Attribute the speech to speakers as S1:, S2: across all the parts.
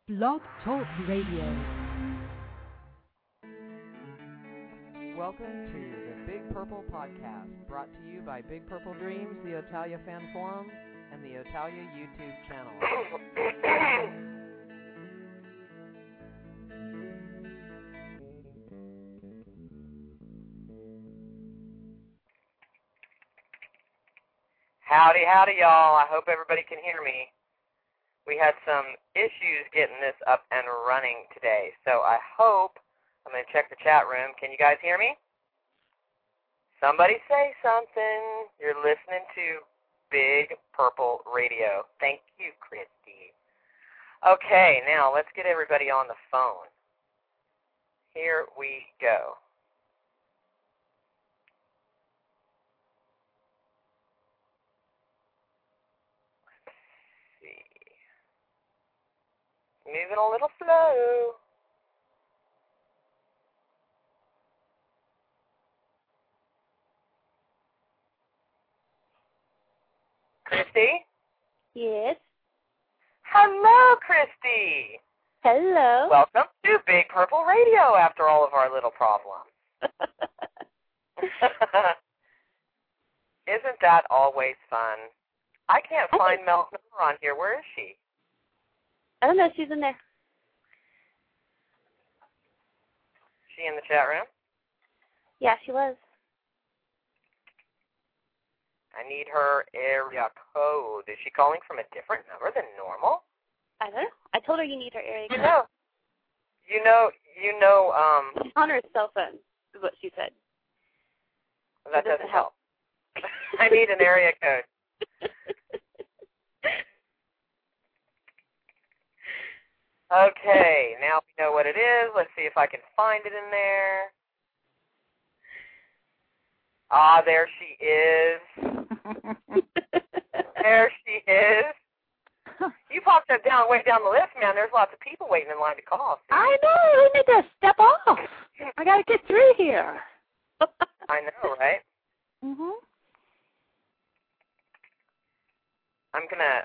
S1: Blog Talk Radio.
S2: Welcome to the Big Purple Podcast, brought to you by Big Purple Dreams, the Otalia Fan Forum, and the Otalia YouTube channel. Howdy, howdy, y'all. I hope everybody can hear me. We had some issues getting this up and running today, so I hope, I'm going to check the chat room. Can you guys hear me? Somebody say something. You're listening to Big Purple Radio. Thank you, Christy. Okay, now let's get everybody on the phone. Here we go. Moving a little slow. Christy?
S3: Yes.
S2: Hello, Christy.
S3: Hello.
S2: Welcome to Big Purple Radio after all of our little problems. Isn't that always fun? I can't find Mel's number on here. Where is she?
S3: I don't know. She's in there.
S2: She in the chat room?
S3: Yeah, she was.
S2: I need her area code. Is she calling from a different number than normal?
S3: I don't know. I told her you need her area code.
S2: You know,
S3: on her cell phone is what she said.
S2: That doesn't help. I need an area code. Okay, now we know what it is. Let's see if I can find it in there. Ah, there she is. There she is. You popped up way down the list, man. There's lots of people waiting in line to call. See?
S4: I know. We need to step off. I got to get through here.
S2: I know, right?
S4: Mhm.
S2: I'm gonna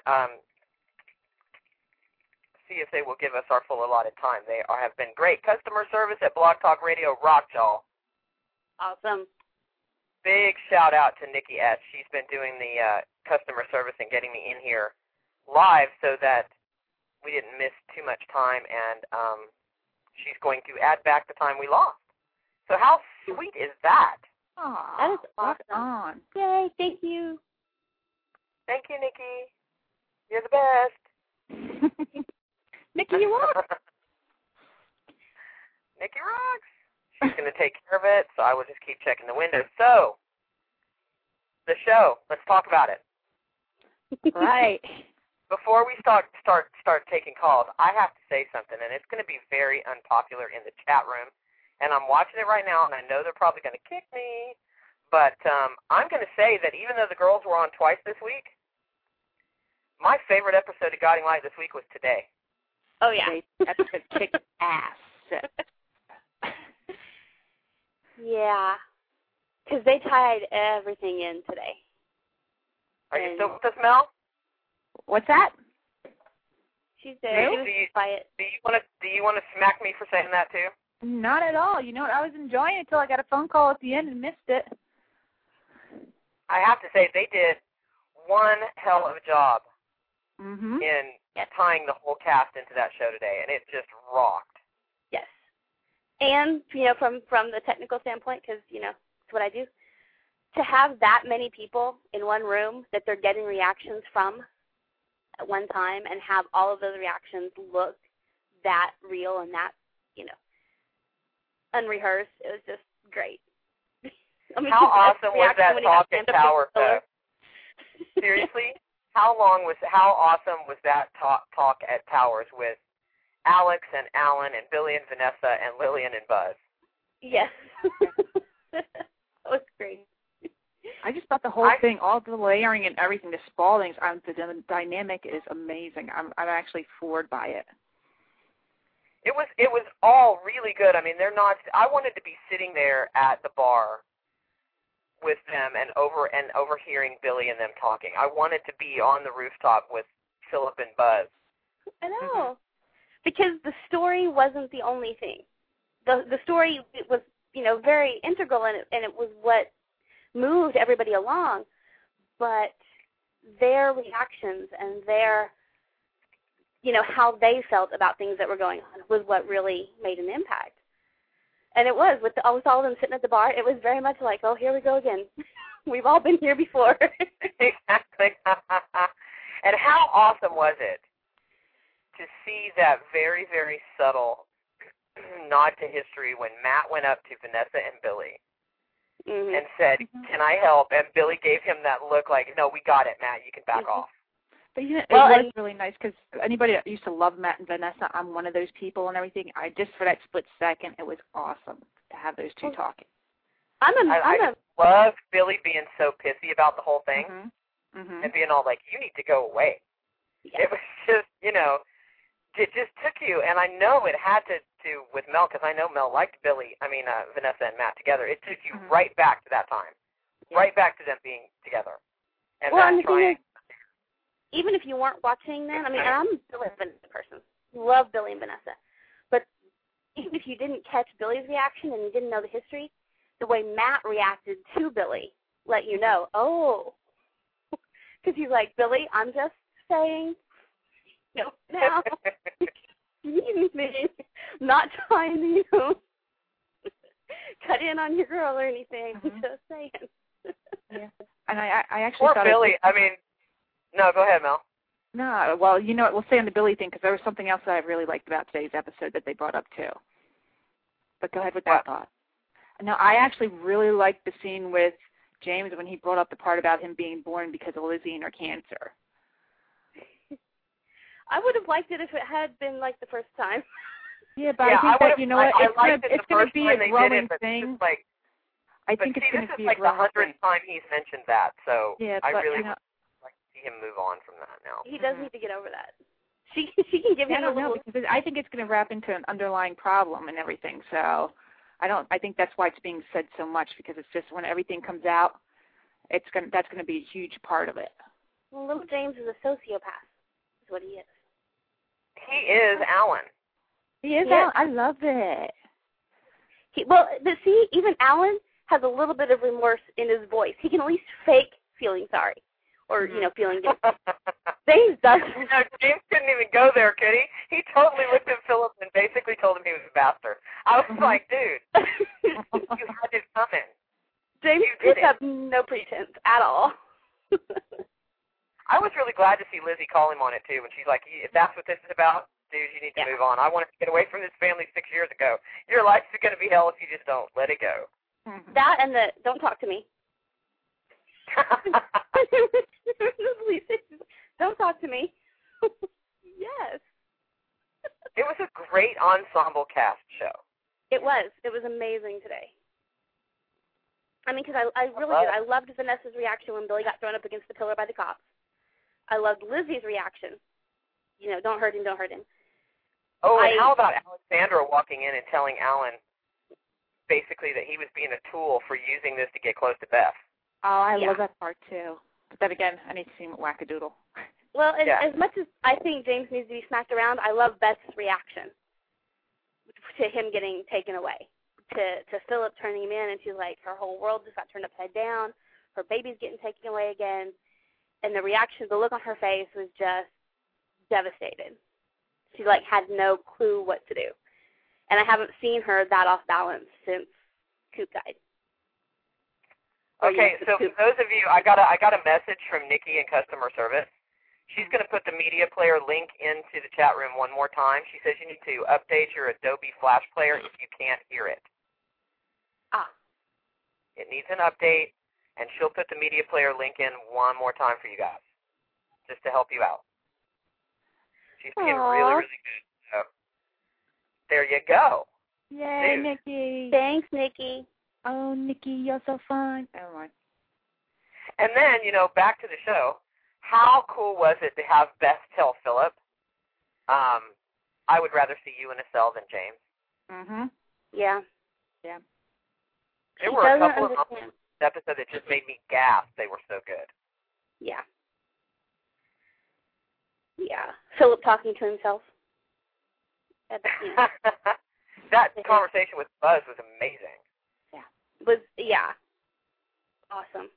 S2: see if they will give us our full allotted time. They have been great. Customer service at Blog Talk Radio rocked, y'all.
S3: Awesome.
S2: Big shout out to Nikki S. She's been doing the customer service and getting me in here live so that we didn't miss too much time, and she's going to add back the time we lost. So how sweet is that?
S4: Aww,
S3: That is
S4: rock
S3: awesome.
S4: on.
S3: Yay, thank you.
S2: Thank you, Nikki. You're the best.
S4: Nikki, you rock.
S2: Nikki rocks. She's going to take care of it, so I will just keep checking the windows. So, the show, let's talk about it.
S4: Right.
S2: Before we start taking calls, I have to say something, and it's going to be very unpopular in the chat room. And I'm watching it right now, and I know they're probably going to kick me. But I'm going to say that even though the girls were on twice this week, my favorite episode of Guiding Light this week was today.
S3: Oh, yeah.
S4: That's a kick ass.
S3: Yeah. Because they tied everything in today.
S2: Are you still with us, Mel?
S4: What's that?
S3: She's there.
S2: Do
S3: She was quiet.
S2: you want to smack me for saying that too?
S4: Not at all. You know what? I was enjoying it until I got a phone call at the end and missed it.
S2: I have to say they did one hell of a job in tying the whole cast into that show today, and it just rocked.
S3: Yes. And, from the technical standpoint, because, it's what I do, to have that many people in one room that they're getting reactions from at one time and have all of those reactions look that real and that, unrehearsed, it was just great. I mean,
S2: how awesome was that talk at Towers, though? Seriously? How awesome was that talk at Towers with Alex and Alan and Billy and Vanessa and Lillian and Buzz?
S3: Yes. That was great.
S4: I just thought the whole thing, all the layering and everything, the Spaldings, the dynamic is amazing. I'm actually floored by it.
S2: It was all really good. I mean, I wanted to be sitting there at the bar with them and overhearing Billy and them talking. I wanted to be on the rooftop with Philip and Buzz.
S3: I know. because the story wasn't the only thing. The story was, very integral in it, and it was what moved everybody along. But their reactions and their, how they felt about things that were going on was what really made an impact. And it was, with all of them sitting at the bar, it was very much like, oh, here we go again. We've all been here before.
S2: Exactly. And how awesome was it to see that very, very subtle nod to history when Matt went up to Vanessa and Billy and said, can I help? And Billy gave him that look like, no, we got it, Matt. You can back off.
S4: But it was really nice because anybody that used to love Matt and Vanessa, I'm one of those people and everything. Just for that split second, it was awesome to have those two talking.
S2: I loved Billy being so pissy about the whole thing and being all like, you need to go away. Yeah. It was just, it just took you. And I know it had to do with Mel because I know Mel liked Vanessa and Matt together. It took you right back to that time, right back to them being together. And
S3: and the thing is, even if you weren't watching then, I'm a Billy and Vanessa person. Love Billy and Vanessa. But even if you didn't catch Billy's reaction and you didn't know the history, the way Matt reacted to Billy let you know, because he's like, Billy, I'm just saying, now, you me, not trying to, cut in on your girl or anything. I'm just saying.
S4: Yeah. And I actually
S2: thought Billy, no, go ahead, Mel.
S4: No, well, we'll stay on the Billy thing because there was something else that I really liked about today's episode that they brought up too. But go ahead with that thought. No, I actually really liked the scene with James when he brought up the part about him being born because of Lizzie and her cancer.
S3: I would have liked it if it had been like the first time.
S4: Yeah, but I think it's going to be a growing thing. I think it's going to be a growing thing. This is like the 100th
S2: time he's mentioned that, so
S4: yeah,
S2: I really would like to see him move on from that now.
S3: He does need to get over that. She can give him a little...
S4: because I think it's going to wrap into an underlying problem and everything, so I think that's why it's being said so much, because it's just when everything comes out, that's going to be a huge part of it.
S3: Well, little James is a sociopath, is what he is.
S2: He is Alan.
S4: He is Alan. I love it.
S3: But see, even Alan has a little bit of remorse in his voice. He can at least fake feeling sorry or, feeling guilty. James doesn't.
S2: James couldn't even go there, could he? He totally looked at Philip and basically told him he was a bastard. I was like, dude, you had it coming.
S3: James puts up no pretense at all.
S2: I was really glad to see Lizzie call him on it, too, when she's like, if that's what this is about, dude, you need to move on. I wanted to get away from this family 6 years ago. Your life's going to be hell if you just don't. Let it go.
S3: That and the don't talk to me. Don't talk to me. Yes.
S2: It was a great ensemble cast show.
S3: It was. It was amazing today. Because I really did. I loved Vanessa's reaction when Billy got thrown up against the pillar by the cops. I loved Lizzie's reaction. Don't hurt him, don't hurt him.
S2: Oh, and how about Alexandra walking in and telling Alan basically that he was being a tool for using this to get close to Beth?
S4: Oh, I love that part, too. But then again, I need to see him at Wackadoodle.
S3: Well, as much as I think James needs to be smacked around, I love Beth's reaction to him getting taken away. To Philip turning him in, and she's like, her whole world just got turned upside down. Her baby's getting taken away again. And the reaction, the look on her face was just devastated. She, had no clue what to do. And I haven't seen her that off balance since Coop died.
S2: Okay, so for those of you, I got a message from Nikki in customer service. She's going to put the media player link into the chat room one more time. She says you need to update your Adobe Flash Player if you can't hear it. It needs an update, and she'll put the media player link in one more time for you guys, just to help you out. She's being really, really good. So there you go.
S4: Yay, Nikki.
S3: Thanks, Nikki.
S4: Oh, Nikki, you're so fun. Oh, my.
S2: And then, back to the show. How cool was it to have Beth tell Philip, I would rather see you in a cell than James?
S4: Mm-hmm.
S3: Yeah.
S4: Yeah.
S2: There were a couple of moments in this episode that just made me gasp. They were so good.
S3: Yeah. Yeah. Philip talking to himself.
S2: That conversation with Buzz was amazing.
S3: Awesome.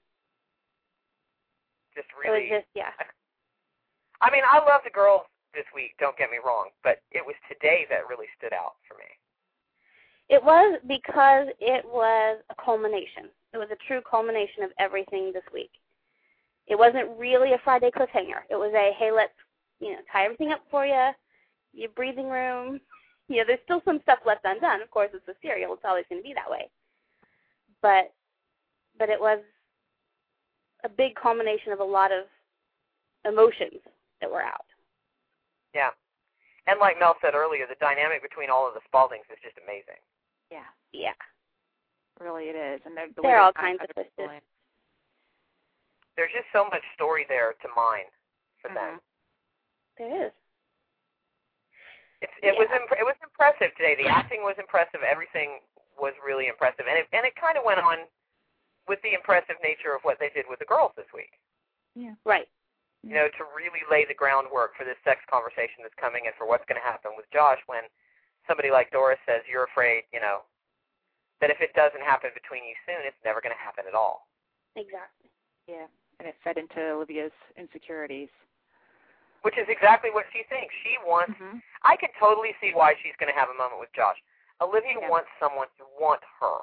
S2: Just really.
S3: It was just,
S2: I mean, I love the girls this week, don't get me wrong, but it was today that really stood out for me.
S3: It was because it was a culmination. It was a true culmination of everything this week. It wasn't really a Friday cliffhanger. It was a, hey, let's, tie everything up for you, your breathing room. There's still some stuff left undone. Of course, it's a serial. It's always going to be that way. But it was a big culmination of a lot of emotions that were out.
S2: Yeah. And like Mel said earlier, the dynamic between all of the Spaldings is just amazing.
S4: Yeah.
S3: Yeah.
S4: Really it is. And
S3: they're all kinds of twisted.
S2: There's just so much story there to mine for them.
S3: There is.
S2: It was impressive today. The acting was impressive. Everything was really impressive. And it kind of went on with the impressive nature of what they did with the girls this week.
S3: Yeah. Right.
S2: To really lay the groundwork for this sex conversation that's coming and for what's going to happen with Josh when somebody like Doris says, you're afraid, that if it doesn't happen between you soon, it's never going to happen at all.
S3: Exactly.
S4: Yeah. And it fed into Olivia's insecurities.
S2: Which is exactly what she thinks. She wants, I can totally see why she's going to have a moment with Josh. Olivia wants someone to want her.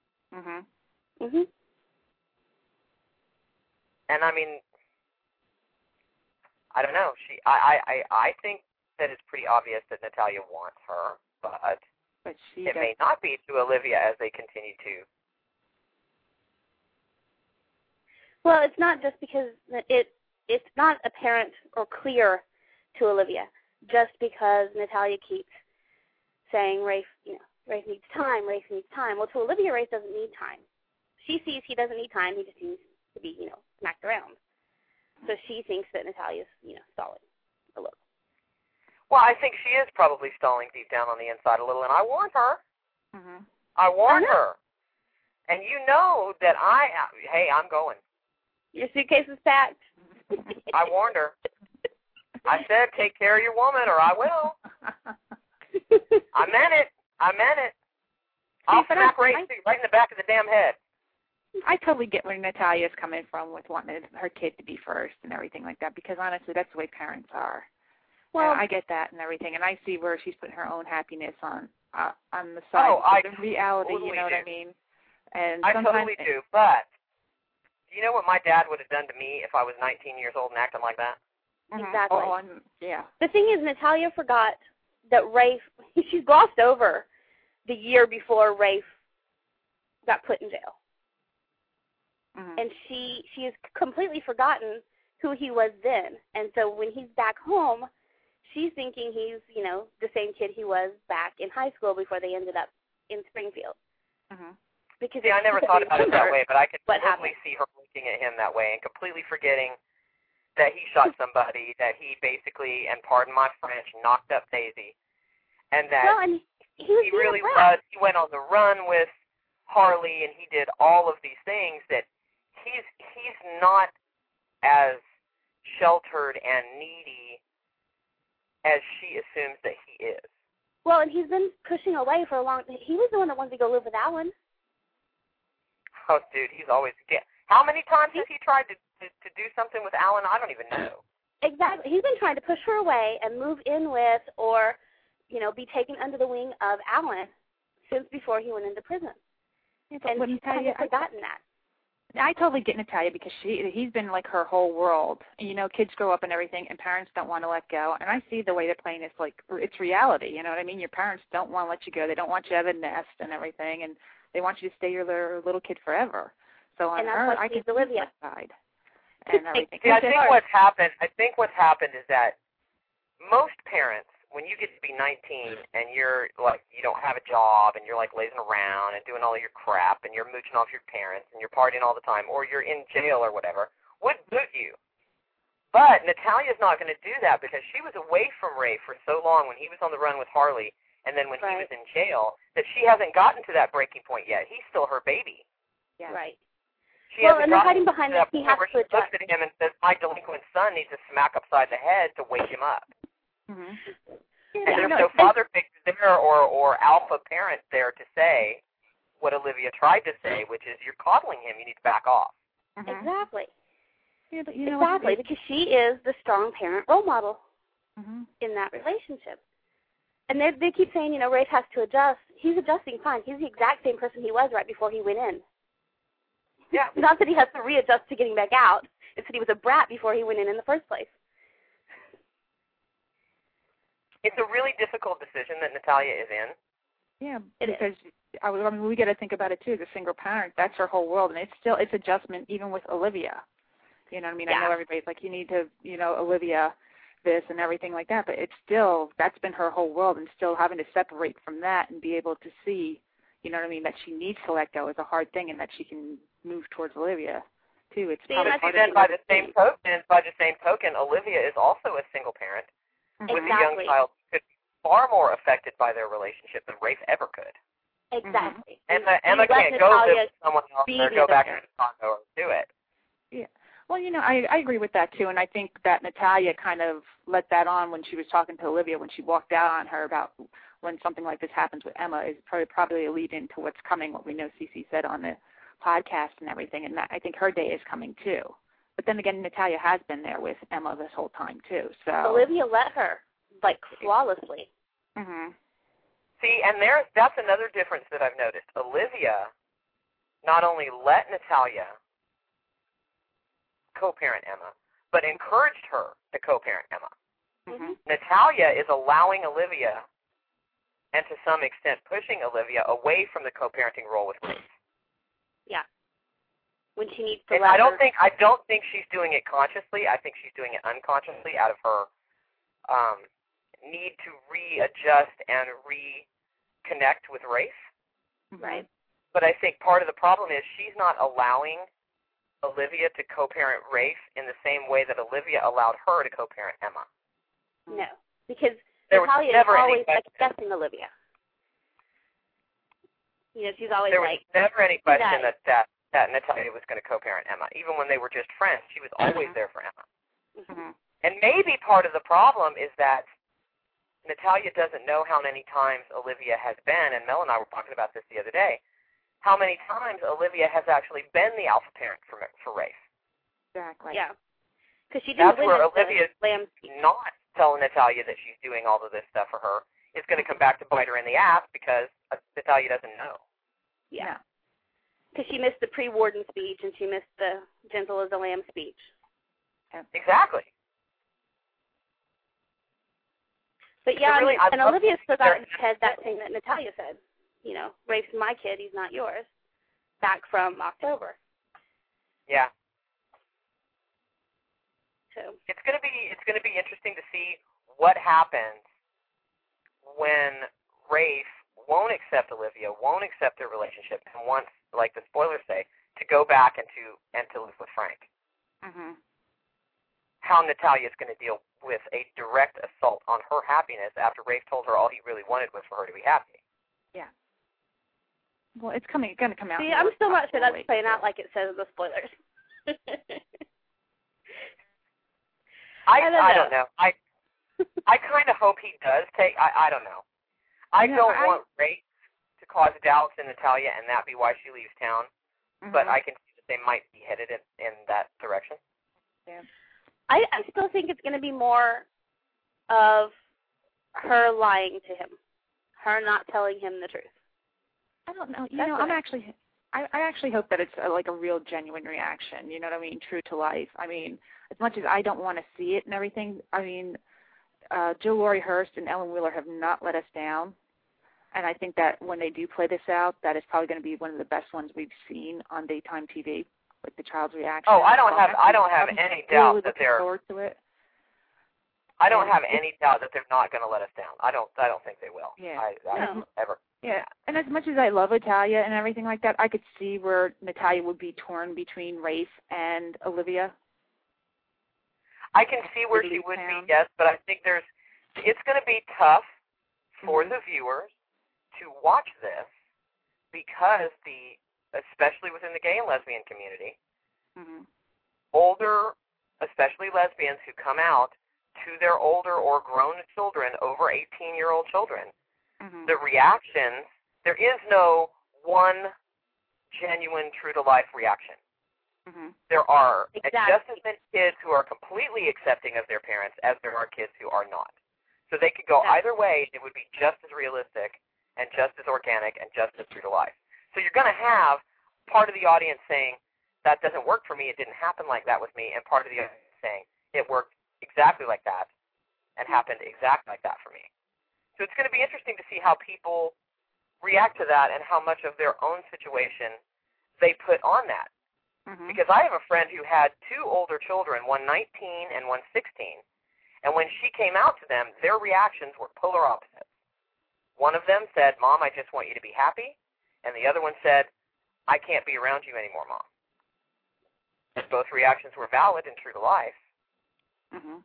S2: And I mean, I don't know. I think that it's pretty obvious that Natalia wants her, but it may not be to Olivia as they continue to.
S3: Well, it's not just because it's not apparent or clear to Olivia just because Natalia keeps saying Rafe needs time, Rafe needs time. Well, to Olivia, Rafe doesn't need time. She sees he doesn't need time. He just needs to be, smacked around. So she thinks that Natalia's, stalling a little.
S2: Well, I think she is probably stalling deep down on the inside a little, and I want her. I want her. And that I'm going.
S3: Your suitcase is packed.
S2: I warned her. I said, take care of your woman or I will. I meant it. I'll smack right in the back of the damn head.
S4: I totally get where Natalia's coming from with wanting her kid to be first and everything like that, because honestly, that's the way parents are. Well, I get that and everything, and I see where she's putting her own happiness on the side of the reality,
S2: totally
S4: you know what I mean? And
S2: I totally do, but do you know what my dad would have done to me if I was 19 years old and acting like that?
S3: Exactly.
S4: Oh, yeah.
S3: The thing is, Natalia forgot that Rafe, she glossed over the year before Rafe got put in jail. And she has completely forgotten who he was then. And so when he's back home, she's thinking he's, the same kid he was back in high school before they ended up in Springfield. Because
S2: I never thought about it that way, but I can totally see her looking at him that way and completely forgetting that he shot somebody, that he basically, and pardon my French, knocked up Daisy. And that he really was, he went on the run with Harley and he did all of these things that he's not as sheltered and needy as she assumes that he is.
S3: Well, and he's been pushing away for a long time. He was the one that wanted to go live with Alan.
S2: Oh, dude, he's always... How many times has he tried to do something with Alan? I don't even know.
S3: Exactly. He's been trying to push her away and move in with or, be taken under the wing of Alan since before he went into prison.
S4: Yeah,
S3: and she's kind of forgotten that.
S4: I totally get Natalia because he's been like her whole world. Kids grow up and everything, and parents don't want to let go. And I see the way they're playing this like it's reality. You know what I mean? Your parents don't want to let you go. They don't want you to have a nest and everything, and they want you to stay your little kid forever. So on her, I can see that side and everything.
S2: See, I think what's happened is that most parents, when you get to be 19 and you're like, you don't have a job and you're like lazing around and doing all of your crap and you're mooching off your parents and you're partying all the time or you're in jail or whatever, would boot you. But Natalia's not going to do that because she was away from Ray for so long when he was on the run with Harley and then when he was in jail that she hasn't gotten to that breaking point yet. He's still her baby.
S3: Yeah. Right.
S2: She hasn't
S3: and the hiding behind
S2: that
S3: he has
S2: where she looks at him and says, my delinquent son needs a smack upside the head to wake him up. And there's no father figure there or alpha parent there to say what Olivia tried to say, which is, you're coddling him, you need to back off.
S3: Exactly.
S4: Exactly,
S3: because she is the strong parent role model
S4: in
S3: that relationship. And they keep saying, Rafe has to adjust. He's adjusting fine. He's the exact same person he was right before he went in.
S2: Yeah.
S3: Not that he has to readjust to getting back out. It's that he was a brat before he went in the first place.
S2: It's a really difficult decision that Natalya is in.
S3: Yeah,
S4: because we got to think about it too. As a single parent, that's her whole world, and it's adjustment even with Olivia. You know what I mean?
S3: Yeah.
S4: I know everybody's like, you need to, Olivia, this and everything like that, but it's still, that's been her whole world, and still having to separate from that and be able to see, you know what I mean, that she needs to let go is a hard thing, and that she can move towards Olivia too. It's probably
S2: then by the same token, Olivia is also a single parent with a young child who could be far more affected by their relationship than Rafe ever could.
S3: Exactly.
S2: Emma can't go live with someone else or go back to Chicago or do it.
S4: Yeah. Well, I agree with that too, and I think that Natalya kind of let that on when she was talking to Olivia, when she walked out on her about when something like this happens with Emma, is probably a lead into what's coming, what we know Cece said on the podcast and everything, and that, I think her day is coming too. But then again, Natalya has been there with Emma this whole time too. So
S3: Olivia let her, flawlessly.
S2: See, and that's another difference that I've noticed. Olivia not only let Natalya co-parent Emma, but encouraged her to co-parent Emma. Natalya is allowing Olivia, and to some extent pushing Olivia away from the co-parenting role with Grace.
S3: Yeah. When she needs to.
S2: I don't think she's doing it consciously. I think she's doing it unconsciously out of her need to readjust and reconnect with Rafe.
S3: Right.
S2: But I think part of the problem is she's not allowing Olivia to co-parent Rafe in the same way that Olivia allowed her to co-parent Emma.
S3: No, because
S2: Natalya
S3: is always guessing Olivia. She's always
S2: there was never any question that Natalya was going to co-parent Emma. Even when they were just friends, she was always there for Emma. And maybe part of the problem is that Natalya doesn't know how many times Olivia has been, and Mel and I were talking about this the other day, how many times Olivia has actually been the alpha parent for Rafe.
S4: Exactly.
S3: Yeah. Because she didn't win
S2: Olivia's not telling Natalya that she's doing all of this stuff for her. It's going to come back to bite her in the ass because Natalya doesn't know.
S3: Yeah. Because she missed the pre-warden speech and she missed the gentle as a lamb speech.
S2: Exactly.
S3: But yeah, and Olivia still got said that thing that Natalya said. Rafe's my kid, he's not yours. Back from October.
S2: Yeah.
S3: So
S2: it's going to be interesting to see what happens when Rafe won't accept Olivia, won't accept their relationship, and wants, like the spoilers say, to go back and to live with Frank. How Natalya is going to deal with a direct assault on her happiness after Rafe told her all he really wanted was for her to be happy.
S4: Yeah. Well, it's going to come out.
S3: See, I'm still not sure that's playing out like it says in the spoilers.
S2: I don't know. I kind of hope he does take. I don't know. I don't want Rafe to cause doubts in Natalya, and that be why she leaves town. But I can see that they might be headed in that direction.
S4: Yeah.
S3: I still think it's going to be more of her lying to him, her not telling him the truth.
S4: I don't know. I actually hope that it's a real genuine reaction. You know what I mean? True to life. I mean, as much as I don't want to see it and everything, I mean, Jill Laurie Hurst and Ellen Wheeler have not let us down. And I think that when they do play this out, that is probably going to be one of the best ones we've seen on daytime TV, with the child's reaction.
S2: Oh, I don't have any doubt that they're.
S4: Forward to it.
S2: I don't have any doubt that they're not going to let us down. I don't think they will.
S4: Yeah.
S2: I don't ever.
S4: Yeah, and as much as I love Natalya and everything like that, I could see where Natalya would be torn between Rafe and Olivia.
S2: I can see where she would be, yes, but I think it's going to be tough for the viewers to watch this because especially within the gay and lesbian community, older, especially lesbians who come out to their older or grown children, over 18-year-old children,
S4: Mm-hmm.
S2: the reactions, there is no one genuine, true-to-life reaction.
S4: Mm-hmm.
S2: There are
S3: Exactly.
S2: just as many kids who are completely accepting of their parents as there are kids who are not. So they could go either way. It would be just as realistic and just as organic and just as true to life. So you're going to have part of the audience saying, that doesn't work for me, it didn't happen like that with me, and part of the audience saying, it worked exactly like that and happened exactly like that for me. So it's going to be interesting to see how people react to that and how much of their own situation they put on that.
S4: Mm-hmm.
S2: Because I have a friend who had two older children, one 19 and one 16, and when she came out to them, their reactions were polar opposites. One of them said, Mom, I just want you to be happy, and the other one said, I can't be around you anymore, Mom. And both reactions were valid and true to life.
S4: Mm-hmm.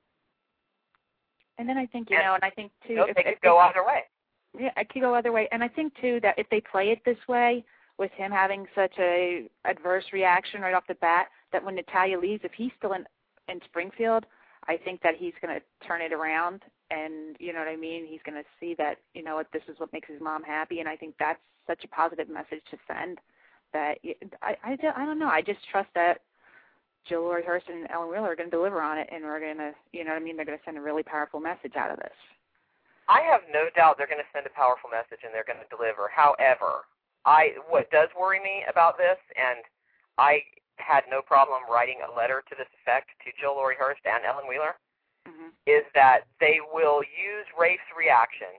S4: And then I think, and I think, too,
S2: they could go either way.
S4: Yeah, it could go either way. And I think, too, that if they play it this way, with him having such a adverse reaction right off the bat, that when Natalya leaves, if he's still in Springfield, I think that he's going to turn it around, and, you know what I mean, he's going to see that, you know what, this is what makes his mom happy, and I think that's such a positive message to send that I don't know. I just trust that Jill Lori Hurst and Ellen Wheeler are going to deliver on it, and we're going to, you know what I mean, they're going to send a really powerful message out of this.
S2: I have no doubt they're going to send a powerful message and they're going to deliver. However, what does worry me about this, and I had no problem writing a letter to this effect to Jill Lori Hurst and Ellen Wheeler,
S4: Mm-hmm.
S2: is that they will use Rafe's reaction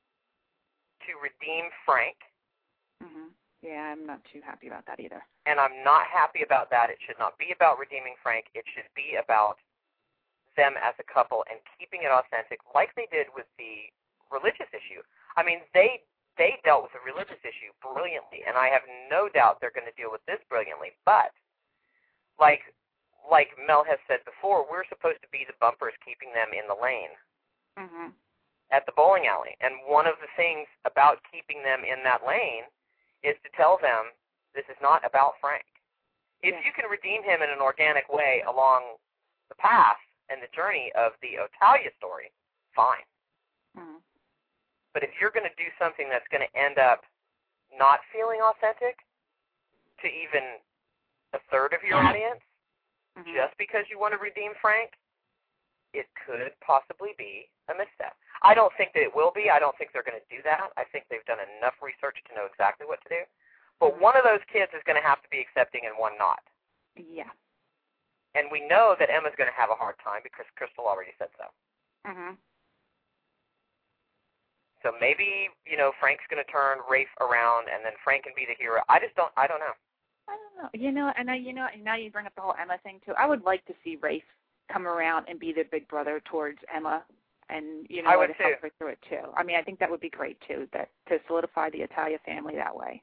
S2: to redeem Frank.
S4: Mm-hmm. Yeah, I'm not too happy about that either.
S2: And I'm not happy about that. It should not be about redeeming Frank. It should be about them as a couple and keeping it authentic like they did with the religious issue. I mean, they dealt with the religious issue brilliantly, and I have no doubt they're going to deal with this brilliantly. But, like Mel has said before, we're supposed to be the bumpers keeping them in the lane
S4: Mm-hmm.
S2: at the bowling alley. And one of the things about keeping them in that lane is to tell them this is not about Frank. If you can redeem him in an organic way along the path and the journey of the Otalia story, fine.
S4: Mm-hmm.
S2: But if you're going to do something that's going to end up not feeling authentic to even a third of your audience,
S4: Mm-hmm.
S2: just because you want to redeem Frank, it could possibly be a misstep. I don't think that it will be. I don't think they're going to do that. I think they've done enough research to know exactly what to do. But one of those kids is going to have to be accepting and one not.
S4: Yeah.
S2: And we know that Emma's going to have a hard time because Crystal already said so.
S4: Mm-hmm.
S2: So maybe, Frank's going to turn Rafe around and then Frank can be the hero. I don't know.
S4: I don't know. And now you bring up the whole Emma thing, too. I would like to see Rafe come around and be the big brother towards Emma and,
S2: I would
S4: to
S2: too.
S4: help her through it, too. I mean, I think that would be great, too, to solidify the Italia family that way.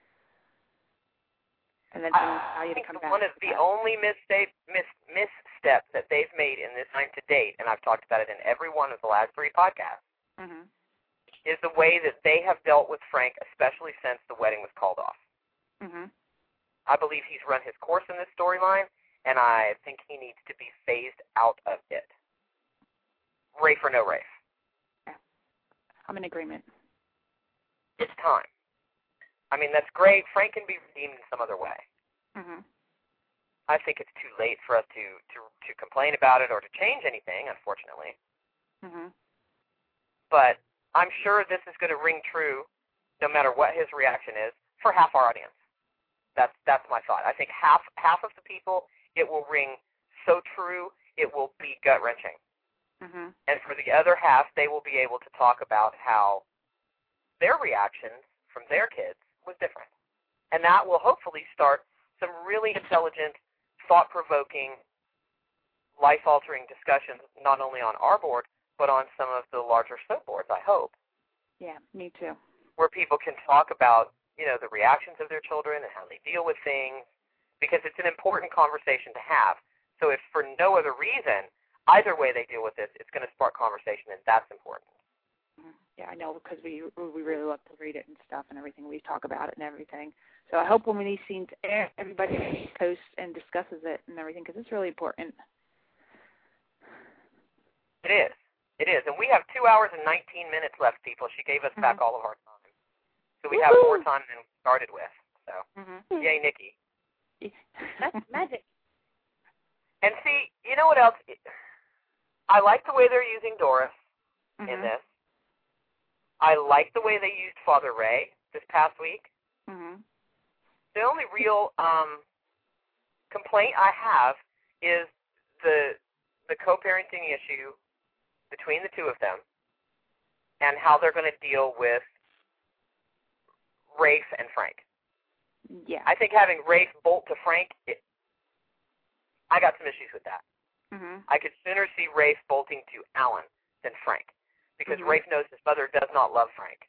S4: And then for Italia to come back.
S2: One of the only missteps that they've made in this time to date, and I've talked about it in every one of the last 3 podcasts,
S4: Mm-hmm.
S2: is the way that they have dealt with Frank, especially since the wedding was called off.
S4: Mm-hmm.
S2: I believe he's run his course in this storyline, and I think he needs to be phased out of it. Rafe or no Rafe.
S4: Yeah. I'm in agreement.
S2: It's time. I mean, that's great. Frank can be redeemed in some other way.
S4: Mm-hmm.
S2: I think it's too late for us to complain about it or to change anything, unfortunately.
S4: Mm-hmm.
S2: But I'm sure this is going to ring true, no matter what his reaction is, for half our audience. That's my thought. I think half of the people, it will ring so true, it will be gut-wrenching.
S4: Mm-hmm.
S2: And for the other half, they will be able to talk about how their reactions from their kids was different. And that will hopefully start some really intelligent, thought-provoking, life-altering discussions, not only on our board, but on some of the larger soap boards, I hope.
S4: Yeah, me too.
S2: Where people can talk about, the reactions of their children and how they deal with things, because it's an important conversation to have. So if for no other reason, either way they deal with this, it's going to spark conversation, and that's important.
S4: Yeah, I know, because we really love to read it and stuff and everything. We talk about it and everything. So I hope when these scenes air, everybody posts and discusses it and everything, because it's really important.
S2: It is. It is. And we have 2 hours and 19 minutes left, people. She gave us back all of our time. So we have more time than we started with. So, yay, Nikki.
S3: That's magic.
S2: And see, you know what else? I like the way they're using Doris in this. I like the way they used Father Ray this past week. The only real complaint I have is the co-parenting issue between the two of them and how they're going to deal with Rafe and Frank.
S4: Yeah.
S2: I think having Rafe bolt to Frank, I got some issues with that. I could sooner see Rafe bolting to Alan than Frank, because Rafe knows his mother does not love Frank.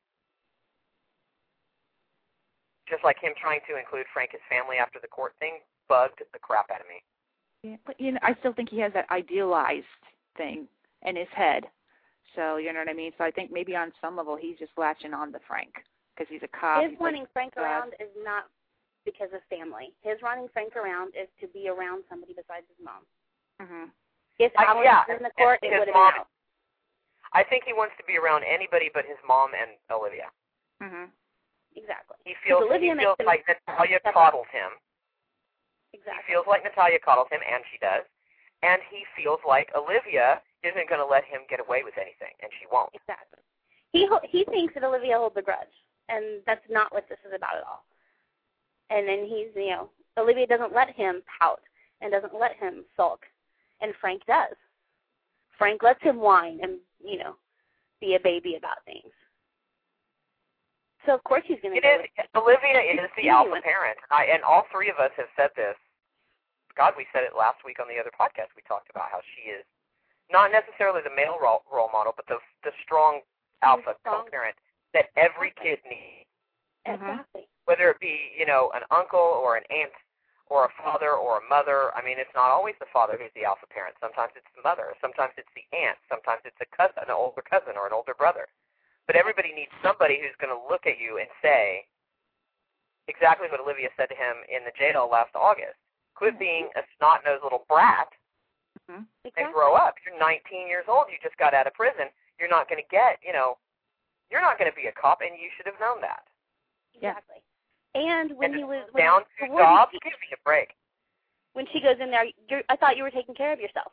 S2: Just like him trying to include Frank as family after the court thing bugged the crap out of me.
S4: Yeah, but I still think he has that idealized thing in his head. So, you know what I mean? So I think maybe on some level he's just latching on to Frank because he's a cop.
S3: His wanting Frank around is not because of family. His running Frank around is to be around somebody besides his mom. If Alan was in the court, it would have been out.
S2: I think he wants to be around anybody but his mom and Olivia.
S3: Exactly.
S2: He feels like Natalia coddles him.
S3: Exactly.
S2: He feels like Natalia coddles him, and she does. And he feels like Olivia isn't going to let him get away with anything, and she won't.
S3: Exactly. He thinks that Olivia holds a grudge, and that's not what this is about at all. And then Olivia doesn't let him pout and doesn't let him sulk, and Frank does. Frank lets him whine and, be a baby about things. So, of course, he's going to go.
S2: Olivia is the alpha parent, and all three of us have said this. God, we said it last week on the other podcast. We talked about how she is not necessarily the male role model, but the strong alpha co-parent that every kid needs.
S3: Exactly.
S2: Whether it be, an uncle or an aunt or a father or a mother. I mean, it's not always the father who's the alpha parent. Sometimes it's the mother. Sometimes it's the aunt. Sometimes it's a cousin, an older cousin or an older brother. But everybody needs somebody who's going to look at you and say exactly what Olivia said to him in the jail last August. Quit being a snot-nosed little brat and grow up. You're 19 years old. You just got out of prison. You're not going to you're not going to be a cop, and you should have known that.
S3: Exactly. And when he was
S2: down to jobs, give me a break.
S3: When she goes in there, I thought you were taking care of yourself.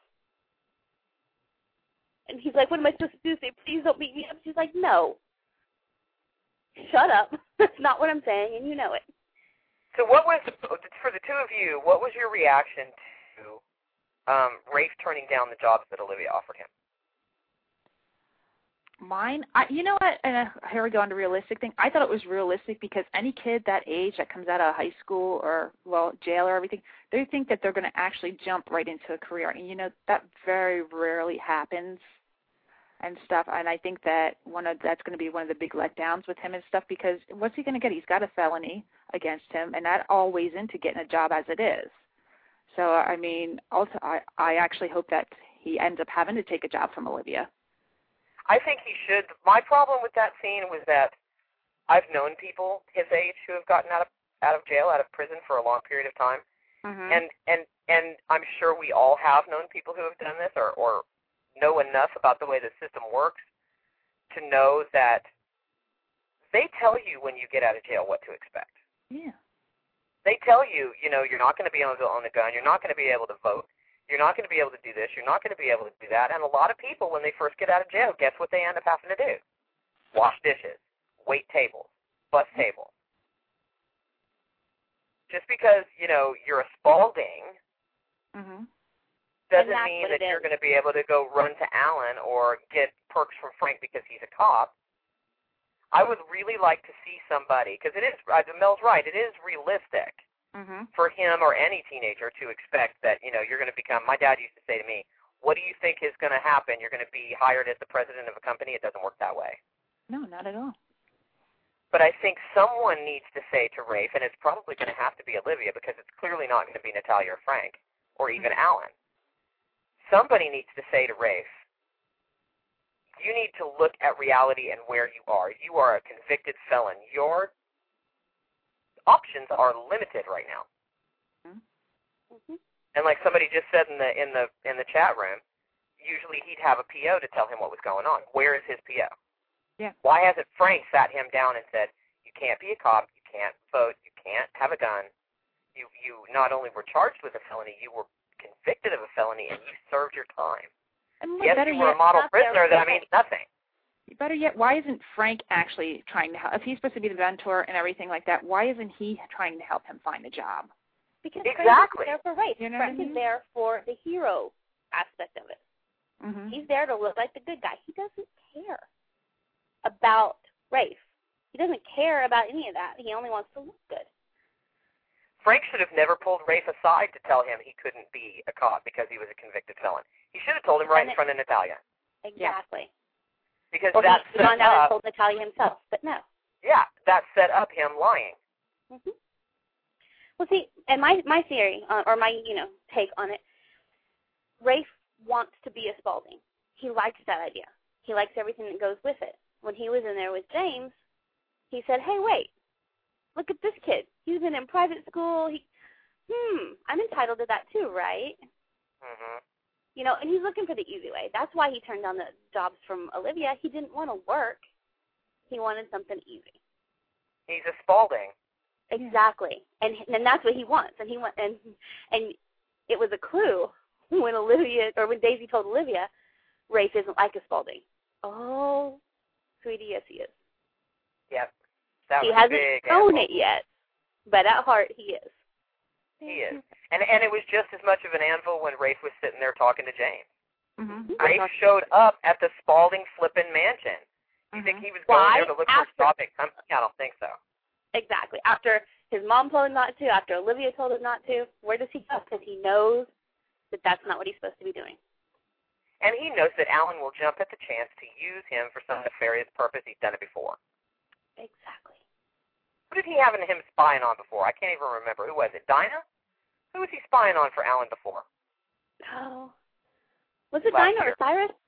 S3: And he's like, what am I supposed to do? Say, please don't beat me up. She's like, no. Shut up. That's not what I'm saying, and you know it.
S2: So for the two of you, what was your reaction to Rafe turning down the jobs that Olivia offered him?
S4: Mine, you know what, and here we go on to realistic thing. I thought it was realistic because any kid that age that comes out of high school or, jail or everything, they think that they're going to actually jump right into a career. And, that very rarely happens and stuff. And I think that that's going to be one of the big letdowns with him and stuff because what's he going to get? He's got a felony against him, and that all weighs into getting a job as it is. So, I mean, also, I actually hope that he ends up having to take a job from Olivia.
S2: I think he should. My problem with that scene was that I've known people his age who have gotten out of jail, out of prison for a long period of time, and I'm sure we all have known people who have done this or know enough about the way the system works to know that they tell you when you get out of jail what to expect.
S4: Yeah.
S2: They tell you, you're not going to be able to own a gun, you're not going to be able to vote. You're not going to be able to do this. You're not going to be able to do that. And a lot of people, when they first get out of jail, guess what they end up having to do? Wash dishes, wait tables, bus tables. Just because, you're a Spalding doesn't mean that you're going to be able to go run to Alan or get perks from Frank because he's a cop. I would really like to see somebody, because Mel's right, it is realistic. For him or any teenager to expect that, you're going to become, my dad used to say to me, what do you think is going to happen? You're going to be hired as the president of a company? It doesn't work that way.
S4: No, not at all.
S2: But I think someone needs to say to Rafe, and it's probably going to have to be Olivia because it's clearly not going to be Natalia or Frank or even Alan. Somebody needs to say to Rafe, you need to look at reality and where you are. You are a convicted felon. Your options are limited right now. And like somebody just said in the chat room, usually he'd have a PO to tell him what was going on. Where is his PO?
S4: Yeah.
S2: Why hasn't Frank sat him down and said, you can't be a cop, you can't vote, you can't have a gun. You not only were charged with a felony, you were convicted of a felony, and you served your time.
S4: And
S2: yes, you were a model prisoner, that means nothing.
S4: Better yet, why isn't Frank actually trying to help? If he's supposed to be the mentor and everything like that, why isn't he trying to help him find a job?
S3: Because
S2: exactly.
S3: Frank is there for Rafe.
S4: You know
S3: Frank
S4: what I mean?
S3: is there for the hero aspect of it.
S4: Mm-hmm.
S3: He's there to look like the good guy. He doesn't care about Rafe. He doesn't care about any of that. He only wants to look good.
S2: Frank should have never pulled Rafe aside to tell him he couldn't be a cop because he was a convicted felon. He should have told him right in front of Natalia.
S3: Exactly.
S2: Because
S3: well,
S2: that
S3: he gone down and told Natalia himself, but no.
S2: Yeah, that set up him lying.
S3: Mm-hmm. Well, see, and my theory, or my take on it, Rafe wants to be a Spaulding. He likes that idea. He likes everything that goes with it. When he was in there with James, he said, "Hey, wait, look at this kid. He's been in private school. I'm entitled to that too, right?"
S2: Mm-hmm.
S3: And he's looking for the easy way. That's why he turned down the jobs from Olivia. He didn't want to work. He wanted something easy.
S2: He's a Spaulding.
S3: Exactly, and that's what he wants. And he went, and it was a clue when Daisy told Olivia, Rafe isn't like a Spaulding. Oh, sweetie, yes, he is.
S2: Yep, that
S3: he
S2: was
S3: hasn't
S2: big
S3: shown
S2: anvil.
S3: it yet, but at heart, he is.
S2: He is, and it was just as much of an anvil when Rafe was sitting there talking to James.
S4: Mm-hmm.
S2: Rafe showed up at the Spaulding flippin' mansion. You think he was going there to look for a shopping company? I don't think so.
S3: Exactly. After his mom told him not to, after Olivia told him not to, where does he go? Because he knows that that's not what he's supposed to be doing.
S2: And he knows that Alan will jump at the chance to use him for some nefarious purpose. He's done it before.
S3: Exactly.
S2: Who did he have him spying on before? I can't even remember. Who was it? Dinah? Who was he spying on for Alan before?
S3: Oh. Was it Dinah or Cyrus?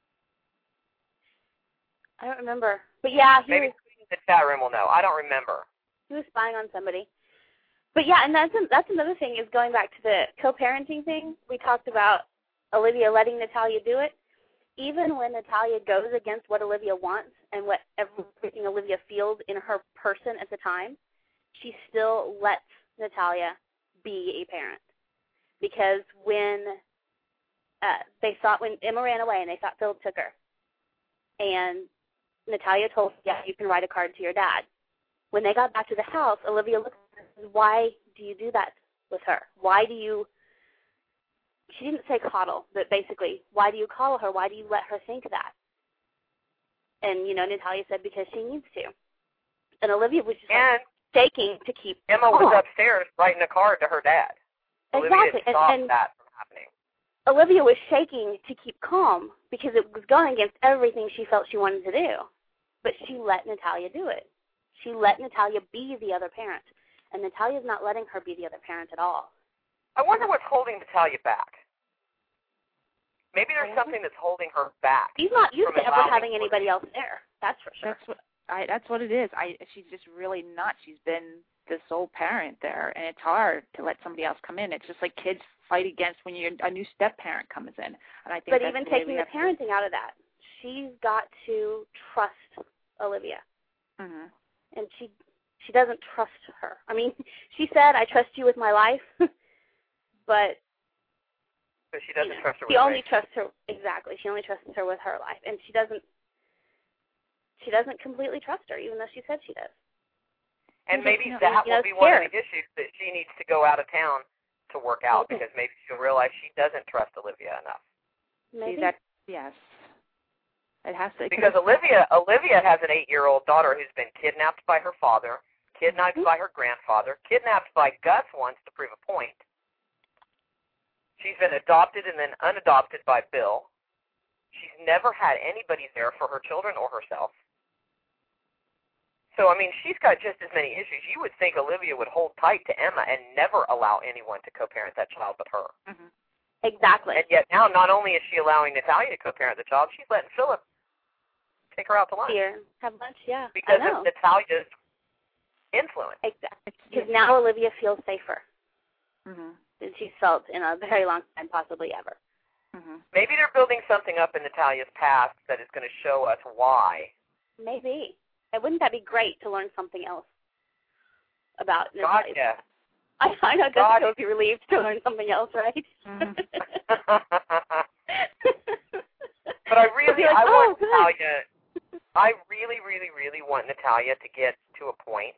S3: I don't remember. But yeah,
S2: maybe the chat room will know. I don't remember.
S3: He was spying on somebody. But yeah, and that's another thing is going back to the co-parenting thing. We talked about Olivia letting Natalia do it. Even when Natalia goes against what Olivia wants and what everything Olivia feels in her person at the time, she still lets Natalia be a parent. Because when when Emma ran away and they thought Philip took her, and Natalia told her, yeah, you can write a card to your dad. When they got back to the house, Olivia looked at her and said, why do you do that with her? Why do you, she didn't say coddle, but basically, why do you call her? Why do you let her think that? And, Natalia said, because she needs to. And Olivia was just shaking to keep
S2: Emma was upstairs writing a card to her dad.
S3: Exactly.
S2: Olivia stopped that from happening.
S3: Olivia was shaking to keep calm because it was going against everything she felt she wanted to do. But she let Natalia do it. She let Natalia be the other parent. And Natalia's not letting her be the other parent at all.
S2: I wonder what's holding Natalia back. Maybe there's something that's holding her back.
S3: She's not used to ever having anybody else there. That's for sure.
S4: That's what it is. She's just really not. She's been the sole parent there, and it's hard to let somebody else come in. It's just like kids fight against when a new step-parent comes in. And I think
S3: but even taking the parenting out of that, she's got to trust Olivia.
S4: Mm-hmm.
S3: And she doesn't trust her. I mean, she said, I trust you with my life, but
S2: she doesn't trust her with
S3: She only trusts her, exactly. She only trusts her with her life. And she doesn't completely trust her, even though she said she does.
S2: And maybe that will be one of the issues that she needs to go out of town to work out, because maybe she'll realize she doesn't trust Olivia enough.
S3: Maybe.
S4: Yes. It has to.
S2: Because Olivia has an 8-year-old daughter who's been kidnapped by her father, kidnapped by her grandfather, kidnapped by Gus once to prove a point. She's been adopted and then unadopted by Bill. She's never had anybody there for her children or herself. So, I mean, she's got just as many issues. You would think Olivia would hold tight to Emma and never allow anyone to co-parent that child but her.
S4: Mm-hmm.
S3: Exactly.
S2: And yet now, not only is she allowing Natalia to co-parent the child, she's letting Philip take her out to lunch.
S3: Here, have lunch, yeah.
S2: Because of Natalia's influence.
S3: Exactly. Because now Olivia feels safer
S4: mm-hmm.
S3: than she's felt in a very long time, possibly ever.
S2: Maybe they're building something up in Natalia's past that is going to show us why.
S3: Maybe. And wouldn't that be great to learn something else about
S2: God,
S3: Natalia's
S2: yeah.
S3: past? I know Jessica would be relieved to learn something else, right?
S2: But I really,
S3: like,
S2: want Natalia. I really, really, really want Natalia to get to a point.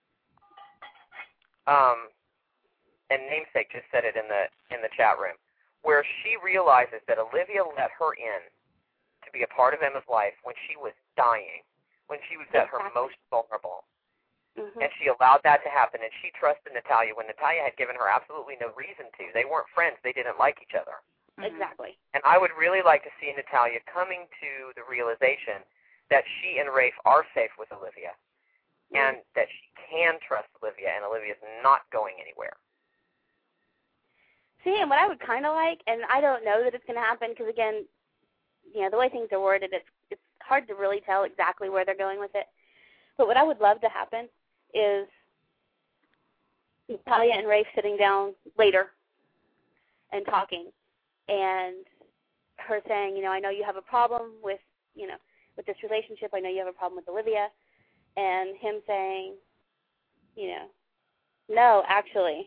S2: And Namesake just said it in the chat room, where she realizes that Olivia let her in to be a part of Emma's life when she was dying, when she was at her most vulnerable. And she allowed that to happen, and she trusted Natalia when Natalia had given her absolutely no reason to. They weren't friends. They didn't like each other.
S3: Exactly.
S2: And I would really like to see Natalia coming to the realization that she and Rafe are safe with Olivia, and that she can trust Olivia, and Olivia's not going anywhere.
S3: See, and what I would kind of like, and I don't know that it's going to happen because, again, the way things are worded, it's hard to really tell exactly where they're going with it. But what I would love to happen is Natalia and Rafe sitting down later and talking, and her saying, I know you have a problem with this relationship. I know you have a problem with Olivia. And him saying, no, actually.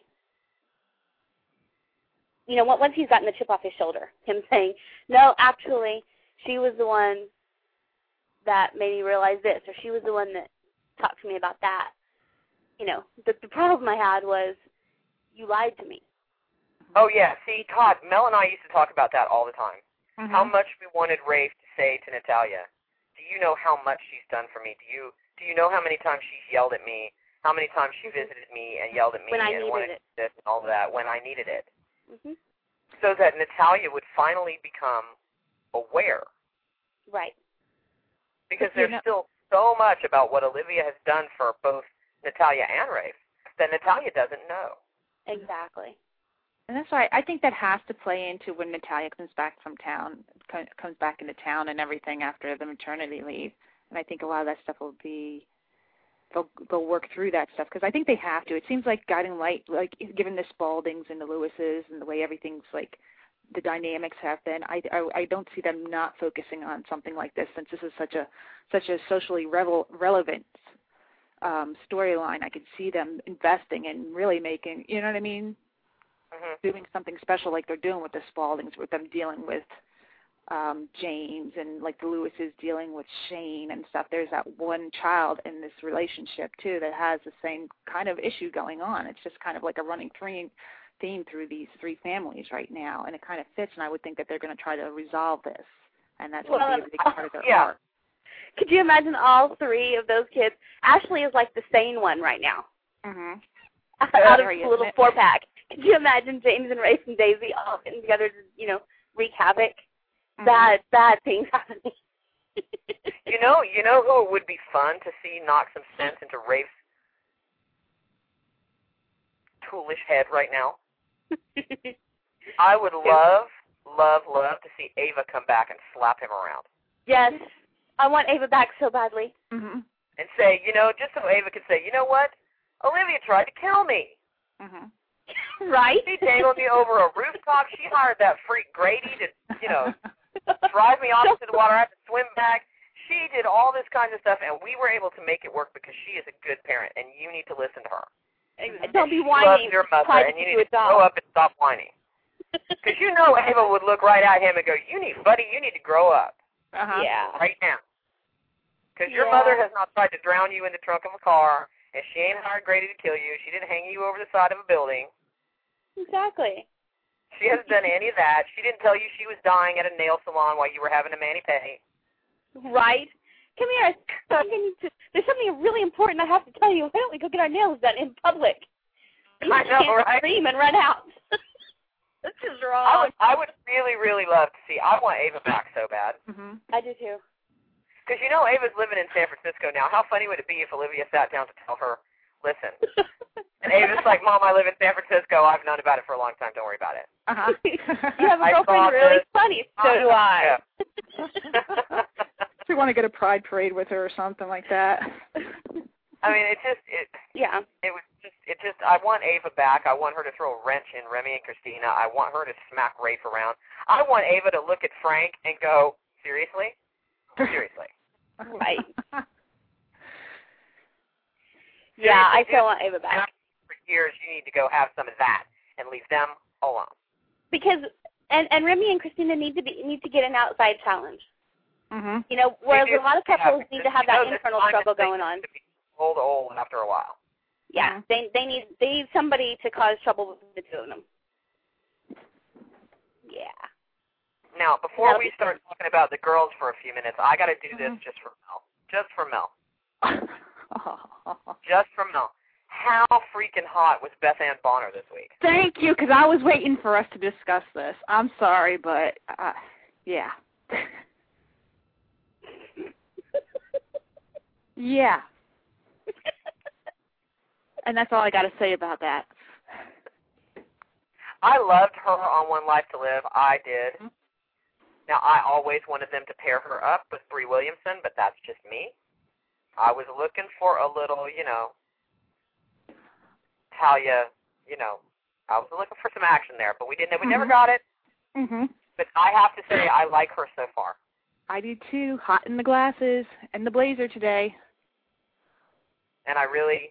S3: Once he's gotten the chip off his shoulder, him saying, no, actually, she was the one that made me realize this, or she was the one that talked to me about that. The problem I had was you lied to me.
S2: Oh, yeah. See, Todd, Mel and I used to talk about that all the time. How much we wanted Rafe to say to Natalia, do you know how much she's done for me? Do you know how many times she's yelled at me, how many times she visited me and yelled at me and wanted this and all that when I needed it? So that Natalia would finally become aware.
S3: Right.
S2: Because there's still so much about what Olivia has done for both Natalia and Rafe that Natalia doesn't know.
S3: Exactly.
S4: And that's why I think that has to play into when Natalia comes back into town and everything after the maternity leave. And I think a lot of that stuff will be, they'll work through that stuff because I think they have to. It seems like Guiding Light, like given the Spaldings and the Lewises and the way everything's like the dynamics have been, I don't see them not focusing on something like this since this is such a socially relevant storyline. I could see them investing and really making, you know what I mean? Doing something special like they're doing with the Spaldings, with them dealing with James and like the Lewises dealing with Shane and stuff. There's that one child in this relationship too that has the same kind of issue going on. It's just kind of like a running theme through these three families right now, and it kind of fits, and I would think that they're going to try to resolve this, and that's going to be a big part of their arc.
S3: Could you imagine all three of those kids? Ashley is like the sane one right now. Out of the little four-pack. Could you imagine James and Rafe and Daisy all getting together to, wreak havoc? Bad things happening.
S2: You know who it would be fun to see knock some sense into Rafe's toolish head right now? I would love to see Ava come back and slap him around.
S3: Yes. I want Ava back so badly.
S2: And say, just so Ava could say, you know what? Olivia tried to kill me.
S3: Right?
S2: She dangled me over a rooftop. She hired that freak Grady to, drive me off into the water. I had to swim back. She did all this kind of stuff, and we were able to make it work because she is a good parent, and you need to listen to her.
S3: Don't be whining.
S2: Your mother, and you need to grow up and stop whining. Because Ava would look right at him and go, buddy, you need to grow up.
S3: Yeah.
S2: Right now. Because your mother has not tried to drown you in the trunk of a car, and she ain't hired Grady to kill you. She didn't hang you over the side of a building.
S3: Exactly.
S2: She hasn't done any of that. She didn't tell you she was dying at a nail salon while you were having a mani-pedi.
S3: Right. Come here. There's something really important I have to tell you. Why don't we go get our nails done in public?
S2: I know, right?
S3: Scream and run out. This is wrong.
S2: I would really, really love to see. I want Ava back so bad.
S3: I do too.
S2: Because Ava's living in San Francisco now. How funny would it be if Olivia sat down to tell her, listen. And Ava's like, Mom, I live in San Francisco. I've known about it for a long time. Don't worry about it.
S3: You have a girlfriend really funny. So do I.
S4: If you want to get a pride parade with her or something like that.
S2: I mean, I want Ava back. I want her to throw a wrench in Remy and Christina. I want her to smack Rafe around. I want Ava to look at Frank and go, seriously? Seriously.
S3: Right. Yeah, I still want Ava back.
S2: For years, you need to go have some of that and leave them alone.
S3: Because and Remy and Christina need to get an outside challenge.
S4: Mhm.
S3: You know, whereas a lot of couples need to have that internal struggle going on.
S2: Old after a while.
S3: Yeah, they need somebody to cause trouble with the two of them. Yeah.
S2: Now, before we start talking about the girls for a few minutes, I got to do this just for Mel. Just for Mel. Just for Mel. How freaking hot was Beth Ann Bonner this week?
S4: Thank you, because I was waiting for us to discuss this. I'm sorry, but yeah. Yeah. And that's all I got to say about that.
S2: I loved her on One Life to Live. I did. Mm-hmm. Now, I always wanted them to pair her up with Brie Williamson, but that's just me. I was looking for a little, Talia, I was looking for some action there, but we never got it.
S4: Mm-hmm.
S2: But I have to say, I like her so far.
S4: I do too. Hot in the glasses and the blazer today.
S2: And I really,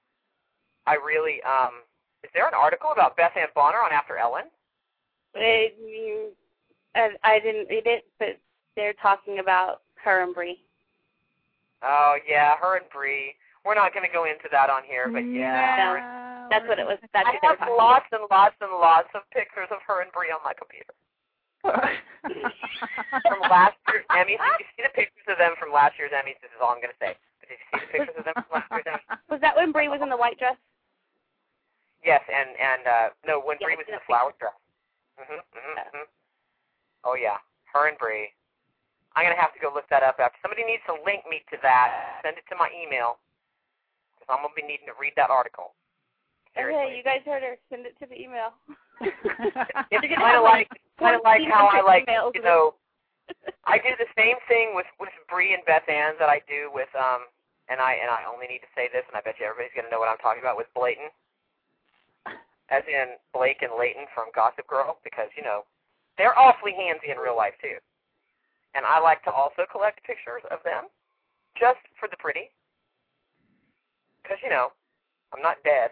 S2: is there an article about Beth Ann Bonner on After Ellen?
S3: I didn't read it, but they're talking about her and Brie.
S2: Oh, yeah, her and Brie. We're not going to go into that on here, but yeah.
S3: No, that's what it was. That's
S2: I have lots and lots and lots of pictures of her and Brie on my computer. From last year's Emmys. Did you see the pictures of them from last year's Emmys? This is all I'm going to say. Did you see the pictures of them from last year's Emmys?
S3: Was that when Brie was in the white dress?
S2: Yes, and no, when Brie was in the flower dress. Oh, yeah, her and Brie. I'm going to have to go look that up after. Somebody needs to link me to that. Send it to my email, because I'm going to be needing to read that article. Seriously.
S3: Okay, you guys heard her. Send it to the email.
S2: It's kind of like how I like, I do the same thing with Brie and Beth Ann that I do with, and I only need to say this, and I bet you everybody's going to know what I'm talking about with Blayton, as in Blake and Leighton from Gossip Girl, because, they're awfully handsy in real life, too. And I like to also collect pictures of them, just for the pretty. Because, I'm not dead.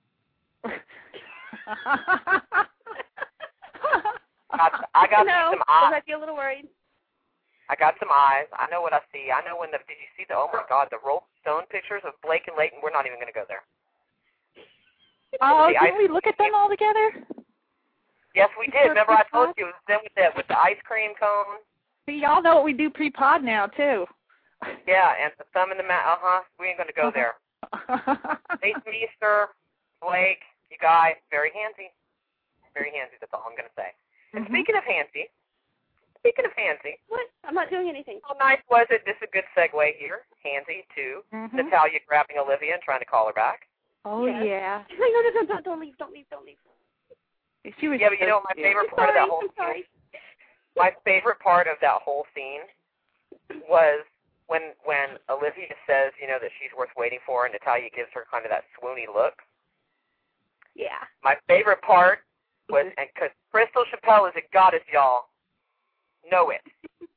S2: I got some eyes.
S3: I feel a little worried.
S2: I got some eyes. I know what I see. I know did you see oh my God, the Rolling Stone pictures of Blake and Leighton? We're not even going to go there.
S4: Oh, didn't we look at them all together?
S2: Yes, we did. Remember I told you it was them with the ice cream cone?
S4: See, y'all know what we do pre-pod now, too.
S2: Yeah, and the thumb in the mat. We ain't going to go there. Nate Meester, Blake, you guys, very handsy. Very handsy, that's all I'm going to say. And speaking of handsy,
S3: what? I'm not doing anything.
S2: How nice was it? This is a good segue here. Handsy to Natalia grabbing Olivia and trying to call her back.
S4: Oh, yeah.
S3: No, don't leave.
S4: She was
S2: but my favorite part of that whole scene, my favorite part of that whole scene was when Olivia says, that she's worth waiting for, and Natalia gives her kind of that swoony look.
S3: Yeah.
S2: My favorite part was, and because Crystal Chappelle is a goddess, y'all. Know it.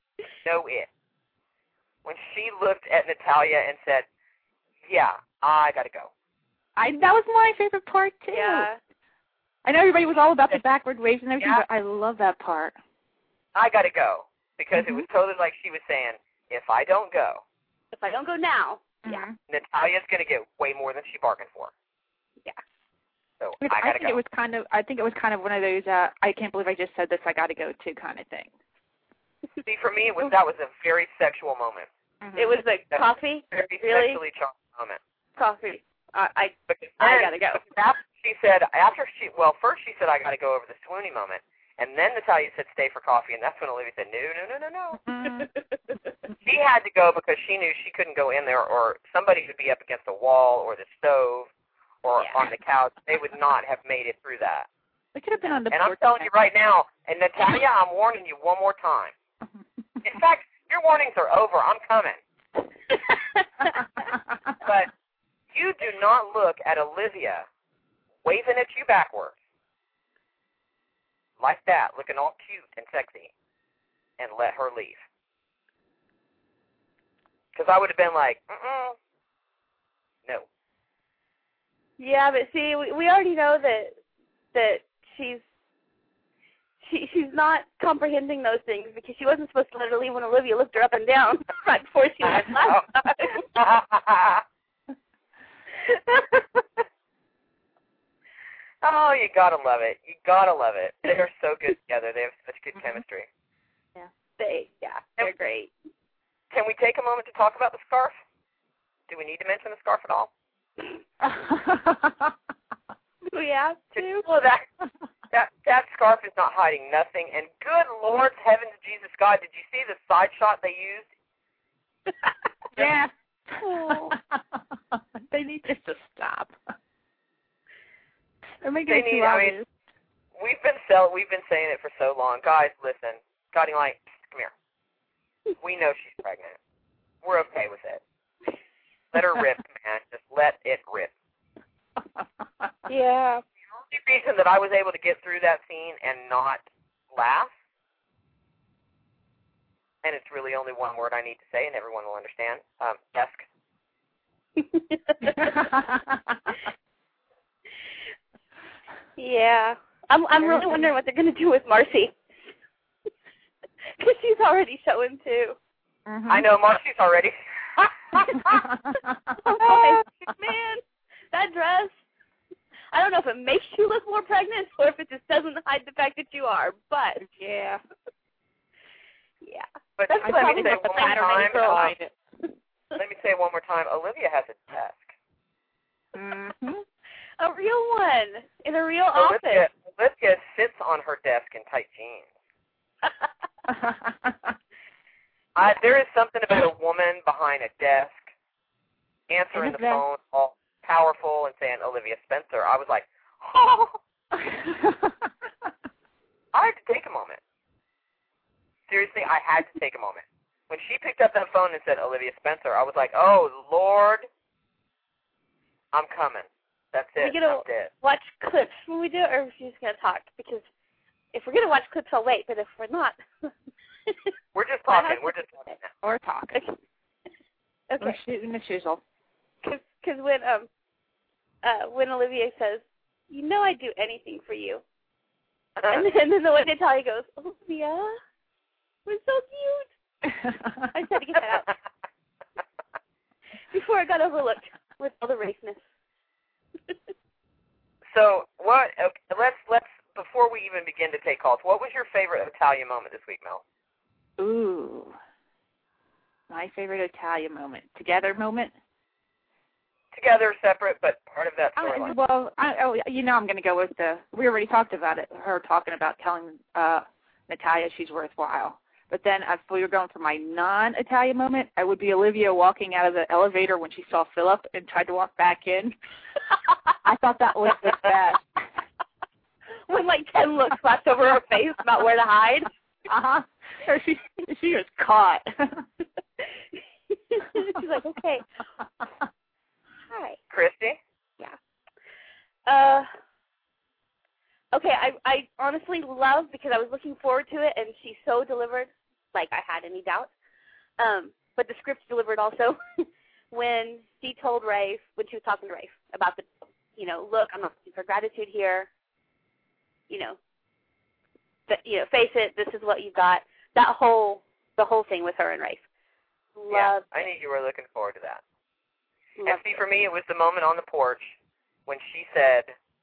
S2: When she looked at Natalia and said, yeah, I got to go.
S4: That was my favorite part, too.
S3: Yeah.
S4: I know everybody was all about the backward waves and everything, but I love that part.
S2: I got to go. Because it was totally like she was saying, if I don't go
S3: now,
S2: Natalia's going to get way more than she bargained for.
S3: Yeah.
S2: So I got to go.
S4: I think it was kind of one of those, I can't believe I just said this, I got to go too kind of thing.
S2: See, for me, that was a very sexual moment.
S3: It was like coffee?
S2: Very
S3: really?
S2: sexually charged moment.
S3: Coffee. I got to go. First she said, I got to go over the swoony moment. And then Natalia said, stay for coffee. And that's when Olivia said, no. She had to go because she knew she couldn't go in there, or somebody would be up against the wall or the stove or on the couch. They would not have made it through that.
S4: They could have been on the
S2: And I'm telling you right now, and Natalia, I'm warning you one more time. In fact, your warnings are over. I'm coming. But you do not look at Olivia waving at you backwards like that, looking all cute and sexy, and let her leave. Because I would have been like, no.
S3: Yeah, but see, we already know that she's not comprehending those things because she wasn't supposed to let her leave when Olivia looked her up and down right before she left last time.
S2: Oh, you gotta love it. You gotta love it. They are so good together. They have such good chemistry.
S3: Yeah, they're great.
S2: Can we take a moment to talk about the scarf? Do we need to mention the scarf at all?
S3: We have to.
S2: Well, that scarf is not hiding nothing. And good Lord, heavens, Jesus God, did you see the side shot they used?
S4: Yeah.
S3: Oh.
S4: They need this to stop. They're making it too obvious.
S2: We've been saying it for so long. Guys, listen. Guiding Light, come here. We know she's pregnant. We're okay with it. Let her rip, man. Just let it rip.
S3: Yeah.
S2: The only reason that I was able to get through that scene and not laugh, and it's really only one word I need to say and everyone will understand, desk.
S3: Yeah. I'm really wondering what they're going to do with Marcy. Because she's already showing too.
S4: Mm-hmm.
S2: I know, Marcy's already.
S3: Oh, man, that dress. I don't know if it makes you look more pregnant or if it just doesn't hide the fact that you are, but yeah. Yeah.
S2: But
S3: that's
S2: let me say
S3: the
S2: one more time.
S3: behind it.
S2: Let me say one more time. Olivia has a desk.
S3: Mm-hmm. A real one in a real office.
S2: Olivia sits on her desk in tight jeans. There is something about a woman behind a desk answering the phone, all powerful, and saying, Olivia Spencer. I was like, oh. I had to take a moment. Seriously, I had to take a moment. When she picked up that phone and said, Olivia Spencer, I was like, oh, Lord, I'm coming. That's it.
S3: We're going to watch clips when we do it, or are we just going to talk? Because if we're going to watch clips, I'll wait. But if we're not.
S2: We're just talking. We're just talking.
S4: Or talk.
S3: Okay.
S4: Or shooting the shizzle.
S3: Because when Olivia says, you know I'd do anything for you. And then the way Natalia goes, Olivia, we're so cute. I just had to get that out. Before I got overlooked with all the raceness.
S2: So what? Okay, let's before we even begin to take calls, what was your favorite Italian moment this week, Mel?
S4: Ooh, my favorite Italian moment. Together moment.
S2: Together, separate, but part of that storyline.
S4: I'm going to go with we already talked about it. Her talking about telling Natalia she's worthwhile. But then if we were going for my non-Italian moment, I would be Olivia walking out of the elevator when she saw Philip and tried to walk back in. I thought that was the best.
S3: When like 10 looks flashed over her face about where to hide.
S4: Uh-huh. She was caught.
S3: She's like, okay. Hi.
S2: Christy?
S3: Yeah. Okay, I honestly love, because I was looking forward to it, and she so delivered, like I had any doubt. But the script delivered also when she told Rafe, when she was talking to Rafe, about the, look, I'm not looking for gratitude here. Face it, this is what you got. The whole thing with her and Rafe.
S2: Yeah, I knew you were looking forward to that. And see, for me, it was the moment on the porch when she said,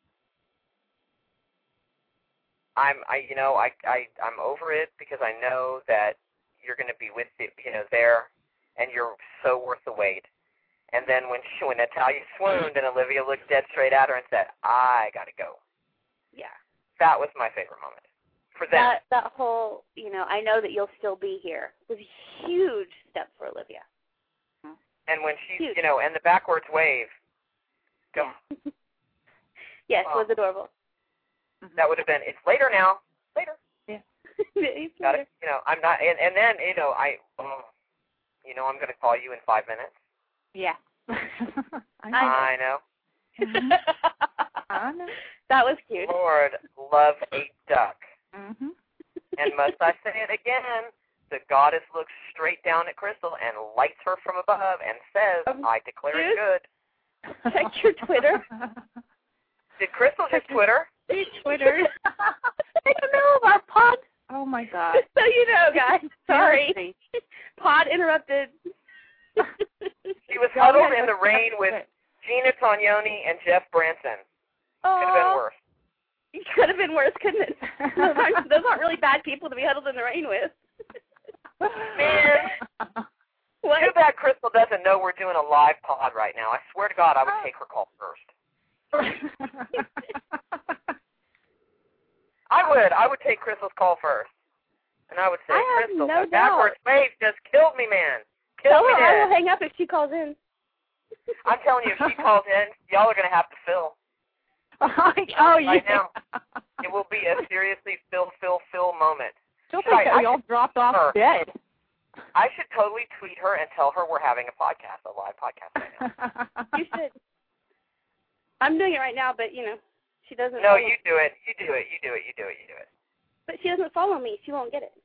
S2: I'm over it because I know that you're going to be with it, there, and you're so worth the wait. And then when Natalia swooned and Olivia looked dead straight at her and said, I got to go.
S3: Yeah.
S2: That was my favorite moment. For them.
S3: That whole, I know that you'll still be here was a huge step for Olivia.
S2: And when she's, and the backwards wave. Go.
S3: Yeah. Yes, it was adorable.
S2: That would have been, it's later now. Later.
S3: Yeah.
S2: Got it. I'm not, and then, I'm going to call you in 5 minutes.
S4: Yeah.
S2: I know.
S4: Mm-hmm. I know.
S3: That was cute.
S2: Lord, love a duck. And must I say it again, the goddess looks straight down at Crystal and lights her from above and says, I declare it good.
S3: Check your Twitter.
S2: Did Crystal just Twitter?
S3: She Twittered. I don't know about Pod.
S4: Oh, my God.
S3: Just so you know, guys. Sorry. Pod interrupted.
S2: She was huddled in the rain with Gina Tognoni and Jeff Branson. Could have been worse.
S3: It could have been worse, couldn't it? Those aren't really bad people to be huddled in the rain with.
S2: Man.
S3: What?
S2: Too bad Crystal doesn't know we're doing a live pod right now. I swear to God, I would take her call first. I would take Crystal's call first. And I would say, Crystal, that backwards wave just killed me, man. Killed me dead.
S3: I will hang up if she calls in.
S2: I'm telling you, if she calls in, y'all are going to have to fill.
S4: Right
S2: now. It will be a seriously fill moment.
S4: Don't think that we all dropped off dead.
S2: I should totally tweet her and tell her we're having a podcast, a live podcast right now.
S3: You should. I'm doing it right now, but, she doesn't.
S2: No, you do it. You do it.
S3: But she doesn't follow me. She won't get it.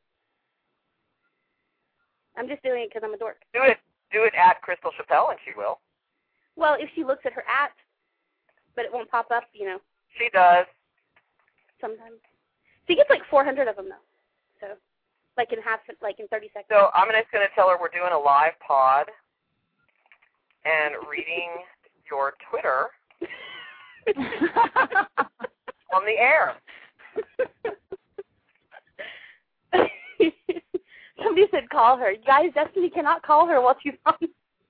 S3: I'm just doing it because I'm a dork.
S2: Do it at Crystal Chappelle, and she will.
S3: Well, if she looks at her @ but it won't pop up,
S2: She does.
S3: Sometimes. She gets like 400 of them, though. So, in 30 seconds.
S2: So I'm just going to tell her we're doing a live pod and reading your Twitter on the air.
S3: Somebody said call her. Guys, Destiny cannot call her while she's on.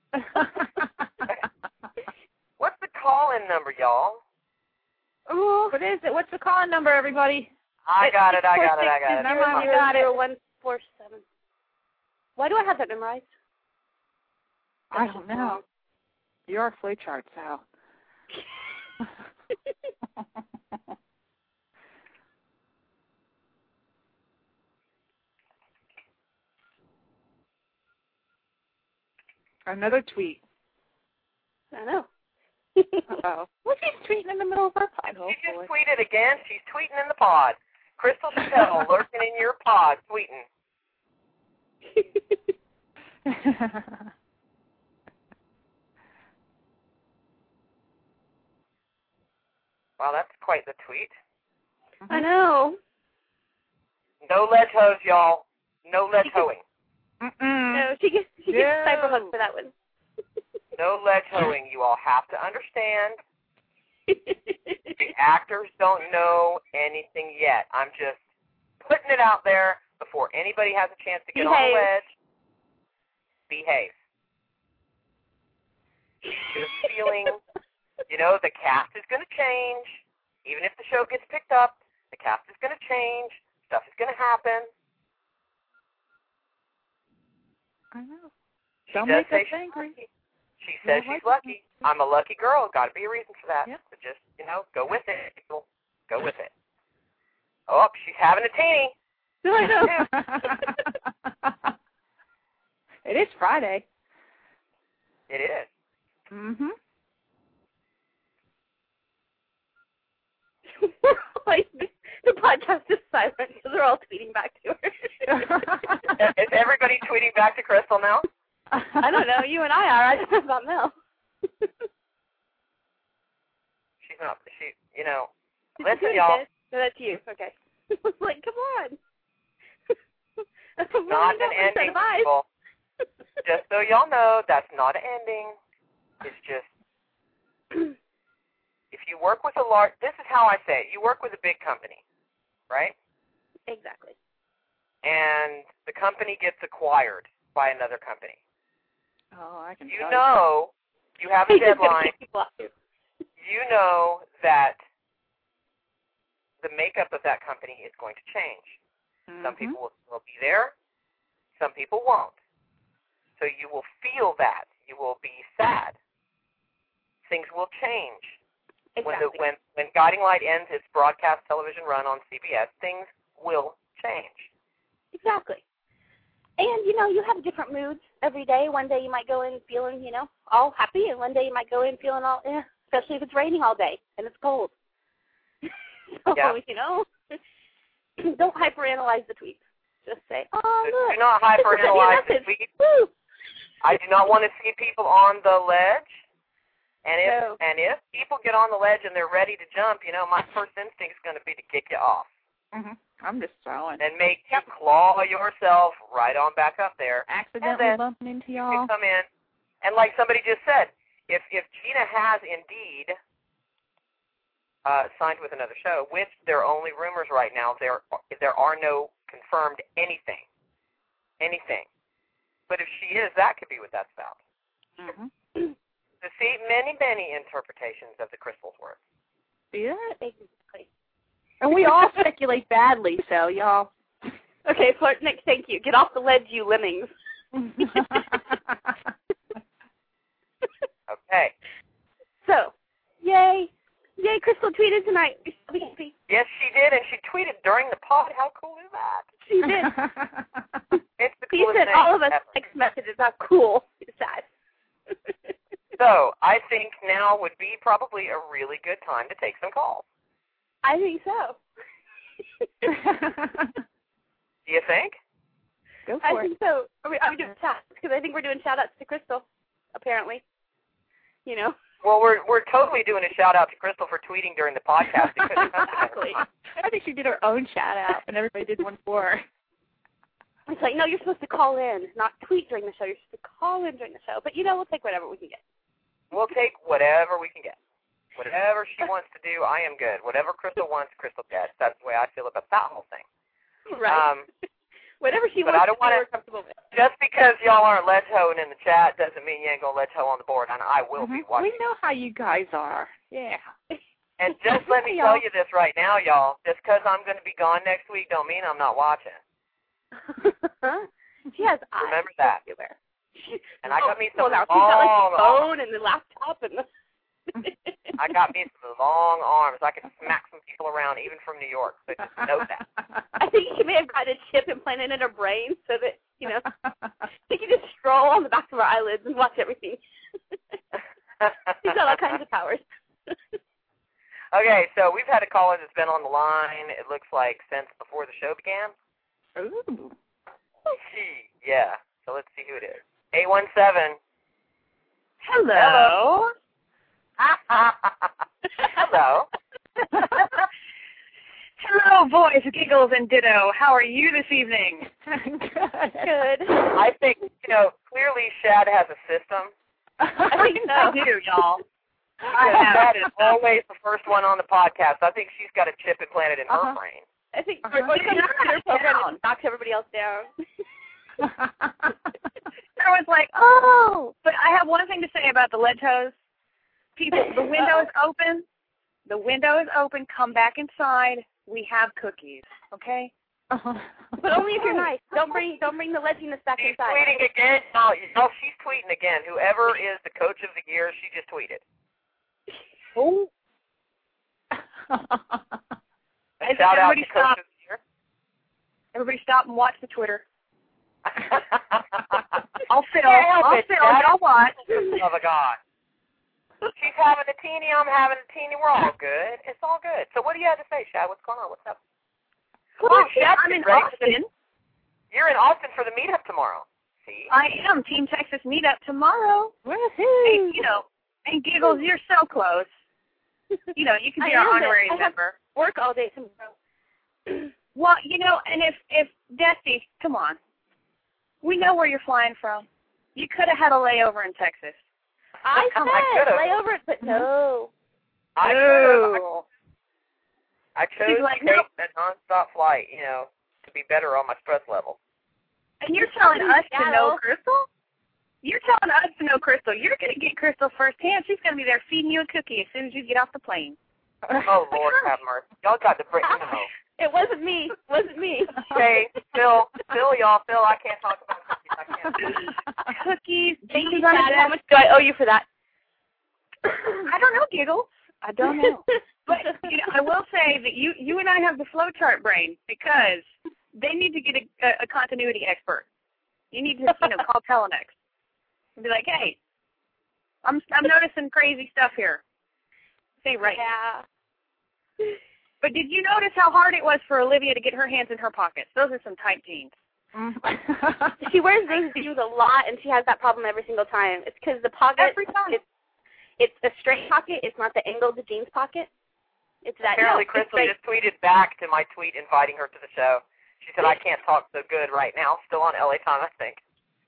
S2: What's the call-in number, y'all?
S3: Oh,
S4: what is it? What's the call-in number, everybody?
S2: I got it.
S4: Never mind, we got it.
S3: 0147. Why do I have that memorized?
S4: I don't know. You're a flow chart, Sal. Another tweet.
S3: I know.
S4: Uh-oh. Well, she's tweeting in the middle of her pod.
S2: She just tweeted again. She's tweeting in the pod. Crystal Chappelle lurking in your pod, tweeting. Wow, that's quite the tweet.
S3: I know.
S2: No ledge hose, y'all. No ledge hoeing.
S3: No, she gets cyber hug for that one.
S2: No ledge hoeing. You all have to understand. The actors don't know anything yet. I'm just putting it out there before anybody has a chance to get on the ledge. Behave. Just feeling, the cast is going to change. Even if the show gets picked up, the cast is going to change. Stuff is going to happen.
S4: I know. Don't make us angry.
S2: She says she's lucky. I'm a lucky girl. Got to be a reason for that.
S4: Yep.
S2: So just, go with it. Go with it. Oh, she's having a teeny.
S3: I know.
S4: It is Friday.
S2: It is.
S4: Mm-hmm.
S3: The podcast is silent because they're all tweeting back to her.
S2: Is everybody tweeting back to Crystal now?
S3: I don't know. You and I are. I don't know about Mel.
S2: She's not. Listen, y'all.
S3: No, that's you. Okay. Like, come on.
S2: Not an ending, people. Just so y'all know, that's not an ending. It's just, if you work with this is how I say it. You work with a big company, right?
S3: Exactly.
S2: And the company gets acquired by another company.
S4: Oh, I can
S2: you have a deadline. You know that the makeup of that company is going to change. Mm-hmm. Some people will be there. Some people won't. So you will feel that. You will be sad. Things will change.
S3: Exactly.
S2: When Guiding Light ends its broadcast television run on CBS, things will change.
S3: Exactly. And, you have different moods every day. One day you might go in feeling, all happy, and one day you might go in feeling all, especially if it's raining all day and it's cold. So,
S2: yeah.
S3: Don't hyperanalyze the tweets. Just say, oh, look.
S2: Do not hyperanalyze the tweet.
S3: Woo!
S2: I do not want to see people on the ledge. And if people get on the ledge and they're ready to jump, my first instinct is going to be to kick you off.
S4: Mm-hmm. I'm just throwing.
S2: And make you claw yourself right on back up there.
S4: Accidentally bumping into y'all.
S2: You come in. And like somebody just said, if Gina has indeed signed with another show, which there are only rumors right now, there are no confirmed anything. But if she is, that could be what that's about.
S4: Mm-hmm.
S2: To see many interpretations of the crystal's words.
S4: Yeah.
S3: Exactly.
S4: And we all speculate badly, so y'all.
S3: Okay, Nick, thank you. Get off the ledge, you lemmings.
S2: Okay.
S3: So, yay, Crystal tweeted tonight.
S2: Yes, she did, and she tweeted during the pod. How cool is that?
S3: She did.
S2: It's the
S3: She
S2: coolest
S3: sent
S2: thing
S3: all of us
S2: ever.
S3: text messages. How cool is that?
S2: So, I think now would be probably a really good time to take some calls.
S3: I think so.
S2: Do you think?
S4: Go for
S3: I
S4: it.
S3: think so. Are we doing shout-outs? Because I think we're doing shout-outs to Crystal, apparently.
S2: Well, we're totally doing a shout-out to Crystal for tweeting during the podcast.
S3: Exactly.
S4: I think she did her own shout-out, and everybody did one for her.
S3: It's like, no, you're supposed to call in, not tweet during the show. You're supposed to call in during the show. But, we'll take whatever we can get.
S2: We'll take whatever we can get. Whatever she wants to do, I am good. Whatever Crystal wants, Crystal gets. That's the way I feel about that whole thing.
S3: Right. Whatever she
S2: but
S3: wants
S2: I don't
S3: to do,
S2: wanna,
S3: we're comfortable with.
S2: Just because y'all aren't ledge hoeing in the chat doesn't mean you ain't going to ledge hoe on the board, and I will be watching.
S4: We know how you guys are. Yeah.
S2: And just let me tell you this right now, y'all. Just because I'm going to be gone next week don't mean I'm not watching.
S3: She has eyes.
S2: Remember that.
S3: Everywhere.
S2: And I got me some
S3: She's got
S2: long
S3: the phone and the laptop and the...
S2: I got me some long arms. I can smack some people around even from New York. So just know that.
S3: I think she may have got a chip implanted in her brain so that, she can just stroll on the back of her eyelids and watch everything. She's got all kinds of powers.
S2: Okay, so we've had a caller that's been on the line, it looks like, since before the show began.
S4: Ooh.
S2: Yeah. So let's see who it is. 817.
S3: Hello.
S2: Hello.
S1: Hello, boys, giggles, and ditto. How are you this evening?
S3: Good.
S2: I think, clearly Shad has a system.
S3: I think so.
S1: I do, y'all.
S2: Shad is always the first one on the podcast. I think she's got a chip implanted in her brain.
S3: I think we're going to computer program and knock everybody else down.
S1: Everyone's like, oh, but I have one thing to say about the ledge hoes. People, the window is open. The window is open. Come back inside. We have cookies, okay?
S3: But only if you're nice. Don't bring the ledginess back
S2: She's
S3: inside.
S2: tweeting again. No, she's tweeting again. Whoever is the coach of the year, she just tweeted.
S1: Oh.
S2: Shout out to coach of the year.
S1: Everybody stop and watch the Twitter. I'll fill.
S2: I'll
S1: Y'all watch.
S2: Love of God. She's having a teeny, I'm having a teeny. We're all good. It's all good. So what do you have to say, Shad? What's going on? What's up?
S1: Well, I'm in Austin.
S2: You're in Austin for the meetup tomorrow. See?
S1: I am. Team Texas meetup tomorrow.
S4: Woohoo!
S1: Hey, and Giggles, you're so close. You can be our honorary member.
S3: Work all day tomorrow.
S1: Well, and if Dusty, come on. We know where you're flying from. You could have had a layover in Texas.
S3: I said layover, but no.
S2: I chose to take a nonstop flight, to be better on my stress level.
S1: And you're telling us to know Crystal? You're telling us to know Crystal. You're going to get Crystal firsthand. She's going to be there feeding you a cookie as soon as you get off the plane.
S2: Oh, Lord have mercy. Y'all got to break me.
S3: It wasn't me.
S2: Okay, Phil, y'all. Phil, I can't talk about cookies. I can't.
S1: Cookies.
S3: Thank you, Dad. How much do I owe you for that?
S1: I don't know, Giggles. I don't know. But I will say that you and I have the flowchart brain because they need to get a continuity expert. You need to call Telenex and be like, hey, I'm noticing crazy stuff here. Say right.
S3: Yeah.
S1: But did you notice how hard it was for Olivia to get her hands in her pockets? Those are some tight jeans.
S3: She wears those jeans a lot, and she has that problem every single time. It's because the pocket,
S1: Every time.
S3: It's a straight pocket. It's not the angled jeans pocket. It's that.
S2: Apparently, Crystal just tweeted back to my tweet inviting her to the show. She said, I can't talk so good right now. Still on LA time, I think.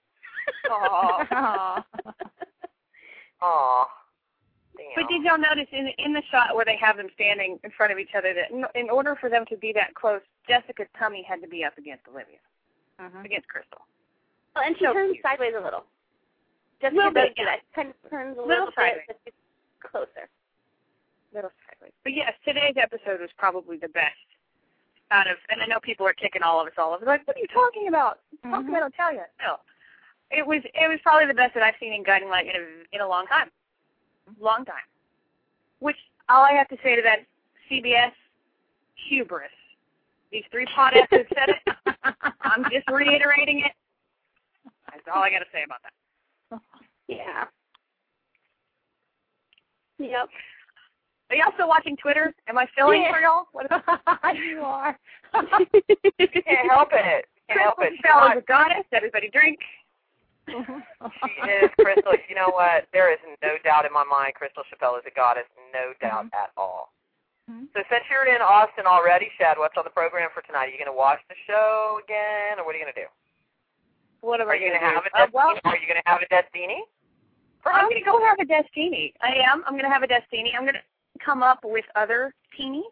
S1: Aww.
S2: Aw.
S1: But did y'all notice in the shot where they have them standing in front of each other that in order for them to be that close, Jessica's tummy had to be up against Olivia, against Crystal.
S3: Oh, and she turns sideways a little. Jessica does do that. She kind of turns a little bit, but she's closer.
S1: Little sideways. But yes, today's episode was probably the best out of, and I know people are kicking all of us off. Like, what are you talking about? Talking about Italia. No. It was probably the best that I've seen in Guiding Light in a long time. Long time. Which, all I have to say to that, CBS, hubris. These three podcasts said it. I'm just reiterating it. That's all I got to say about that.
S3: Yeah. Yep.
S1: Are y'all still watching Twitter? Am I filling for y'all?
S4: You are.
S2: Can't help it. Can't help it.
S1: Crystal is a goddess. Everybody drink.
S2: She is, Crystal. You know what? There is no doubt in my mind Crystal Chappelle is a goddess. No doubt at all. So since you're in Austin already, Shad, what's on the program for tonight? Are you going to watch the show again, or what are you going to do?
S1: What am
S2: Are
S1: I
S2: you
S1: going to
S2: have a Destiny? Are you going to have a Destiny?
S1: I'm going to go have a Destiny. I am. I'm going to have a Destiny. I'm going to come up with other teenies.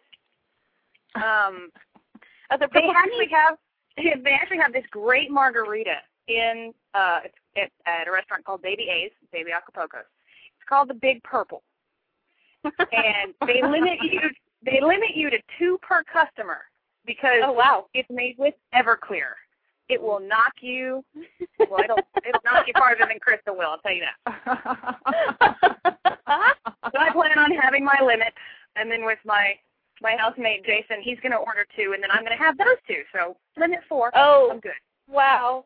S1: They actually have this great margarita in at a restaurant called Baby A's, Baby Acapulco's. It's called the Big Purple, and they limit you to 2 per customer because it's made with Everclear. It will knock you. Well, it'll knock you farther than Crystal will. I'll tell you that. So I plan on having my limit, and then with my housemate Jason, he's going to order 2, and then I'm going to have those 2. So limit 4.
S3: Oh,
S1: I'm good.
S3: Wow.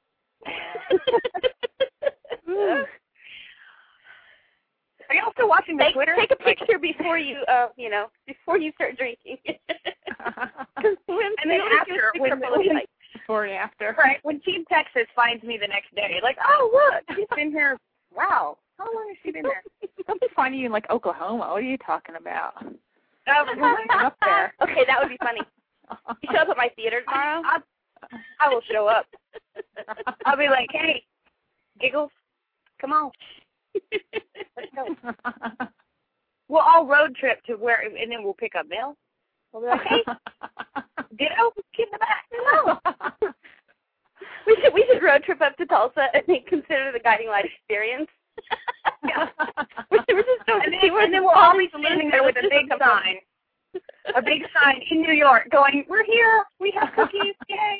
S1: Are y'all still watching the Twitter?
S3: Take a picture before you, before you start drinking.
S1: And then after,
S4: before and after.
S1: Right, when Team Texas finds me the next day, like, oh, look, she's been here. Wow, how long has she been there?
S4: They'll be finding you in, like, Oklahoma. What are you talking about?
S1: Up there.
S3: Okay, that would be funny. You show up at my theater tomorrow?
S1: I will show up. I'll be like, hey, Giggles, come on. Let's go. We'll all road trip to where, and then we'll pick up Mel. We'll be like, hey, Ditto, get in the back. Hello.
S3: We should road trip up to Tulsa and then consider the Guiding Light experience.
S1: Yeah.
S3: And
S1: then we'll all be standing there with a big sign in New York going, we're here, we have cookies, yay.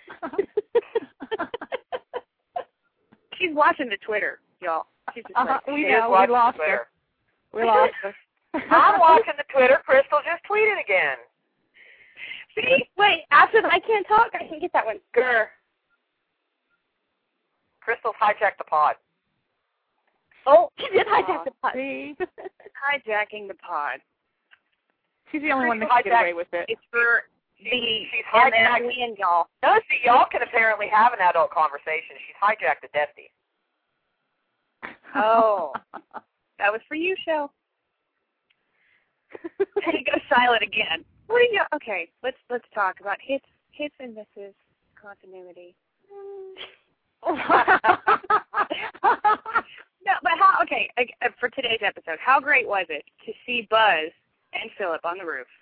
S1: She's watching the Twitter, y'all. She's just like,
S4: we lost her. We lost her.
S2: I'm watching the Twitter. Crystal just tweeted again.
S3: See? Wait, after I can't talk, I can get that one. Grr.
S2: Crystal's hijacked the pod.
S3: Oh, she did hijack the pod.
S1: Hijacking the pod.
S4: She's the only one that can get away with it.
S1: It's for
S2: she's hijacked
S1: and y'all.
S2: No, see, y'all can apparently have an adult conversation. She's hijacked the Destiny.
S1: Oh, that was for you, show. Hey, go silent again. What do you? Okay, let's talk about hits and misses, continuity. No, but how? Okay, for today's episode, how great was it to see Buzz and Philip on the roof,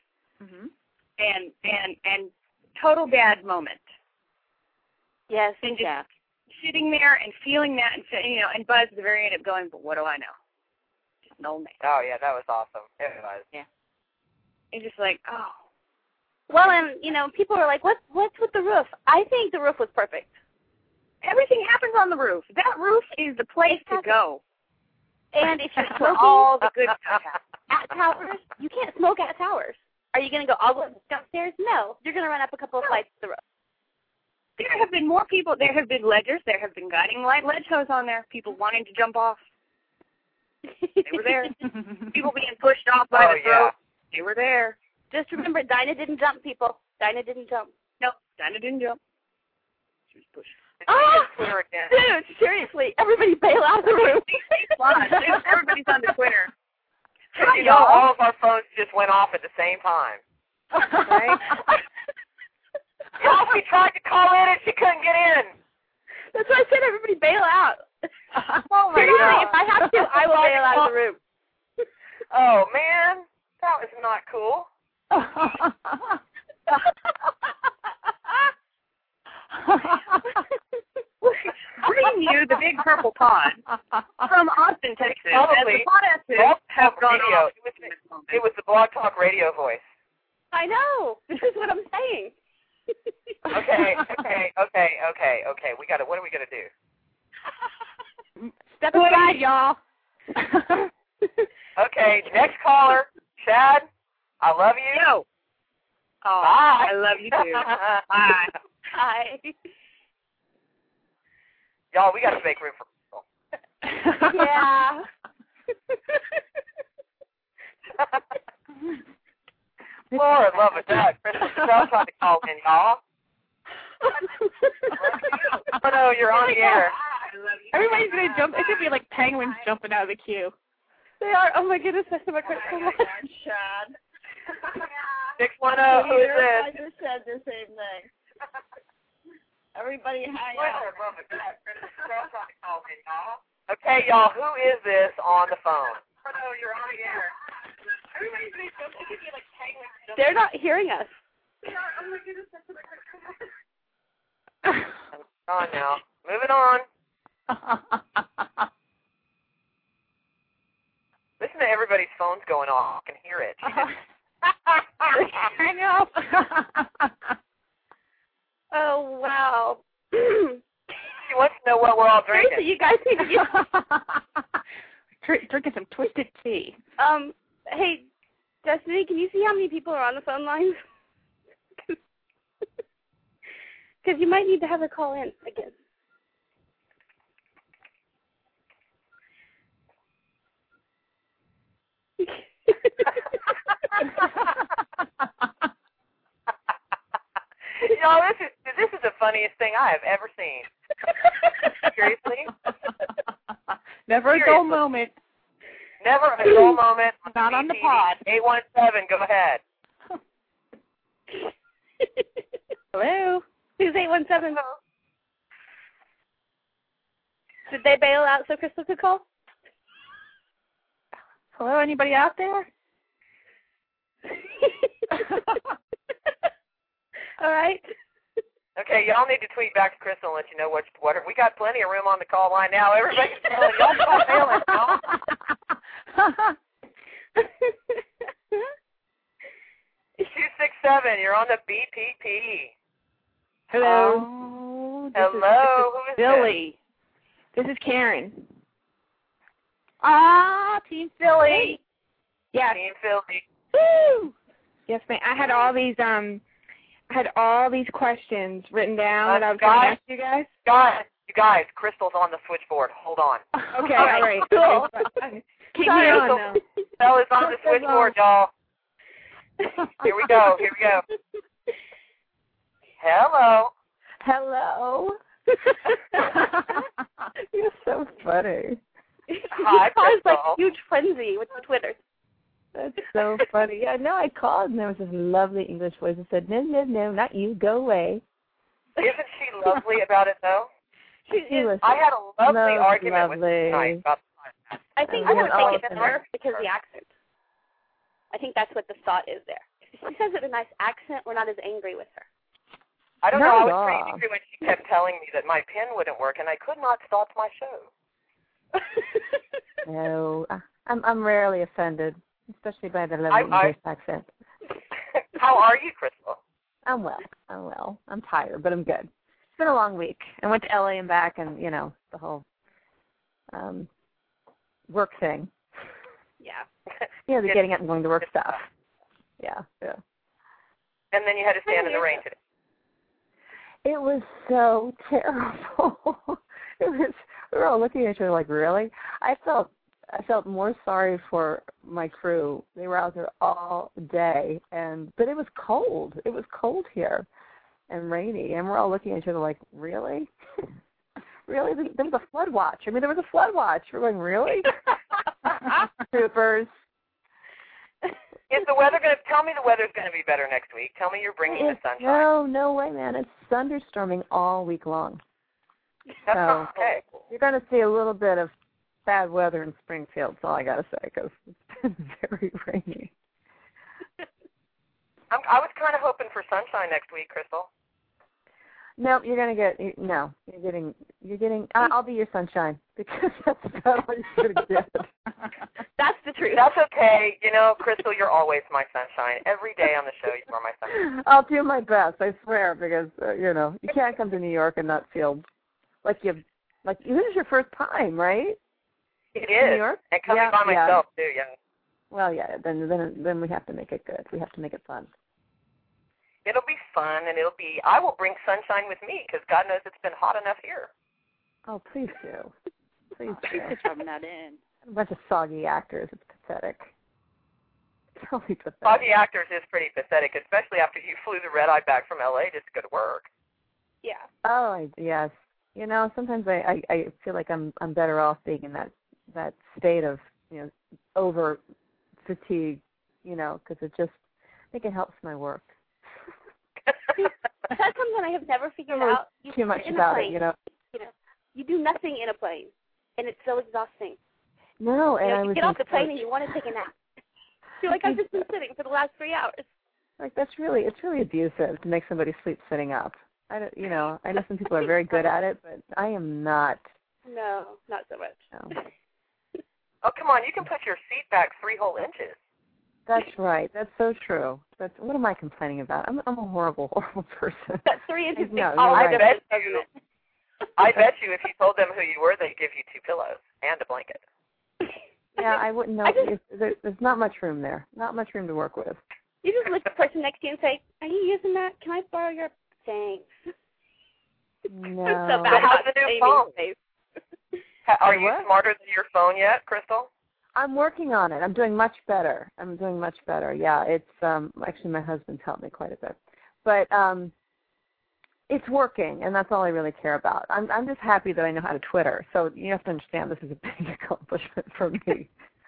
S1: and total dad moment.
S3: Yes,
S1: and just sitting there and feeling that, and Buzz at the very end of going, but what do I know? Just an old man.
S2: Oh yeah, that was awesome. It was.
S1: Yeah. It's just like, oh.
S3: Well, and people are like, what's with the roof? I think the roof was perfect.
S1: Everything happens on the roof. That roof is the place to go.
S3: And if you're smoking
S1: all the good stuff
S3: at towers, you can't smoke at towers. Are you going to go all the way downstairs? No. You're going to run up a couple of flights to the roof.
S1: There have been more people. There have been ledgers. There have been Guiding Light ledge shows on there. People wanting to jump off. They were there. People being pushed off by the throat. They were there.
S3: Just remember, Dinah didn't jump, people. Dinah didn't jump.
S1: Nope, Dinah didn't jump. She was pushing.
S3: Oh,
S2: Twitter again.
S3: dude, seriously, everybody bail out of the room.
S1: Everybody's on the Twitter.
S2: You know, all of our phones just went off at the same time.
S1: Right?
S2: Y'all, she tried to call in and she couldn't get in.
S3: That's why I said everybody bail out.
S1: Oh my
S3: Seriously,
S1: God.
S3: if I have to, I will bail out of the room.
S2: Oh, man. That was not cool.
S1: Bringing you the Big Purple Pod from Austin, Texas.
S2: Probably.
S1: As the podcasts have gone
S2: Radio.
S1: off.
S2: It was the Blog Talk Radio voice.
S3: I know. This is what I'm saying.
S2: Okay. We got to. What are we gonna do?
S4: Step aside, y'all.
S2: Okay, next caller, Chad. I love you.
S1: Yo. Oh,
S2: Bye.
S1: I love you too. Bye.
S3: Hi.
S2: Y'all, we got to make room for people.
S3: Yeah.
S2: Lord, love it, that. Crystal Bell trying to call in, y'all. Oh no, you're on the air.
S4: Everybody's going to jump. It could be like penguins jumping out of the queue.
S3: They are. Oh my goodness, that's so much fun.
S2: 610, who is this?
S5: I just said the same thing. Everybody hang out.
S2: Okay, y'all, who is this on the phone?
S3: They're not hearing us.
S2: On now. Moving on. Listen to everybody's phones going off. I can hear it.
S4: I know.
S3: Oh, wow.
S2: She wants to know what we're all drinking.
S3: Seriously, you guys need to get...
S4: Drinking some twisted tea.
S3: Hey, Destiny, can you see how many people are on the phone lines? Because you might need to have her call in again.
S2: Y'all, this is the funniest thing I have ever seen. Seriously?
S4: Never a dull moment.
S2: Never a dull moment.
S4: Not on the pod.
S2: 817, go ahead.
S4: Hello?
S3: Who's 817? Did they bail out so Crystal could call?
S4: Hello, anybody out there?
S3: All right.
S2: Okay, y'all need to tweet back to Crystal and let you know what we got plenty of room on the call line now. Everybody's bailing. Y'all stop bailing, y'all. 267, you're on the BPP.
S6: Hello.
S4: Oh,
S2: Hello, who is
S6: Billy. This is Karen.
S4: Team Philly.
S6: Yes.
S2: Team Philly.
S6: Woo! Yes, ma'am. I had all these questions written down that I was going to ask you guys.
S2: You guys, Crystal's on the switchboard. Hold on.
S6: Okay, all right.
S3: Cool.
S6: Keep me on now.
S2: Crystal is on the switchboard, y'all. Here we go. Hello.
S5: Hello. You're so funny.
S2: Hi,
S3: He caused like
S2: Crystal.
S3: huge frenzy with the Twitter.
S5: That's so funny. Yeah, no, I called and there was this lovely English voice that said, no, not you, go away.
S2: Isn't she lovely about it, though?
S5: She was
S2: I had a lovely argument with her
S5: lovely.
S2: tonight about the podcast.
S3: I think
S5: I
S3: you
S5: would
S3: would
S5: always
S3: think it's
S5: say
S3: her because of the accent. I think that's what the thought is there. She says it with a nice accent. We're not as angry with her.
S2: I don't
S5: Not
S2: know. I
S5: at
S2: was
S5: all.
S2: pretty angry when she kept telling me that my pen wouldn't work, and I could not stop my show.
S5: No, I'm rarely offended, especially by the lovely English accent.
S2: How are you, Crystal?
S5: I'm well. I'm tired, but I'm good. It's been a long week. I went to LA and back, and the whole work thing.
S3: Yeah.
S5: The getting up and going to work stuff. Yeah.
S2: And then you had to stand in the rain today.
S5: It was so terrible. We were all looking at each other like, really? I felt I felt more sorry for my crew. They were out there all day, but it was cold. It was cold here and rainy, and we're all looking at each other like, really? Really? There was a flood watch. I mean, there was a flood watch. We're going, really? Troopers.
S2: Is the weather going to, tell me the weather's going to be better next week. Tell me you're bringing the sunshine.
S5: No way, man. It's thunderstorming all week long.
S2: That's
S5: so
S2: okay.
S5: You're going to see a little bit of bad weather in Springfield, that's all I got to say, because it's been very rainy.
S2: I was kind of hoping for sunshine next week, Crystal.
S5: No, you're getting, I'll be your sunshine, because that's about all you're going to get.
S3: That's the truth.
S2: That's okay. You know, Crystal, you're always my sunshine. Every day on the show, you are my sunshine.
S5: I'll do my best, I swear, because, you can't come to New York and not feel like this is your first time, right?
S2: It is.
S5: New York?
S2: And coming by myself, too, yeah.
S5: Well, yeah, then we have to make it good. We have to make it fun.
S2: It'll be fun, and I will bring sunshine with me, because God knows it's been hot enough here.
S5: Oh, please do. Please do.
S4: She's just rubbing that in.
S5: A bunch of soggy actors. It's pathetic. It's really pathetic.
S2: Soggy actors is pretty pathetic, especially after you flew the red-eye back from L.A. just to go to work.
S3: Yeah.
S5: Oh, yes. Sometimes I feel like I'm better off being in that state of, over fatigue, because I think it helps my work.
S3: That's something I have never figured out.
S5: Too much about it,
S3: You do nothing in a plane, and it's so exhausting.
S5: No, and
S3: you get off the plane and you want to take a nap. You're like, I've just been sitting for the last 3 hours.
S5: Like it's really abusive to make somebody sleep sitting up. I know some people are very good at it, but I am not.
S3: No, not so much.
S5: No.
S2: Oh, come on, you can put your seat back 3 whole inches.
S5: That's right. That's so true. What am I complaining about? I'm a horrible person.
S3: That 3 inches.
S2: I bet you if you told them who you were, they'd give you 2 pillows and a blanket.
S5: Yeah, I wouldn't know. There's not much room there. Not much room to work with.
S3: You just look at the person next to you and say, "Are you using that? Can I borrow your thanks?"
S5: No.
S2: So how's the new phone? Are you smarter than your phone yet, Crystal?
S5: I'm working on it. I'm doing much better. Yeah, it's actually my husband's helped me quite a bit, but it's working, and that's all I really care about. I'm just happy that I know how to Twitter. So you have to understand this is a big accomplishment for me.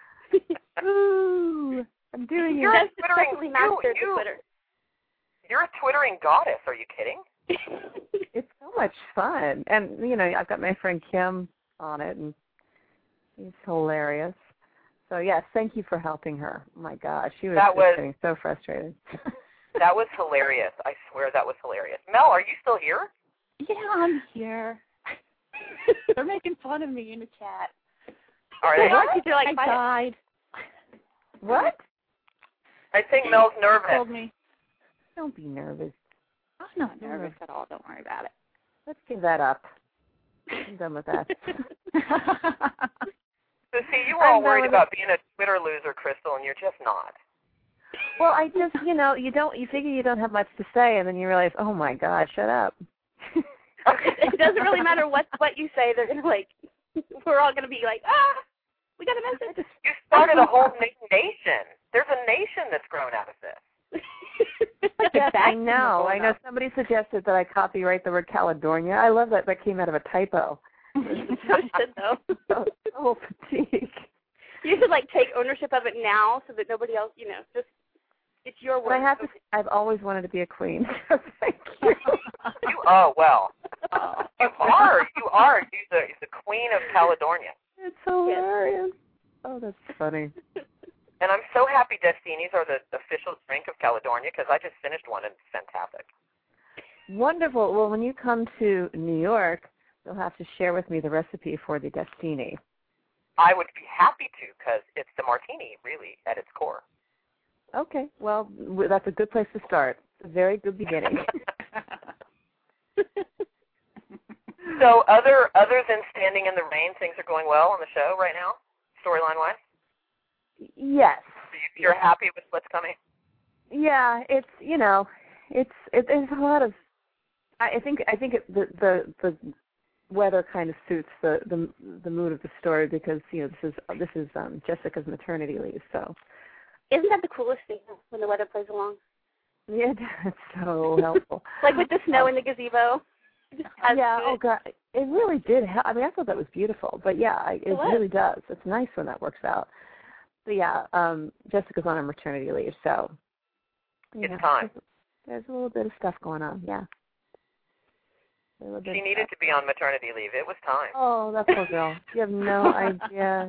S5: Ooh, I'm doing
S2: You're
S5: it.
S3: Twitter.
S2: You're a Twittering goddess. Are you kidding?
S5: It's so much fun, and I've got my friend Kim on it, and he's hilarious. So yes, thank you for helping her. Oh my gosh, she was getting so frustrated.
S2: That was hilarious. I swear that was hilarious. Mel, are you still here?
S4: Yeah, I'm here. They're making fun of me in the chat.
S2: Are they?
S4: I died.
S5: What?
S2: I think Mel's nervous.
S4: Told me.
S5: Don't be nervous.
S4: I'm not nervous at all. Don't worry about it.
S5: Let's give that up. I'm done with that.
S2: So see, you were all worried about being a Twitter loser, Crystal, and you're just not.
S5: Well, I just, you figure you don't have much to say, and then you realize, oh my God, shut up.
S3: It doesn't really matter what you say. They're going to we're all going to be like, we got a message.
S2: You started a whole nation. There's a nation that's grown out of this.
S5: Yes, I know. Somebody suggested that I copyright the word Caledonia. I love that. That came out of a typo.
S3: So should though.
S5: So fatigue.
S3: You should take ownership of it now, so that nobody else, just it's your word.
S5: But I've always wanted to be a queen. Thank you.
S2: Well. You are. You're the queen of Caledonia.
S5: It's hilarious. Oh, that's funny.
S2: And I'm so happy Destinis are the official drink of Caledonia, because I just finished one and it's fantastic.
S5: Wonderful. Well, when you come to New York, you'll have to share with me the recipe for the Destini.
S2: I would be happy to, because it's the martini, really, at its core.
S5: Okay. Well, that's a good place to start. It's a very good beginning.
S2: So other than standing in the rain, things are going well on the show right now, storyline-wise?
S5: Yes.
S2: So you're happy with what's coming?
S5: Yeah, it's it's a lot of. I think the weather kind of suits the mood of the story because this is Jessica's maternity leave. So
S3: isn't that the coolest thing when the weather plays along?
S5: Yeah, it's so helpful.
S3: Like with the snow in the gazebo.
S5: Yeah. Oh God, it really did help. I mean, I thought that was beautiful, but yeah, it really does. It's nice when that works out. But yeah, Jessica's on her maternity leave, so
S2: it's time.
S5: There's a little bit of stuff going on. Yeah.
S2: She needed to be on maternity leave. It was time.
S5: Oh, that poor girl. You have no idea.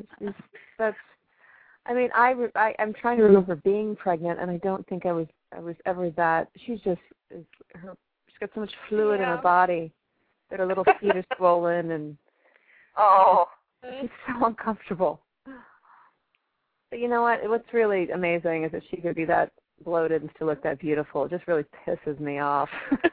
S5: I mean, I'm trying to remember being pregnant, and I don't think I was ever that. She's got so much fluid in her body that her little feet are swollen, and she's so uncomfortable. But you know what? What's really amazing is that she could be that bloated and still look that beautiful. It just really pisses me off.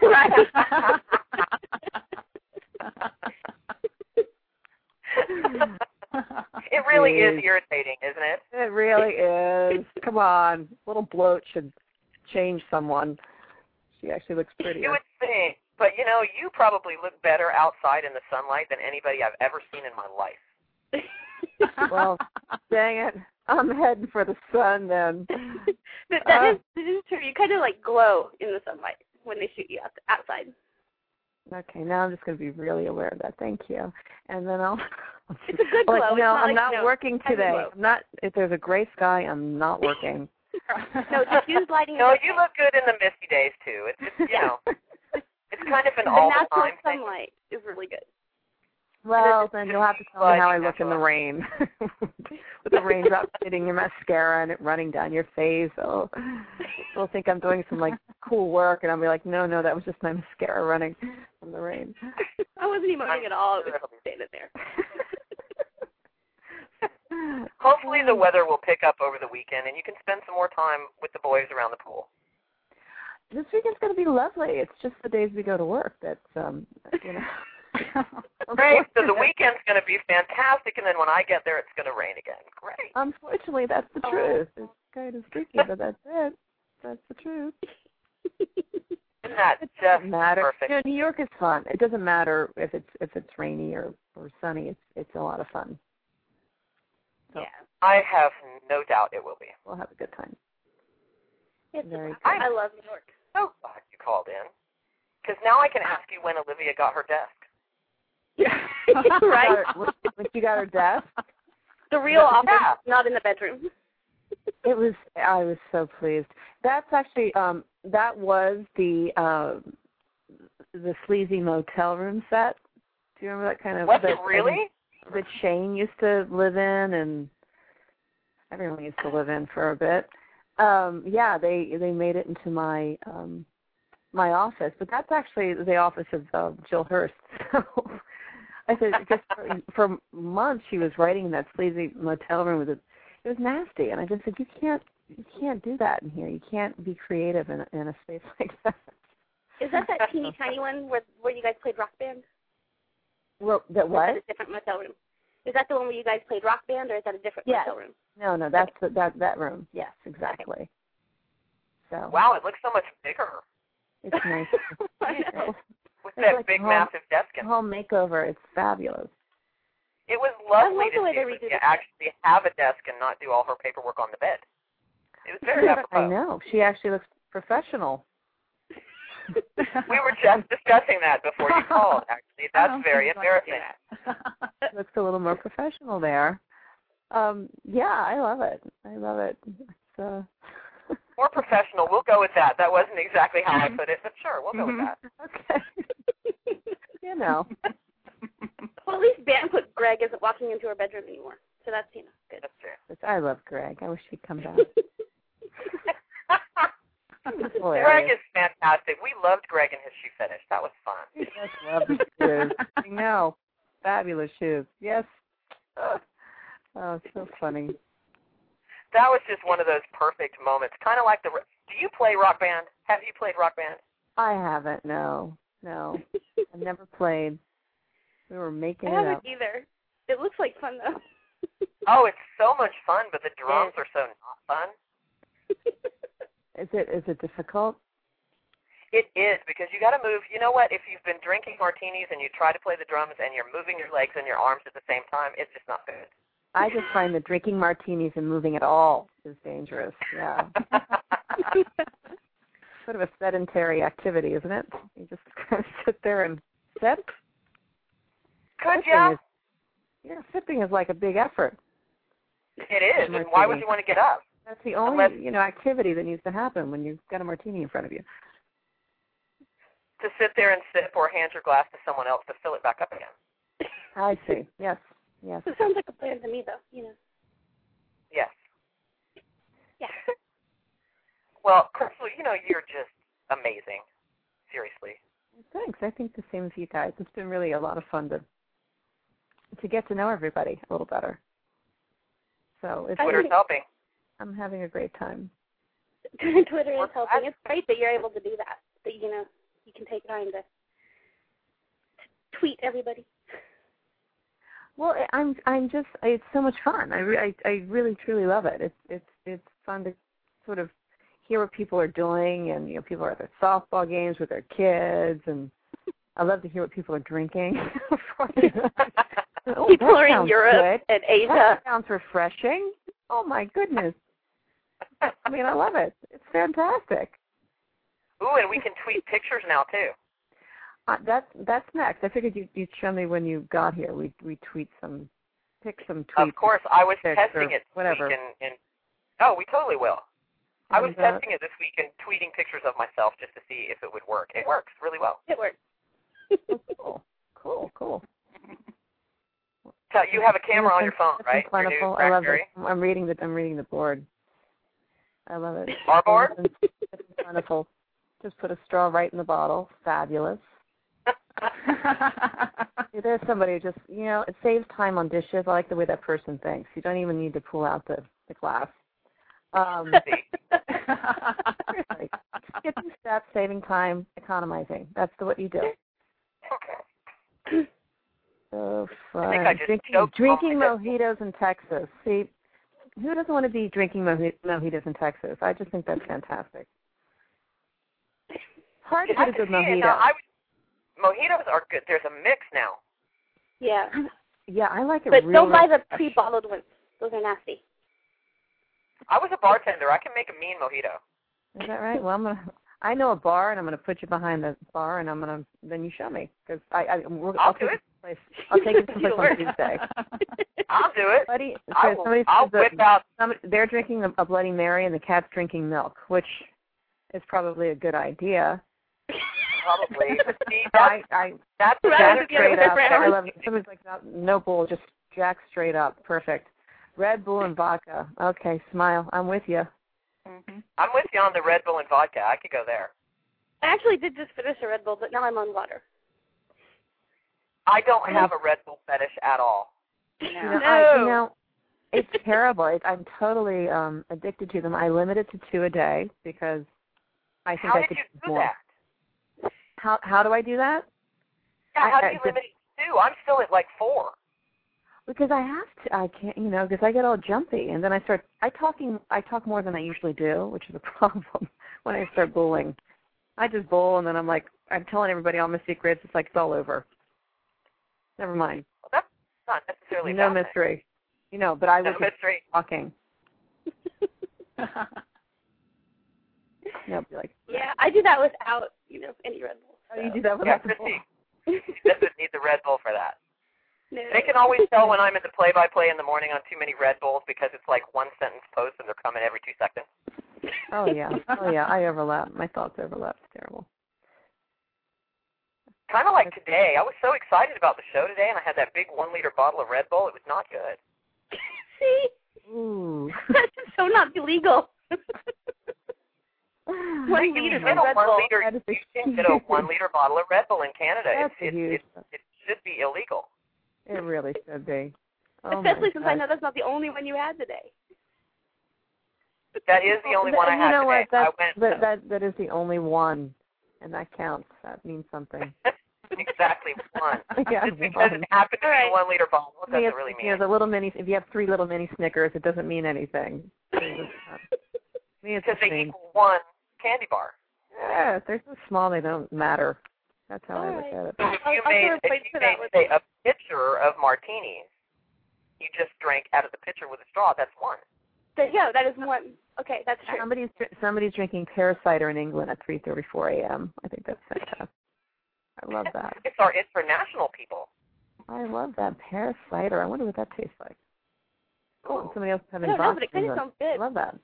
S2: It really is irritating, isn't it?
S5: It really is. Come on. A little bloat should change someone. She actually looks prettier.
S2: You would think. But, you probably look better outside in the sunlight than anybody I've ever seen in my life.
S5: Well, dang it. I'm heading for the sun then.
S3: That is true. You kind of glow in the sunlight when they shoot you outside.
S5: Okay, now I'm just going to be really aware of that. Thank you. And then I'll...
S3: It's a good glow.
S5: No, I'm not working today. If there's a gray sky, I'm not working.
S3: No, just use lighting.
S2: No, you look good in the misty days, too. It's it's kind of an all-the-time thing.
S3: The natural sunlight is really good.
S5: Well, then you'll have to tell me how I look in the rain. With the raindrops hitting your mascara and it running down your face. Oh, they'll think I'm doing some cool work, and I'll be like, no, that was just my mascara running from the rain.
S3: I wasn't emoting at all. It was standing there.
S2: Hopefully the weather will pick up over the weekend, and you can spend some more time with the boys around the pool.
S5: This weekend's going to be lovely. It's just the days we go to work that's,
S2: Great. So the weekend's going to be fantastic, and then when I get there, it's going to rain again. Great.
S5: Unfortunately, that's the truth. It's kind of freaky, but that's it. That's the truth.
S2: Isn't that just perfect?
S5: New York is fun. It doesn't matter if it's rainy or sunny. It's a lot of fun. So,
S3: yeah.
S2: I have no doubt it will be.
S5: We'll have a good time.
S3: Very good. I love New York.
S2: So glad you called in. Because now I can ask you when Olivia got her desk.
S3: Yeah. Right?
S5: When she got her desk?
S3: The real office, not in the bedroom.
S5: I was so pleased. That's actually, that was the sleazy motel room set. Do you remember that kind of?
S2: Was it really?
S5: That Shane used to live in, and everyone used to live in for a bit. Yeah, they made it into my my office, but that's actually the office of Jill Hurst. So I said, just for months she was writing in that sleazy motel room. It was nasty, and I just said, you can't do that in here. You can't be creative in a space like that.
S3: Is that teeny tiny one where you guys played Rock Band?
S5: Well, that what?
S3: Is that a different motel room? Is that the one where you guys played Rock Band, or is that a different motel room?
S5: No, that's that room. Yes, exactly. So.
S2: Wow, it looks so much bigger.
S5: It's nice.
S2: With that big, massive desk in it.
S5: Home makeover. It's fabulous.
S2: It was lovely to see Olivia actually have a desk and not do all her paperwork on the bed. It was very apropos.
S5: I know. She actually looks professional.
S2: We were just discussing that before you called, actually. That's very embarrassing.
S5: Looks a little more professional there. Yeah, I love it. It's,
S2: more professional. We'll go with that. That wasn't exactly how I put it, but sure, we'll go with that.
S5: Okay. You know.
S3: Well, at least Bamfoot Greg isn't walking into her bedroom anymore, so that's good.
S2: That's true.
S5: I love Greg. I wish he'd come back.
S2: Greg is fantastic. We loved Greg and his shoe fetish. That was fun.
S5: Yes, love his shoes. I know. Fabulous shoes. Yes. Oh, so funny.
S2: That was just one of those perfect moments. Kind of like do you play Rock Band? Have you played Rock Band?
S5: I haven't, no. I've never played. We were making it up.
S3: I haven't either. It looks like fun, though.
S2: Oh, it's so much fun, but the drums are so not fun.
S5: Is it difficult?
S2: It is, because you got to move. You know what? If you've been drinking martinis and you try to play the drums and you're moving your legs and your arms at the same time, it's just not good.
S5: I just find that drinking martinis and moving at all is dangerous. Yeah. Sort of a sedentary activity, isn't it? You just kind of sit there and sip. Sipping is like a big effort.
S2: It is. And why would you want to get up?
S5: That's the only activity that needs to happen when you've got a martini in front of you.
S2: To sit there and sip or hand your glass to someone else to fill it back up again.
S5: I see. Yes. Yes.
S3: It sounds like a plan to me, though.
S2: Yes.
S3: Yeah.
S2: Well, Crystal, you're just amazing. Seriously.
S5: Thanks. I think the same as you guys. It's been really a lot of fun to get to know everybody a little better. So
S2: Twitter's helping.
S5: I'm having a great time.
S3: Twitter is helping. It's great that you're able to do that. That you can take time to tweet everybody.
S5: Well, I'm just. It's so much fun. I really truly love it. It's fun to sort of hear what people are doing, and people are at their softball games with their kids, and I love to hear what people are drinking.
S3: People are in Europe and Asia.
S5: That sounds refreshing. Oh my goodness. I mean, I love it. It's fantastic.
S2: Ooh, and we can tweet pictures now too.
S5: That's next. I figured you'd show me when you got here. We pick some tweets.
S2: Of course, I was testing it this
S5: whatever.
S2: week oh, we totally will. I was testing it this week and tweeting pictures of myself just to see if it would work. It works really well.
S3: It works.
S5: Cool.
S2: So you have a camera on your phone, right?
S5: Wonderful. I love it. I'm reading the board. I love it.
S2: Our board?
S5: It's wonderful. Just put a straw right in the bottle. Fabulous. There's somebody who just, it saves time on dishes. I like the way that person thinks. You don't even need to pull out the glass. Seriously. Get some steps, saving time, economizing. That's what you do.
S2: Okay.
S5: So fun. Drinking mojitos in Texas. See, who doesn't want to be drinking mojitos in Texas? I just think that's fantastic. Hard to get a good mojito.
S2: Mojitos are good. There's a mix now.
S3: Yeah.
S5: Yeah, I like it.
S3: But
S5: really
S3: don't buy the pre-bottled ones. Those are nasty.
S2: I was a bartender. I can make a mean mojito.
S5: Is that right? Well, I know a bar, and I'm going to put you behind the bar, and then you show me, because
S2: I'll do it.
S5: I'll take it someplace on Tuesday.
S2: I'll do it.
S5: I'll
S2: whip out.
S5: They're drinking a Bloody Mary, and the cat's drinking milk, which is probably a good idea.
S2: Probably. See,
S5: that's Jack straight up. I love it. Somebody's like, no bull, just Jack straight up. Perfect. Red Bull and vodka. Okay, smile. I'm with you.
S2: Mm-hmm. I'm with you on the Red Bull and vodka. I could go there.
S3: I actually did just finish a Red Bull, but now I'm on water.
S2: I don't have a Red Bull fetish at all.
S3: No.
S5: It's terrible. I'm totally addicted to them. I limit it to 2 a day because I think I could do more.
S2: That?
S5: How do I do that?
S2: Yeah, how do you limit it to 2? I'm still at like 4.
S5: Because I have to. I can't, because I get all jumpy, and then I talk more than I usually do, which is a problem when I start bowling. I just bowl, and then I'm telling everybody all my secrets. It's like it's all over. Never mind.
S2: Well, that's not necessarily
S5: no mystery. But I was
S2: mystery.
S5: Talking. Be like.
S3: Yeah, I do that without any Red Bull.
S5: So. Oh, you do that without the Bull.
S2: Christy doesn't need the Red Bull for that.
S3: No.
S2: They can always tell when I'm in the play-by-play in the morning on too many Red Bulls because it's like 1-sentence posts and they're coming every 2 seconds.
S5: Oh yeah. I overlap. My thoughts overlap. It's terrible.
S2: Kind of like today. I was so excited about the show today, and I had that big 1-liter bottle of Red Bull. It was not good.
S3: See?
S5: Ooh.
S3: That's so not illegal.
S2: 1 liter of Red Bull. You can get a 1-liter bottle of Red Bull in Canada. It should be illegal.
S5: It really should be. Oh,
S3: especially since I know that's not the only one you had today.
S2: That is the only one I had today.
S5: That is the only one, and that counts. That means something.
S2: Exactly, one.
S5: Yeah,
S2: just because it happened to be a 1-liter bottle doesn't really mean
S5: the little mini. If you have 3 little mini Snickers, it doesn't mean anything.
S2: Because they equal 1 candy bar.
S5: Yeah, if they're so small they don't matter. That's how I look at it.
S2: If you made say, a pitcher of martinis, you just drank out of the pitcher with a straw, that's one.
S3: Yeah, that is one. Okay, that's true.
S5: Somebody's drinking pear cider in England at 3:34 a.m. I think that's fantastic. I love that.
S2: It's for national people.
S5: I love that pear cider. I wonder what that tastes like. Oh, somebody else having
S3: I don't know, but it
S5: Boston.
S3: kind of sounds good.
S5: I love that.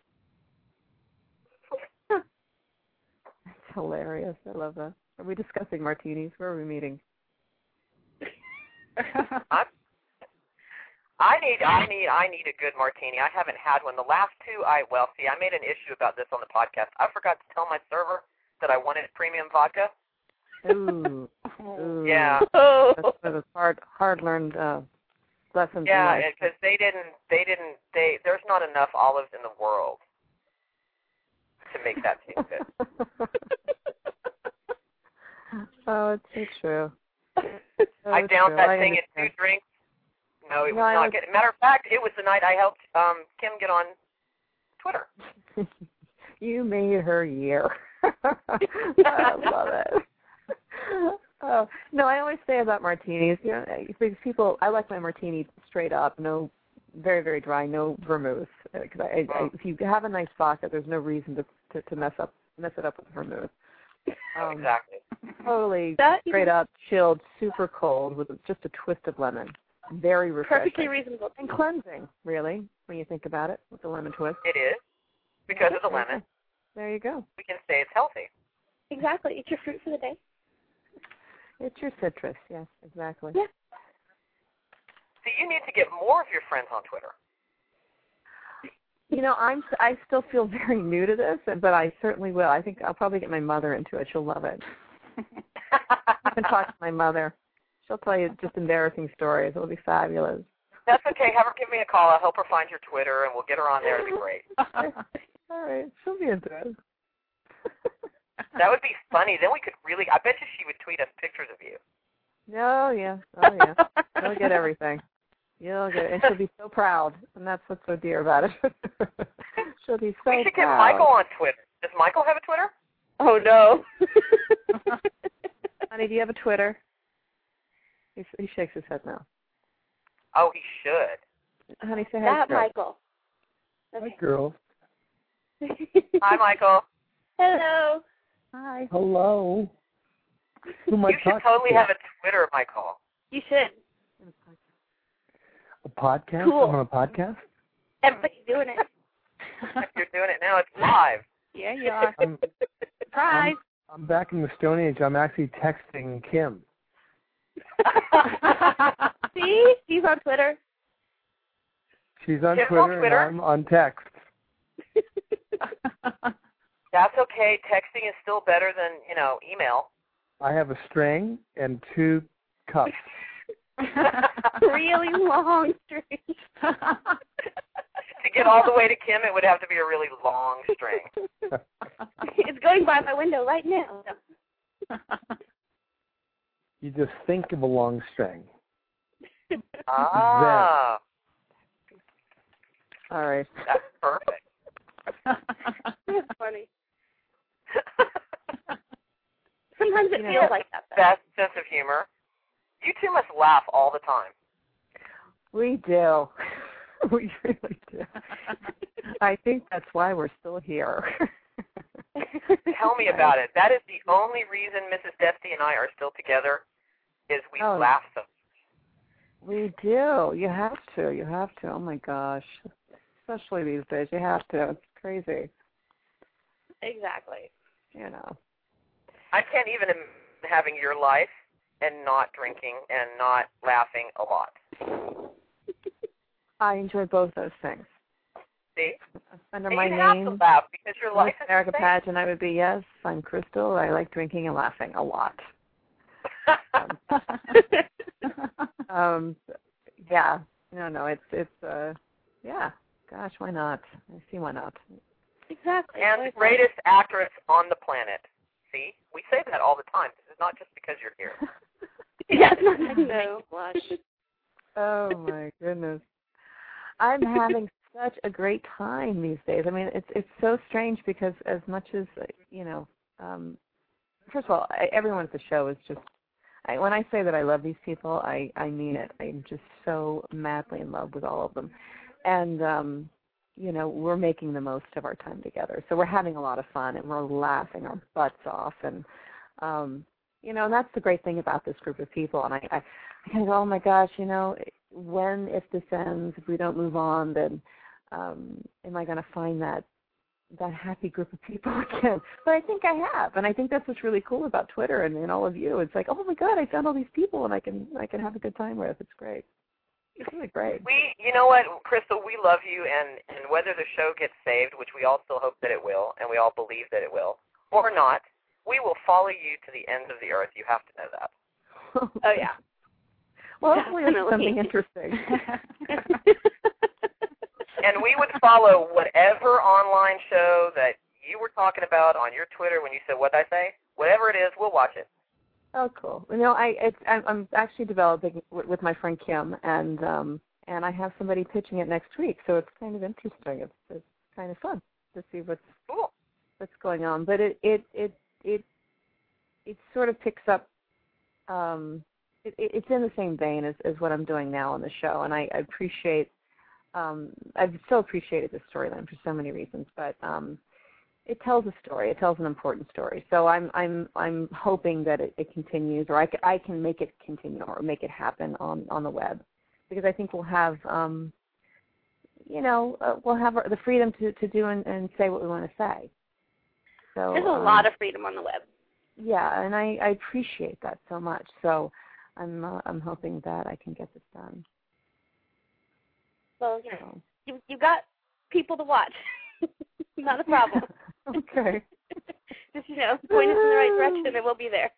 S5: That's hilarious. I love that. Are we discussing martinis? Where are we meeting?
S2: I need a good martini. I haven't had one. The last two, I made an issue about this on the podcast. I forgot to tell my server that I wanted premium vodka.
S5: Ooh.
S2: Yeah.
S5: That's one of those hard-learned lessons.
S2: Yeah, because there's not enough olives in the world to make that taste good.
S5: Oh, it's so true.
S2: I downed that thing in 2 drinks. No, it was not good. Matter of fact, it was the night I helped Kim get on Twitter.
S5: You made her year. I love it. Oh, no, I always say about martinis, because I like my martini straight up, no, very, very dry, no vermouth. Because if you have a nice vodka, there's no reason to mess it up with vermouth.
S2: Exactly.
S5: Totally straight up, chilled, super cold with just a twist of lemon. Very refreshing.
S3: Perfectly reasonable.
S5: And cleansing, really, when you think about it, with the lemon twist.
S2: It is, because of the lemon.
S5: There you go.
S2: We can say it's healthy.
S3: Exactly. It's your fruit for the day.
S5: It's your citrus, yes, exactly.
S3: Yeah.
S2: So you need to get more of your friends on Twitter.
S5: I still feel very new to this, but I certainly will. I think I'll probably get my mother into it. She'll love it. I can talk to my mother. She'll tell you just embarrassing stories. It'll be fabulous.
S2: That's okay. Have her give me a call. I'll help her find your Twitter, and we'll get her on there. It'll be great.
S5: All right. She'll be into it.
S2: That would be funny. Then we could really, I bet you she would tweet us pictures of you.
S5: Oh, yeah. You'll get everything. You'll get it. And she'll be so proud. And that's what's so dear about it. She'll be so proud.
S2: We should get Michael on Twitter. Does Michael have a Twitter?
S3: Oh, no.
S5: Honey, do you have a Twitter? He shakes his head now.
S2: Oh, he should.
S5: Honey, say hi.
S3: That Michael.
S7: Okay. Hi, girl.
S2: Hi, Michael.
S3: Hello.
S5: Hi.
S7: Hello. Who am I
S2: you should totally have a Twitter, Michael.
S3: You should.
S7: A podcast?
S3: Cool.
S7: I'm on a podcast?
S3: Everybody's doing it.
S2: You're doing it now. It's live.
S4: Yeah, you are.
S3: Surprise.
S7: I'm back in the Stone Age. I'm actually texting Kim.
S3: See? She's on Twitter.
S7: She's on
S2: Kim's
S7: Twitter,
S2: on Twitter,
S7: and I'm on text.
S2: That's okay. Texting is still better than, email.
S7: I have a string and 2 cups.
S3: Really long string.
S2: To get all the way to Kim, it would have to be a really long string.
S3: It's going by my window right now.
S7: You just think of a long string.
S2: Ah.
S5: All right.
S2: That's perfect.
S3: That's funny. Sometimes it feels like that, though.
S2: Best sense of humor. You two must laugh all the time.
S5: We do. We really do. I think that's why we're still here.
S2: Tell me about it. That is the only reason Mrs. Dusty and I are still together is we laugh so much.
S5: We do. You have to. You have to. Oh, my gosh. Especially these days. You have to. It's crazy.
S3: Exactly.
S2: I can't even imagine having your life and not drinking and not laughing a lot.
S5: I enjoy both those things.
S2: See?
S5: Under
S2: and
S5: my
S2: you
S5: name,
S2: have to laugh because your life is
S5: Erica Pageant, I would be, yes, I'm Crystal. I like drinking and laughing a lot. Yeah. No, it's yeah. Gosh, why not? I see why not.
S3: Exactly.
S2: And the greatest actress on the planet. See? We say that all the time. This is not just because you're here.
S3: Yeah, no.
S5: Oh, my goodness. I'm having such a great time these days. I mean, it's so strange because as much as, first of all, everyone at the show is just, when I say that I love these people, I mean it. I'm just so madly in love with all of them. And, you know, we're making the most of our time together. So we're having a lot of fun, and we're laughing our butts off. And, you know, and that's the great thing about this group of people. And I kind of go, oh, my gosh, you know, if this ends, if we don't move on, then am I going to find that happy group of people again? But I think I have, and I think that's what's really cool about Twitter and all of you. It's like, oh my God, I found all these people, and I can have a good time with. It's great. It's really great.
S2: You know what, Crystal, we love you, and whether the show gets saved, which we all still hope that it will, and we all believe that it will, or not, we will follow you to the ends of the earth. You have to know that.
S3: Oh yeah.
S5: Well, hopefully it's something interesting.
S2: And we would follow whatever online show that you were talking about on your Twitter when you said, what'd I say? Whatever it is, we'll watch it.
S5: Oh, cool. You know, I'm actually developing with my friend Kim, and I have somebody pitching it next week, so it's kind of interesting. It's kind of fun to see what's going on. But it sort of picks up. It's in the same vein as what I'm doing now on the show, and I appreciate. I've still appreciated this storyline for so many reasons, but it tells a story. It tells an important story. So I'm hoping that it continues, or I can make it continue or make it happen on the web, because I think we'll have we'll have the freedom to do and say what we want to say. So
S3: there's a lot of freedom on the web.
S5: Yeah, and I appreciate that so much. So I'm hoping that I can get this done.
S3: Well, you got people to watch. Not a problem.
S5: Okay.
S3: Just, point us in the right direction and we'll be there.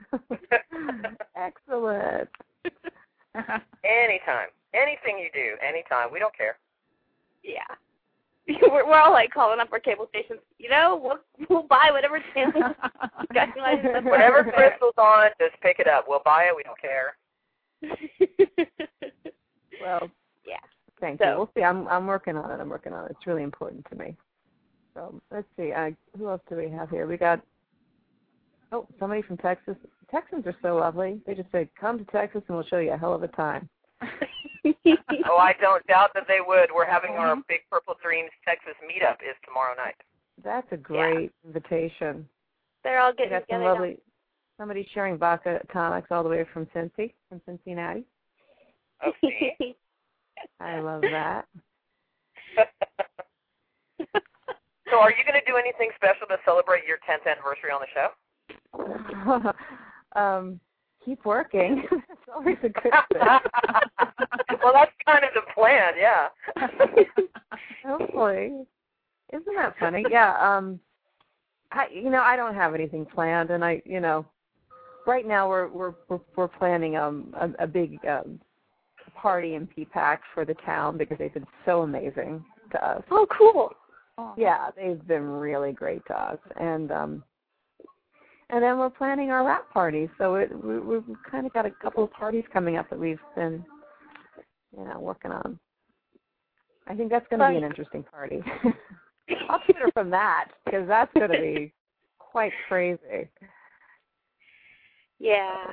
S5: Excellent.
S2: Anytime. Anything you do, anytime. We don't care.
S3: Yeah. We're all like calling up our cable stations. We'll buy whatever channel.
S2: Whatever Crystal's on, just pick it up. We'll buy it. We don't care.
S5: Well,
S3: yeah.
S5: Thank you. We'll see. I'm working on it. It's really important to me. So let's see. Who else do we have here? We got somebody from Texas. Texans are so lovely. They just say, "Come to Texas and we'll show you a hell of a time."
S2: Oh, I don't doubt that they would. We're having our Big Purple Dreams Texas meetup is tomorrow night.
S5: That's a great invitation.
S3: They're all getting together.
S5: Lovely. Somebody sharing vodka tonics all the way from Cincinnati.
S2: Okay.
S5: I love that.
S2: So are you going to do anything special to celebrate your 10th anniversary on the
S5: show? Keep working. It's always a good thing.
S2: Well, that's kind of the plan, yeah.
S5: Hopefully. Isn't that funny? Yeah. I don't have anything planned, and right now we're planning a big party in PPAC for the town because they've been so amazing to us.
S3: Oh, cool.
S5: Yeah, they've been really great to us, and then we're planning our wrap party. So we've kind of got a couple of parties coming up that we've been, working on. I think that's going to be an interesting party. I'll shoot her from that because that's going to be quite crazy.
S3: Yeah.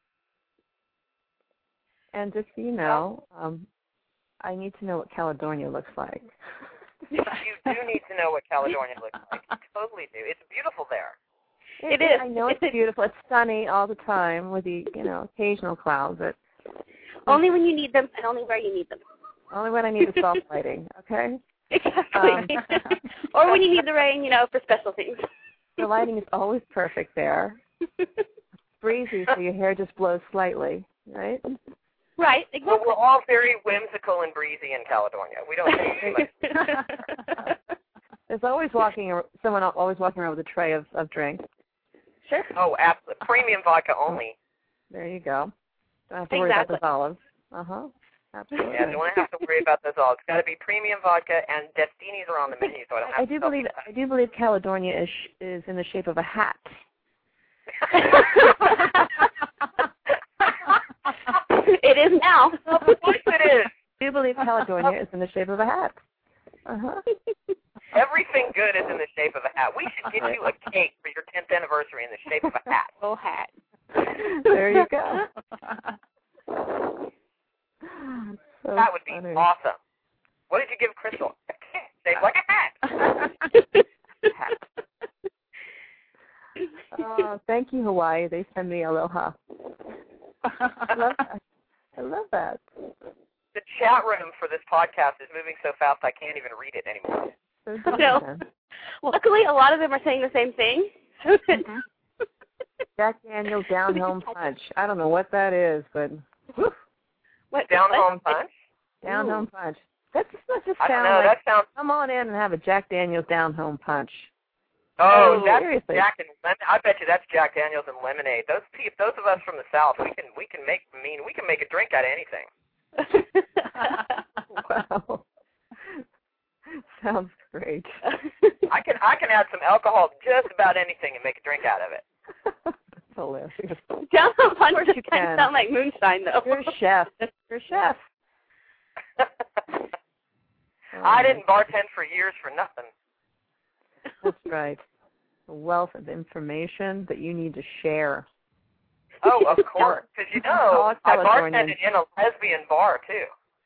S5: And just so you know, I need to know what Caledonia looks like.
S2: You do need to know what Caledonia looks like. You totally do. It's beautiful there.
S3: It is.
S5: I know it's beautiful. It's sunny all the time with the, occasional clouds.
S3: Only when you need them and only where you need them.
S5: Only when I need the soft lighting, okay?
S3: Exactly. Or when you need the rain, for special things.
S5: The lighting is always perfect there. It's breezy, so your hair just blows slightly, right?
S3: Right, exactly.
S2: Well, we're all very whimsical and breezy in Caledonia. We don't think too much.
S5: There's always someone always walking around with a tray of drinks.
S3: Sure.
S2: Oh, absolutely. Premium vodka only.
S5: There you go. Don't have to worry about those olives. Absolutely.
S2: Yeah, don't have to worry about those olives. It's got to be premium vodka, and Destinis are on the menu, so I don't have to.
S5: I do believe Caledonia is in the shape of a hat.
S3: It is now.
S2: Of course it is.
S5: I do believe Caledonia is in the shape of a hat.
S2: Everything good is in the shape of a hat. We should get you a cake for your 10th anniversary in the shape of a hat.
S4: Full hat.
S5: There you go. So
S2: that would be
S5: funny.
S2: awesome. What did you give Crystal? A hat shaped like a hat.
S5: Thank you, Hawaii. They send me aloha. I love that. I love that.
S2: The chat room for this podcast is moving so fast I can't even read it anymore.
S3: No. Luckily, a lot of them are saying the same thing.
S5: Jack Daniel's Down Home Punch. I don't know what that is, but
S3: What?
S2: Down Home Punch?
S5: Down Home Punch. That just
S2: I don't
S5: sound
S2: know.
S5: like
S2: That sounds.
S5: come on in and have a Jack Daniel's Down Home Punch.
S2: Oh, that's
S5: seriously.
S2: Jack and I bet you that's Jack Daniels and lemonade. Those of us from the South, we can make a drink out of anything.
S5: Wow. Sounds great.
S2: I can add some alcohol to just about anything and make a drink out of it.
S5: That's hilarious.
S3: Down Home Punch
S5: course
S3: just
S5: you
S3: kind of
S5: can.
S3: sound like moonshine, though.
S5: You're a chef. You're a chef.
S2: I didn't bartend for years for nothing.
S5: That's right. A wealth of information that you need to share.
S2: Oh, of course. Because, I bartended in a lesbian bar, too.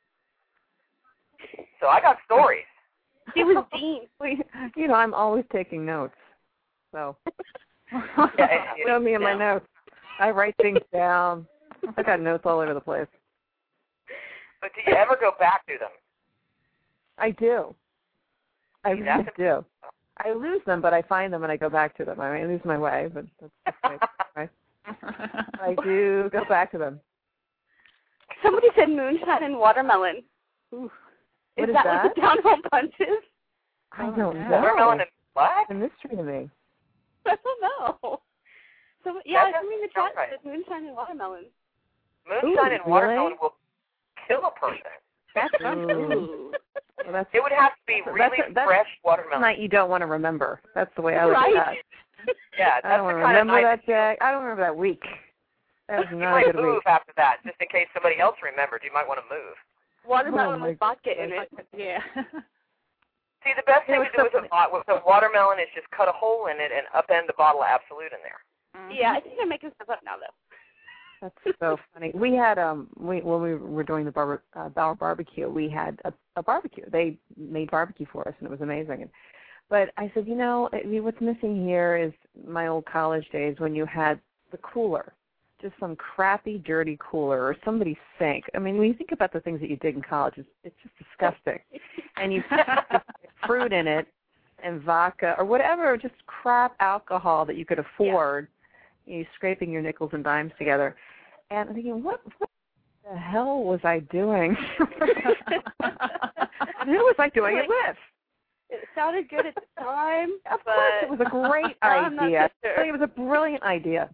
S2: So I got stories.
S3: She was Dean.
S5: I'm always taking notes. So,
S2: Yeah,
S5: me and my notes. I write things down. I got notes all over the place.
S2: But do you ever go back to them?
S5: I do. I really do. I lose them, but I find them and I go back to them. I mean, I lose my way, but that's right. I do go back to them.
S3: Somebody said moonshine and watermelon.
S5: Ooh.
S3: Is that what the Down Home Punch is?
S5: I don't know.
S2: Watermelon and what?
S5: It's a mystery to me.
S3: I don't know. So yeah, I mean the chat said moonshine and watermelon.
S2: Moonshine and watermelon will kill a person.
S5: Well,
S2: it would have to be really fresh watermelon.
S5: Night you don't want to remember. That's the way I look at that.
S2: Yeah, that's
S5: I don't
S2: the kind
S5: remember
S2: of night
S5: that day. I don't remember that week. That was
S2: you
S5: not
S2: might
S5: a good
S2: move
S5: week.
S2: after that, just in case somebody else remembered. You might want to move.
S3: Watermelon with vodka in it.
S4: Yeah.
S2: See, the best thing to do with a watermelon is just cut a hole in it and upend the bottle of Absolute in there.
S3: Yeah, I think I'm making stuff up now, though.
S5: That's so funny. We had when we were doing the Bauer barbecue, we had a barbecue. They made barbecue for us, and it was amazing. But I said, what's missing here is my old college days when you had the cooler, just some crappy, dirty cooler or somebody's sink. I mean, when you think about the things that you did in college, it's just disgusting. And you put fruit in it and vodka or whatever, just crap alcohol that you could afford. You scraping your nickels and dimes together. And I'm thinking, what the hell was I doing? Who was I doing it with?
S3: It sounded good at the time.
S5: Of course, it was a great idea. It was a brilliant idea.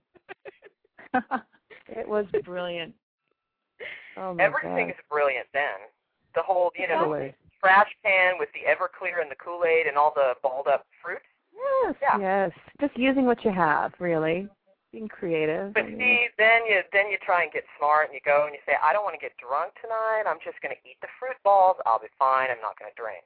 S5: It was brilliant. Oh my
S2: Everything
S5: God.
S2: is brilliant then. The whole, trash can with the Everclear and the Kool-Aid and all the balled up fruit.
S5: Yes. Just using what you have, really. Being creative.
S2: But see, then you try and get smart and you go and you say, I don't want to get drunk tonight. I'm just going to eat the fruit balls. I'll be fine. I'm not going to drink.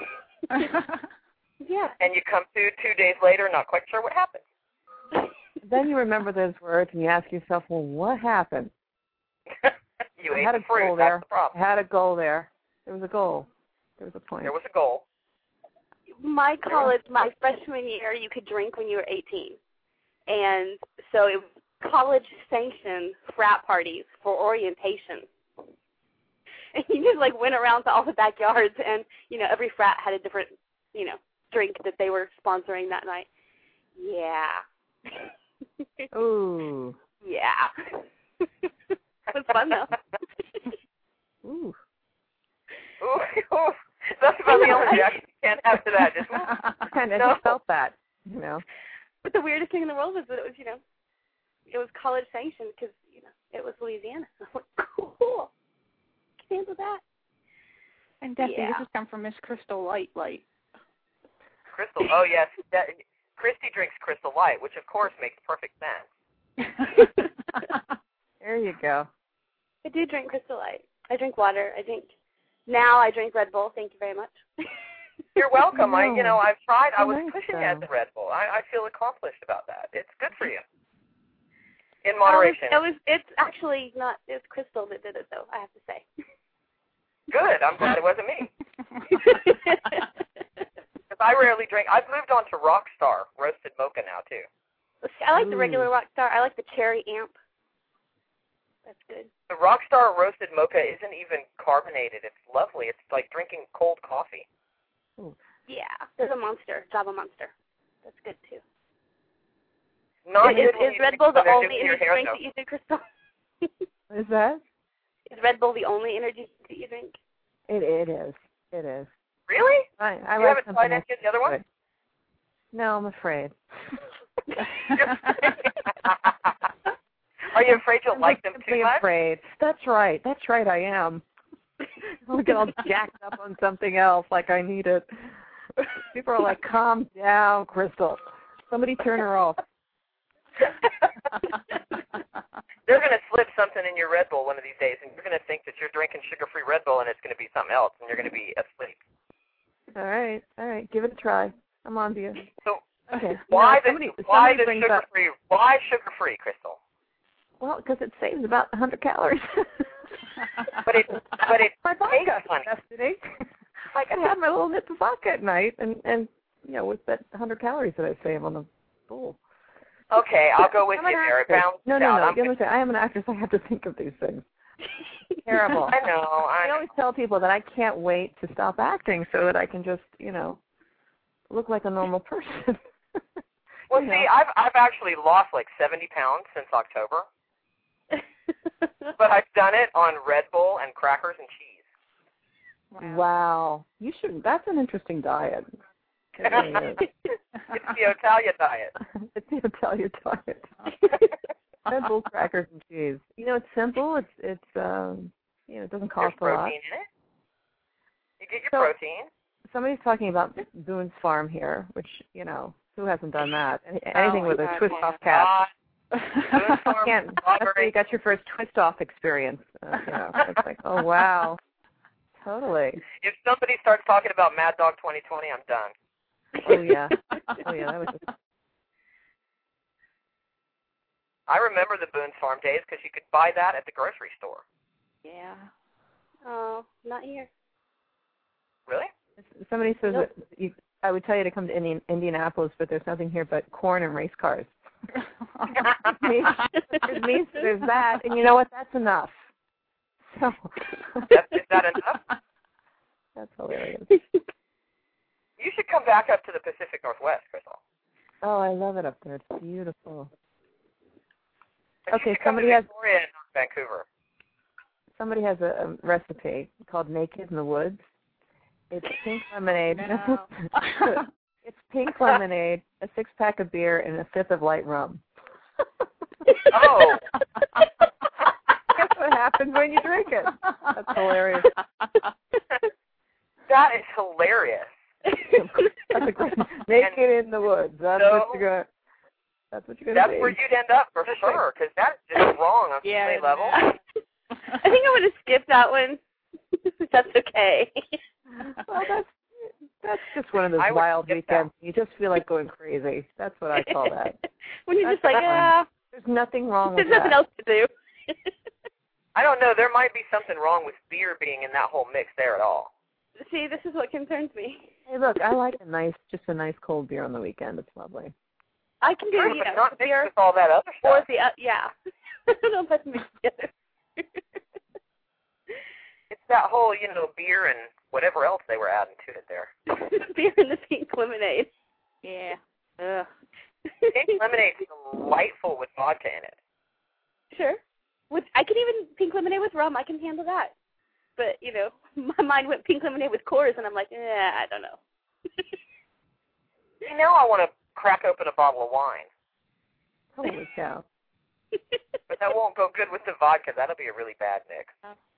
S3: Yeah.
S2: And you come to 2 days later, not quite sure what happened.
S5: Then you remember those words and you ask yourself, well, what happened?
S2: You
S5: I
S2: ate
S5: had
S2: the
S5: a
S2: fruit.
S5: goal
S2: That's
S5: there.
S2: the problem.
S5: I had a goal there. There was a goal. There was a point.
S2: There was a goal.
S3: My college, my freshman year, you could drink when you were 18. And so it was college-sanctioned frat parties for orientation. And you just, went around to all the backyards, and, every frat had a different, drink that they were sponsoring that night. Yeah.
S5: Ooh.
S3: Yeah. It was fun, though.
S5: Ooh.
S2: Ooh. That's about the only reaction you can have to that. Just,
S5: I just felt that,
S3: But the weirdest thing in the world was that it was, it was college sanctioned because, it was Louisiana. I was like, cool. Can handle that.
S4: And Debbie, this has come from Miss Crystal Light.
S2: Crystal. Oh, yes. Christy drinks Crystal Light, which, of course, makes perfect sense.
S5: There you go.
S3: I do drink Crystal Light. I drink water. Now I drink Red Bull. Thank you very much.
S2: You're welcome.
S5: No.
S2: I've tried. I
S5: I
S2: was
S5: like
S2: pushing
S5: that.
S2: you at the Red Bull. I feel accomplished about that. It's good for you. In moderation.
S3: It's actually not. It's Crystal that did it, though. I have to say.
S2: Good. I'm glad it wasn't me. Because I rarely drink. I've moved on to Rockstar roasted mocha now too.
S3: I like the regular Rockstar. I like the cherry amp. That's good.
S2: The Rockstar roasted mocha isn't even carbonated. It's lovely. It's like drinking cold coffee.
S5: Ooh.
S3: Yeah. There's a Monster, Java Monster. That's good too.
S2: Not good when
S3: Is
S2: you
S3: Red
S2: drink
S3: Bull the
S2: when they're
S3: only
S2: doing your
S3: energy
S2: hair,
S3: drink
S2: though.
S3: that you do, Crystal?
S5: Is that?
S3: Is Red Bull the only energy drink that you drink?
S5: It is. It is.
S2: Really?
S5: I
S2: You
S5: like
S2: haven't tried
S5: something
S2: any of the other ones?
S5: No, I'm afraid.
S2: Are you afraid you'll like them
S5: simply
S2: too much?
S5: afraid. That's right. I am. I'll get all jacked up on something else like I need it. People are like, calm down, Crystal. Somebody turn her off.
S2: They're going to slip something in your Red Bull one of these days, and you're going to think that you're drinking sugar-free Red Bull, and it's going to be something else, and you're going to be asleep.
S5: All right. Give it a try. I'm on to you.
S2: So
S5: Okay.
S2: why
S5: somebody brings up,
S2: why sugar-free, Crystal?
S5: well, because it saves about 100 calories.
S2: But it
S5: my vodka
S2: tastes funny.
S5: yesterday. I can have my little nip of vodka at night, and with that 100 calories that I save on the bowl.
S2: Okay, I'll go with
S5: I'm
S2: you
S5: an
S2: there. It
S5: actress.
S2: balances
S5: No.
S2: out.
S5: You understand? I am an actress. I have to think of these things. Terrible.
S2: I know.
S5: I always tell people that I can't wait to stop acting so that I can just, look like a normal person.
S2: Well, see, I've actually lost like 70 pounds since October, but I've done it on Red Bull and crackers and cheese.
S5: Wow. You should. That's an interesting diet. It really is.
S2: It's the Italia diet.
S5: It's the Italian diet. Red Bull, crackers, and cheese. It's simple. It doesn't cost
S2: There's
S5: a lot.
S2: protein in it. You get your
S5: So-
S2: protein.
S5: Somebody's talking about Boone's Farm here, which, who hasn't done that? Anything with a twist-off cat.
S2: Boone's Farm,
S5: That's where you got your first twist-off experience. It's like, oh, wow. Totally.
S2: If somebody starts talking about Mad Dog 2020, I'm done.
S5: Oh, yeah. That was just...
S2: I remember the Boone's Farm days because you could buy that at the grocery store.
S3: Yeah. Oh, not here.
S2: Really?
S5: Somebody says
S3: Nope.
S5: that I would tell you to come to Indianapolis, but there's nothing here but corn and race cars. There's that, and you know what? That's enough. So
S2: Is that enough?
S5: That's hilarious.
S2: You should come back up to the Pacific Northwest, Crystal.
S5: Oh, I love it up there. It's beautiful.
S2: But you
S5: Okay,
S2: should come to
S5: somebody has
S2: Victoria and Vancouver.
S5: Somebody has a recipe called Naked in the Woods. It's pink lemonade.
S4: No.
S5: It's pink lemonade, a 6-pack of beer, and a 5th of light rum.
S2: Oh.
S5: Guess what happens when you drink it? That's hilarious.
S2: That is hilarious.
S5: That's a great, Naked in the Woods. That's what you're gonna. That's what you're gonna.
S2: That's where you'd end up for sure, because that's just wrong on so many levels.
S3: I think I'm going to skip that one. That's okay.
S5: Well, that's just one of those
S2: I would
S5: wild
S2: skip
S5: weekends. You just feel like going crazy. That's what I call that.
S3: When you're just
S5: That's
S3: like,
S5: fun. There's nothing wrong with
S3: there's nothing
S5: that.
S3: else to do.
S2: I don't know. There might be something wrong with beer being in that whole mix there at all.
S3: See, this is what concerns me.
S5: Hey, look, I like a nice cold beer on the weekend. It's lovely.
S3: I can do,
S2: Sure,
S3: you
S2: but
S3: know,
S2: not
S3: the
S2: mixed
S3: beer
S2: with all that other
S3: or
S2: stuff.
S3: the, yeah. I don't know if that's mixed together.
S2: It's that whole, beer and whatever else they were adding to it there.
S3: Beer and the pink lemonade.
S4: Yeah. Ugh.
S2: Pink lemonade's delightful with vodka in it.
S3: Sure. I can even pink lemonade with rum. I can handle that. But, my mind went pink lemonade with Coors, and I'm like, I don't know.
S2: Now I want to crack open a bottle of wine.
S5: Holy cow.
S2: But that won't go good with the vodka. That'll be a really bad mix.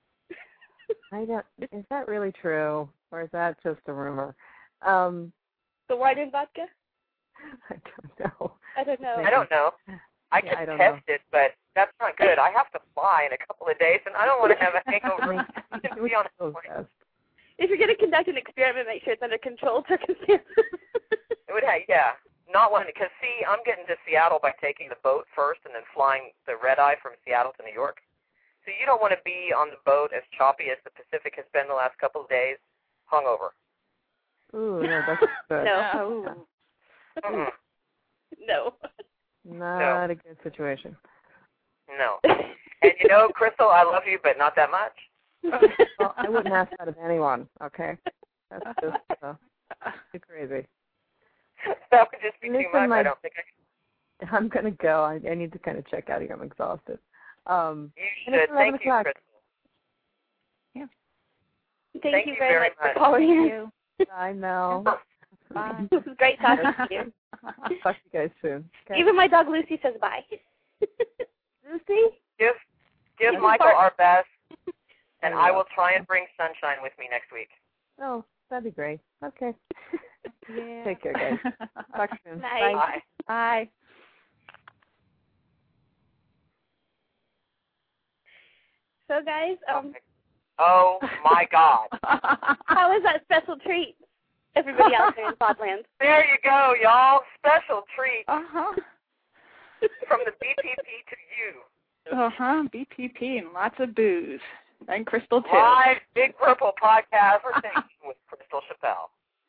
S5: Is that really true, or is that just a rumor?
S3: The wine and vodka?
S5: I don't know.
S3: I don't know.
S2: I don't know. I
S5: Yeah,
S2: could
S5: I don't
S2: test it, but that's not good. I have to fly in a couple of days, and I don't want to have a hangover. Be on a plane.
S3: If you're going to conduct an experiment, make sure it's under controlled circumstances.
S2: It would have, yeah. Not one, because see, I'm getting to Seattle by taking the boat first and then flying the red eye from Seattle to New York. So you don't want to be on the boat as choppy as the Pacific has been the last couple of days, hungover.
S5: Ooh, no, that's good.
S3: No.
S2: Mm-mm.
S3: No.
S5: Not a good situation.
S2: No. And you know, Crystal, I love you, but not that much.
S5: Well, I wouldn't ask that of anyone, okay? That's just too crazy.
S2: That would just be
S5: Listen,
S2: too much. I don't think I can.
S5: I'm going to go. I need to kind of check out here. I'm exhausted.
S2: You should. Thank you, Crystal.
S3: Thank
S2: Thank
S3: you
S2: you
S3: very
S2: very
S3: much
S2: much.
S3: for calling in.
S5: I know.
S4: Bye.
S3: It was great talking to you.
S5: Talk to you guys soon. Okay?
S3: Even my dog Lucy says bye. Lucy?
S2: Give Michael our best, and
S5: I
S2: I
S5: will.
S2: will try and bring sunshine with me next week.
S5: Oh, that'd be great. Okay.
S4: Yeah.
S5: Take care, guys. Talk soon.
S3: Bye.
S2: Bye.
S4: Bye.
S3: So guys,
S2: Oh my God.
S3: how was that special treat? Everybody out there in Podland.
S2: There you go, y'all. Special treat
S4: Uh-huh.
S2: from the BPP to you.
S4: Uh-huh. BPP and lots of booze. And Crystal, too.
S2: Live Big Purple podcast conversation with Crystal Chappelle.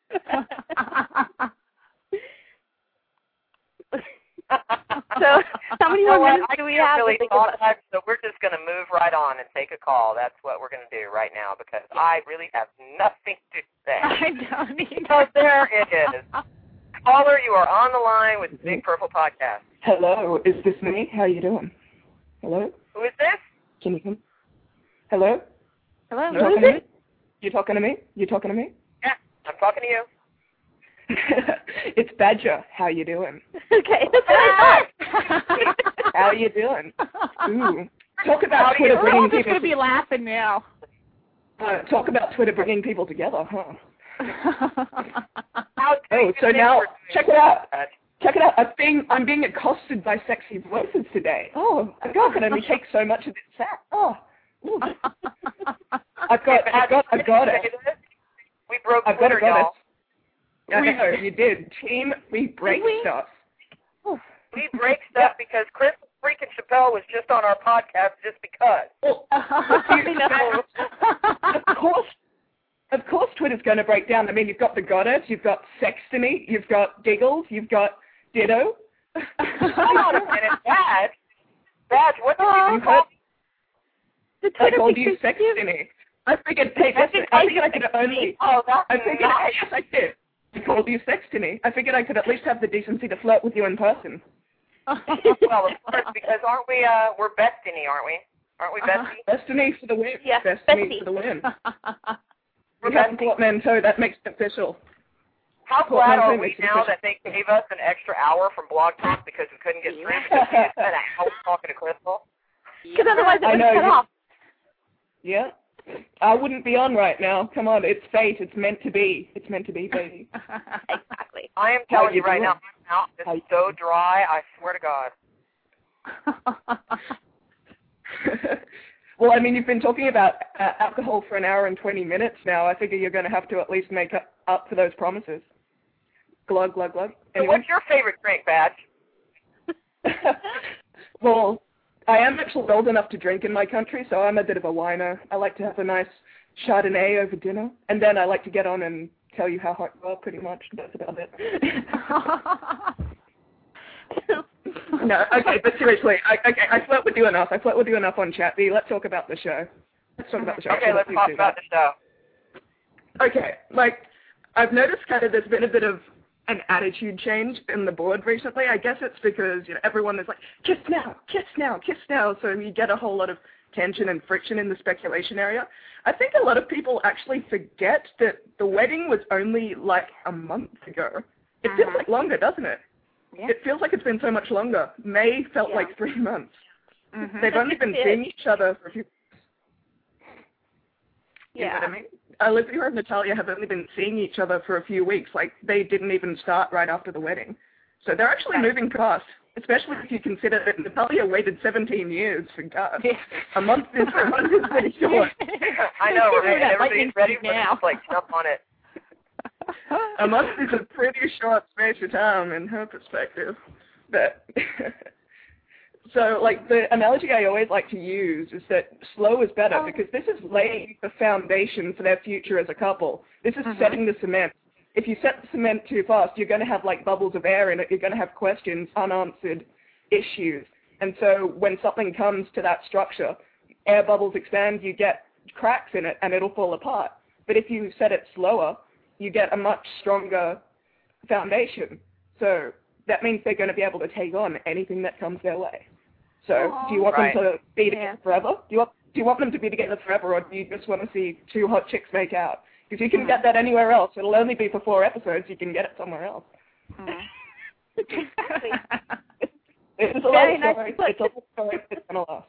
S3: So, how many more minutes
S2: I
S3: do we
S2: can't
S3: have?
S2: really
S3: to think
S2: talk
S3: about?
S2: much, so we're just going to move right on and take a call. That's what we're going to do right now because I really have nothing to say.
S4: I don't either.
S2: So there it is. Caller, you are on the line with Big Purple Podcast.
S8: Hello, is this me? How you doing? Hello?
S2: Who is this?
S8: Can you come? Hello?
S4: Hello.
S8: You talking to me? You talking to me? You talking to me?
S2: Yeah, I'm talking to you.
S8: It's Badger. How you doing?
S3: Okay, that's what I thought.
S8: How you doing? Ooh. Talk about
S2: How do you
S8: Twitter
S2: know?
S8: bringing
S4: I'm just
S8: people.
S4: going to be laughing now.
S8: Talk about Twitter bringing people together, huh?
S2: How do
S8: Oh,
S2: you
S8: so
S2: think
S8: now
S2: we're doing
S8: check it out.
S2: that?
S8: Check it out. I'm being accosted by sexy voices today. Oh, a girl can only take so much of this sack. Oh. Ooh. I've got it.
S2: We broke
S8: I've got
S2: Twitter,
S8: it, got
S2: y'all.
S8: it. We know you did. Team, we break stuff.
S2: We break stuff because Chris freaking Chappelle was just on our podcast just because.
S8: Well, of course Twitter's going to break down. I mean, you've got the Goddess, you've got Sextony, you've got Giggles, you've got Ditto.
S2: Hold on a minute, Badge, what did you call me?
S3: The
S8: I
S3: Twitter
S8: called you
S3: pictures
S8: Sextony. I figured, hey, listen, I figured I could only.
S2: Oh, that's
S8: I figured,
S2: nice.
S8: yes, I did. I called you Sextony. I figured I could at least have the decency to flirt with you in person.
S2: Well, of course, because aren't we, we're Bestiny, aren't we? Aren't we Bestie?
S8: Destiny for the win.
S3: Yeah,
S8: Destiny
S3: Bestie.
S8: for the win.
S2: We're
S8: We have a
S2: Bestie.
S8: portmanteau. That makes it official.
S2: How
S8: Well,
S2: glad
S8: no,
S2: are
S8: it
S2: we
S8: makes it
S2: now
S8: official.
S2: that they gave us an extra hour from Blog Talk because we couldn't get streamed because we had spent an hour talking to Crystal?
S3: Because otherwise it
S8: I
S3: would
S8: know,
S3: cut
S8: you-
S3: off.
S8: Yeah. I wouldn't be on right now. Come on, it's fate. It's meant to be. It's meant to be, baby.
S3: Exactly.
S2: I am
S8: How
S2: telling
S8: you
S2: you right
S8: doing?
S2: now, my mouth
S8: How
S2: is
S8: you
S2: so dry, I swear to God.
S8: Well, I mean, you've been talking about alcohol for an hour and 20 minutes now. I figure you're going to have to at least make up for those promises. Glug, glug, glug.
S2: So
S8: Anyway.
S2: what's your favorite drink, Badge?
S8: Well, I am actually old enough to drink in my country, so I'm a bit of a whiner. I like to have a nice Chardonnay over dinner, and then I like to get on and tell you how hot you are, pretty much. That's about it. No, okay, but seriously, I flirt with you enough. I flirt with you enough on chat. B. Let's talk about the show. Let's talk about the show.
S2: Okay, let's talk about the show.
S8: Okay, like, I've noticed kind of there's been a bit of an attitude change in the board recently. I guess it's because, you know, everyone is like, kiss now, kiss now, kiss now, so you get a whole lot of tension and friction in the speculation area. I think a lot of people actually forget that the wedding was only like a month ago. It feels like longer, doesn't it?
S4: Yeah.
S8: It feels like it's been so much longer. May felt like 3 months.
S4: Mm-hmm.
S8: They've only been seeing each other for a few. You know what I mean? Olivia and Natalia have only been seeing each other for a few weeks. Like, they didn't even start right after the wedding. So they're actually moving fast, especially if you consider that Natalia waited 17 years for Gus. A month is pretty short.
S2: I know, right? Everybody's ready for
S4: now.
S2: to jump on it.
S8: A month is a pretty short space of time in her perspective. But so, the analogy I always like to use is that slow is better because this is laying the foundation for their future as a couple. This is setting the cement. If you set the cement too fast, you're going to have bubbles of air in it. You're going to have questions, unanswered issues. And so when something comes to that structure, air bubbles expand, you get cracks in it, and it'll fall apart. But if you set it slower, you get a much stronger foundation. So that means they're going to be able to take on anything that comes their way. So do you want them to be together forever? Do you want them to be together forever, or do you just want to see two hot chicks make out? Because you can get that anywhere else. It'll only be for 4 episodes. You can get it somewhere else. It's a love story. It's a love story that's going to last.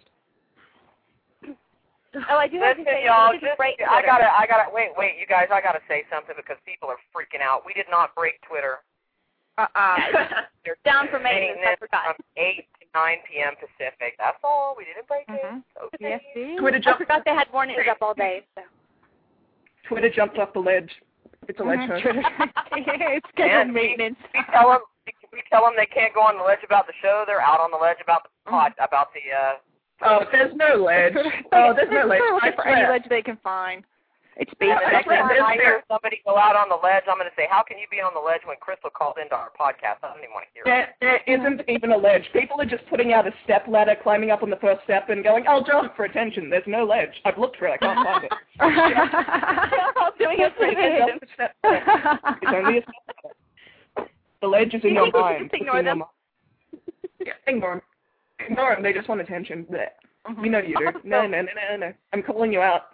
S3: Oh, I do have to say,
S2: y'all, I gotta, wait, you guys, I gotta say something because people are freaking out. We did not break Twitter.
S3: They're down for maintenance, I forgot.
S2: From 8 to 9 p.m. Pacific. That's all. We didn't break it. Okay.
S4: Yes,
S8: Twitter
S3: I forgot they had warnings up all day. So.
S8: Twitter jumped off the ledge. It's a ledge show.
S4: It's scheduled maintenance.
S2: We tell them they can't go on the ledge about the show. They're out on the ledge about the
S8: Oh, there's no ledge. Oh, there's no ledge.
S4: For any ledge they can find. It's basically.
S2: The next time I hear somebody go out on the ledge, I'm going to say, how can you be on the ledge when Crystal called into our podcast? I don't even want to hear it.
S8: There isn't even a ledge. People are just putting out a step ladder, climbing up on the first step, and going, I'll jump for attention. There's no ledge. I've looked for it. I can't find it.
S3: I'm doing it for
S8: It's only a step ladder. The ledge is in your mind.
S3: Ignore them.
S8: Yeah, ignore them. Ignore them. They just want attention. You know you do. No. I'm calling you out.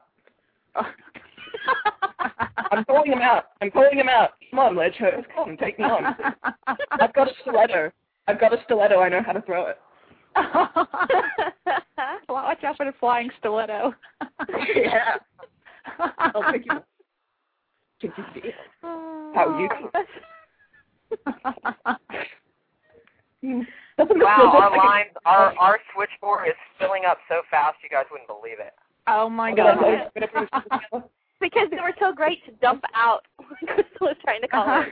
S8: I'm calling him out. Come on, ledge host. Come on, take me on. I've got a stiletto. I know how to throw it.
S4: Watch out for the flying stiletto.
S8: Yeah. I'll take you. Take you see how you do.
S2: Wow, our switchboard is filling up so fast you guys wouldn't believe it.
S4: Oh my God.
S3: Because they were so great to dump out when Crystal was trying to call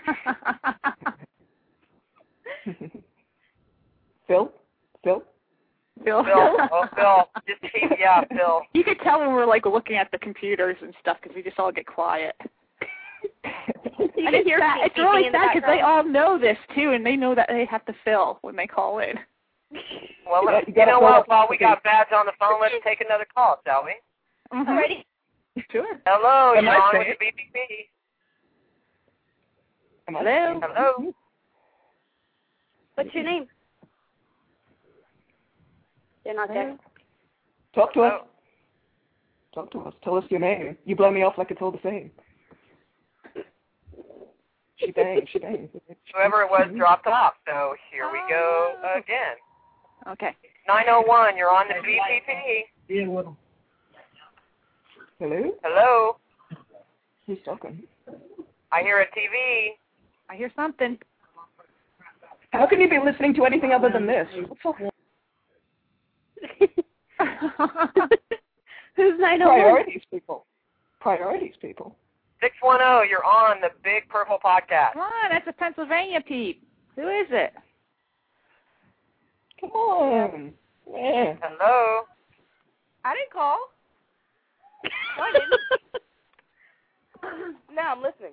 S3: in.
S8: Phil?
S2: Oh, Phil. Just keep, Phil.
S4: You could tell when we're looking at the computers and stuff because we just all get quiet.
S3: And
S4: it's really sad because they all know this too, and they know that they have to fill when they call in.
S2: Well, you know what? While we got Badge on the phone, let's take another call, shall we?
S3: Ready?
S4: Sure.
S2: Hello, you're on with the BPP.
S4: Hello.
S3: What's your name? You're not there.
S8: Talk to us. Tell us your name. You blow me off like it's all the same. She bangs.
S2: Whoever it was dropped off, so here we go again.
S4: Okay.
S2: 901, you're on the BPP.
S8: Yeah, well.
S2: Hello?
S8: Who's talking?
S2: I hear a TV.
S4: I hear something.
S8: How can you be listening to anything other than this?
S3: Who's 901?
S8: Priorities, people.
S2: 610, you're on the Big Purple Podcast.
S4: Come on, that's a Pennsylvania peep. Who is it?
S8: Come on. Yeah.
S2: Hello?
S3: I didn't call. No, I didn't. No, I'm listening.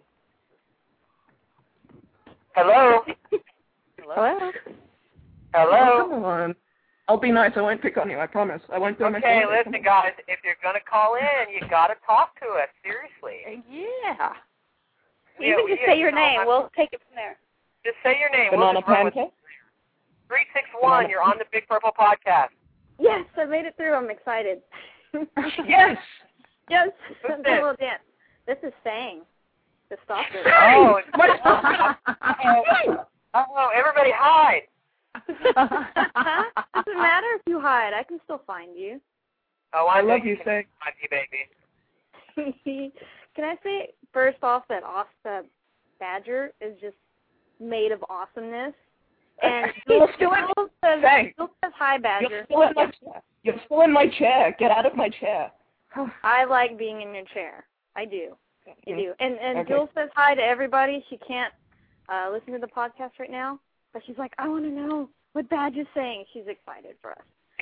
S2: Hello?
S4: Hello?
S2: Hello?
S8: Oh, come on. I'll be nice. I won't pick on you. I promise. I won't do my
S2: Okay, listen, guys. If you're going to call in, you got to talk to us. Seriously.
S4: Yeah.
S3: You can just say your name. We'll take it from there.
S2: Just say your name.
S8: Banana pancake?
S2: 361, you're on the Big Purple Podcast.
S3: Yes, I made it through. I'm excited.
S8: Yes.
S3: Yes.
S2: Who's
S3: A little dance. This is Sang, the stalker.
S2: Oh, oh, everybody hide.
S3: Doesn't matter if you hide. I can still find you.
S2: Oh,
S8: I love you, Sang.
S2: Find you, baby.
S3: Can I say first off that Asta Badger is just made of awesomeness. And
S8: You're still in
S3: Jules says hi, Badger.
S8: You're still in my chair. Get out of my chair.
S9: I like being in your chair. I do. I do. And
S8: Okay.
S9: Jules says hi to everybody. She can't listen to the podcast right now, but she's like, I want to know what Badger's saying. She's excited for us.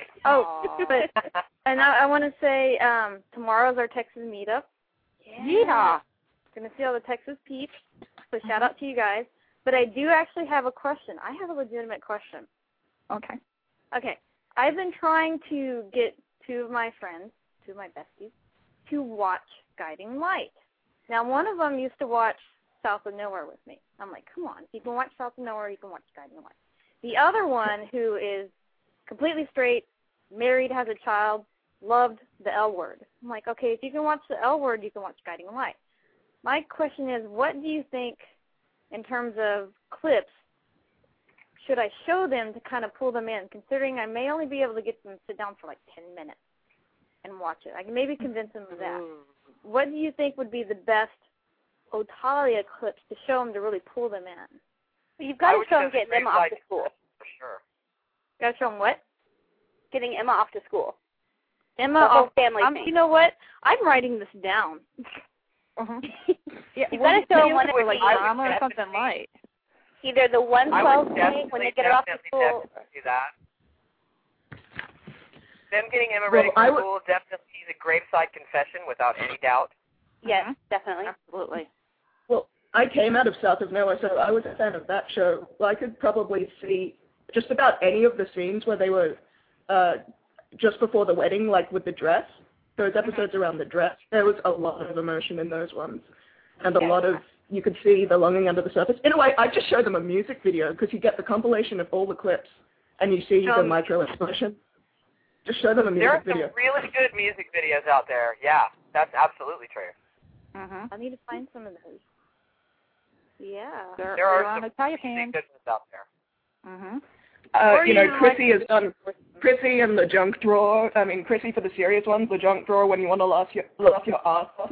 S9: And I want to say tomorrow's our Texas meetup.
S4: Yeah.
S9: Going to see all the Texas peeps. So shout out to you guys. But I do actually have a question. I have a legitimate question.
S4: Okay.
S9: Okay. I've been trying to get two of my friends, two of my besties, to watch Guiding Light. Now, one of them used to watch South of Nowhere with me. I'm like, come on. If you can watch South of Nowhere, you can watch Guiding Light. The other one, who is completely straight, married, has a child, loved the L Word. I'm like, okay, if you can watch the L Word, you can watch Guiding Light. My question is, what do you think, in terms of clips, should I show them to kind of pull them in, considering I may only be able to get them to sit down for like 10 minutes and watch it? I can maybe convince them of that. What do you think would be the best Otalia clips to show them to really pull them in?
S3: Well, you've got to show them getting Emma off to school.
S2: For sure.
S3: Got to show them what? Getting Emma off to school.
S9: Emma
S3: the whole
S9: off.
S3: family thing.
S9: You know what? I'm writing this down.
S3: Yeah, you've got to show them one
S4: or like drama or something light.
S3: Either the 112 thing when they get her off to school.
S2: Do that. Them getting Emma ready for school definitely is a graveside confession without any doubt.
S3: Yes, definitely.
S4: Absolutely.
S8: Well, I came out of South of Nowhere, so I was a fan of that show. Well, I could probably see just about any of the scenes where they were just before the wedding, like with the dress. Those episodes around the dress, there was a lot of emotion in those ones. And a lot of, you could see the longing under the surface. In a way, I just show them a music video because you get the compilation of all the clips and you see the micro-expression. Just show them a music video.
S2: There are some really good music videos out there. Yeah, that's absolutely true.
S9: I need to find some of those. Yeah.
S2: There are some
S4: really
S2: good ones out there.
S8: Chrissy has done Chrissy and the junk drawer. I mean, Chrissy for the serious ones, the junk drawer when you want to laugh your ass off.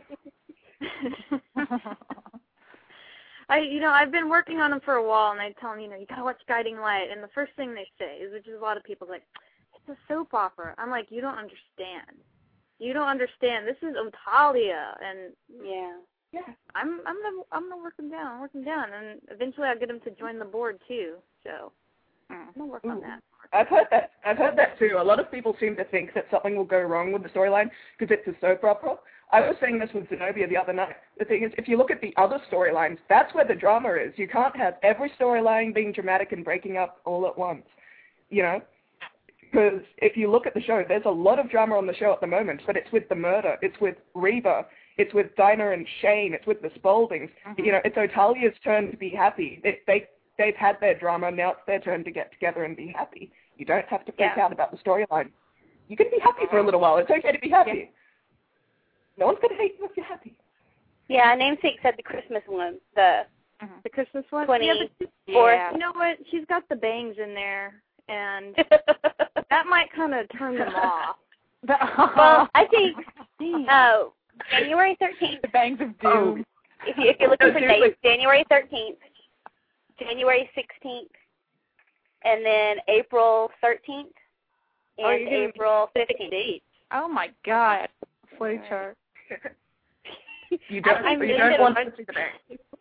S9: I've been working on them for a while, and I tell them, you gotta watch Guiding Light, and the first thing they say is, which is a lot of people like, it's a soap opera. I'm like, you don't understand. You don't understand. This is Otalia, and I'm gonna work them down. And eventually I'll get them to join the board too. So I'm gonna work on that.
S8: I've heard that too. A lot of people seem to think that something will go wrong with the storyline because it's a soap opera. I was saying this with Zenobia the other night. The thing is, if you look at the other storylines, that's where the drama is. You can't have every storyline being dramatic and breaking up all at once, Because if you look at the show, there's a lot of drama on the show at the moment, but it's with the murder, it's with Reba, it's with Dinah and Shane, it's with the Spauldings. It's Otalia's turn to be happy. They've had their drama, now it's their turn to get together and be happy. You don't have to freak out about the storyline. You can be happy for a little while. It's okay to be happy. Yeah. No one's going to hate you if you're happy.
S3: Yeah, Namesake said the Christmas one, the
S9: Christmas one?
S3: 24th.
S9: Yeah. You know what? She's got the bangs in there, and that might kind of turn them off.
S3: Well, I think January 13th.
S4: The bangs of doom.
S3: If you're looking for dates, January 13th, January 16th, and then April 13th, and April 15th.
S4: Oh, my God. Flowchart.
S8: You don't want to see the bangs.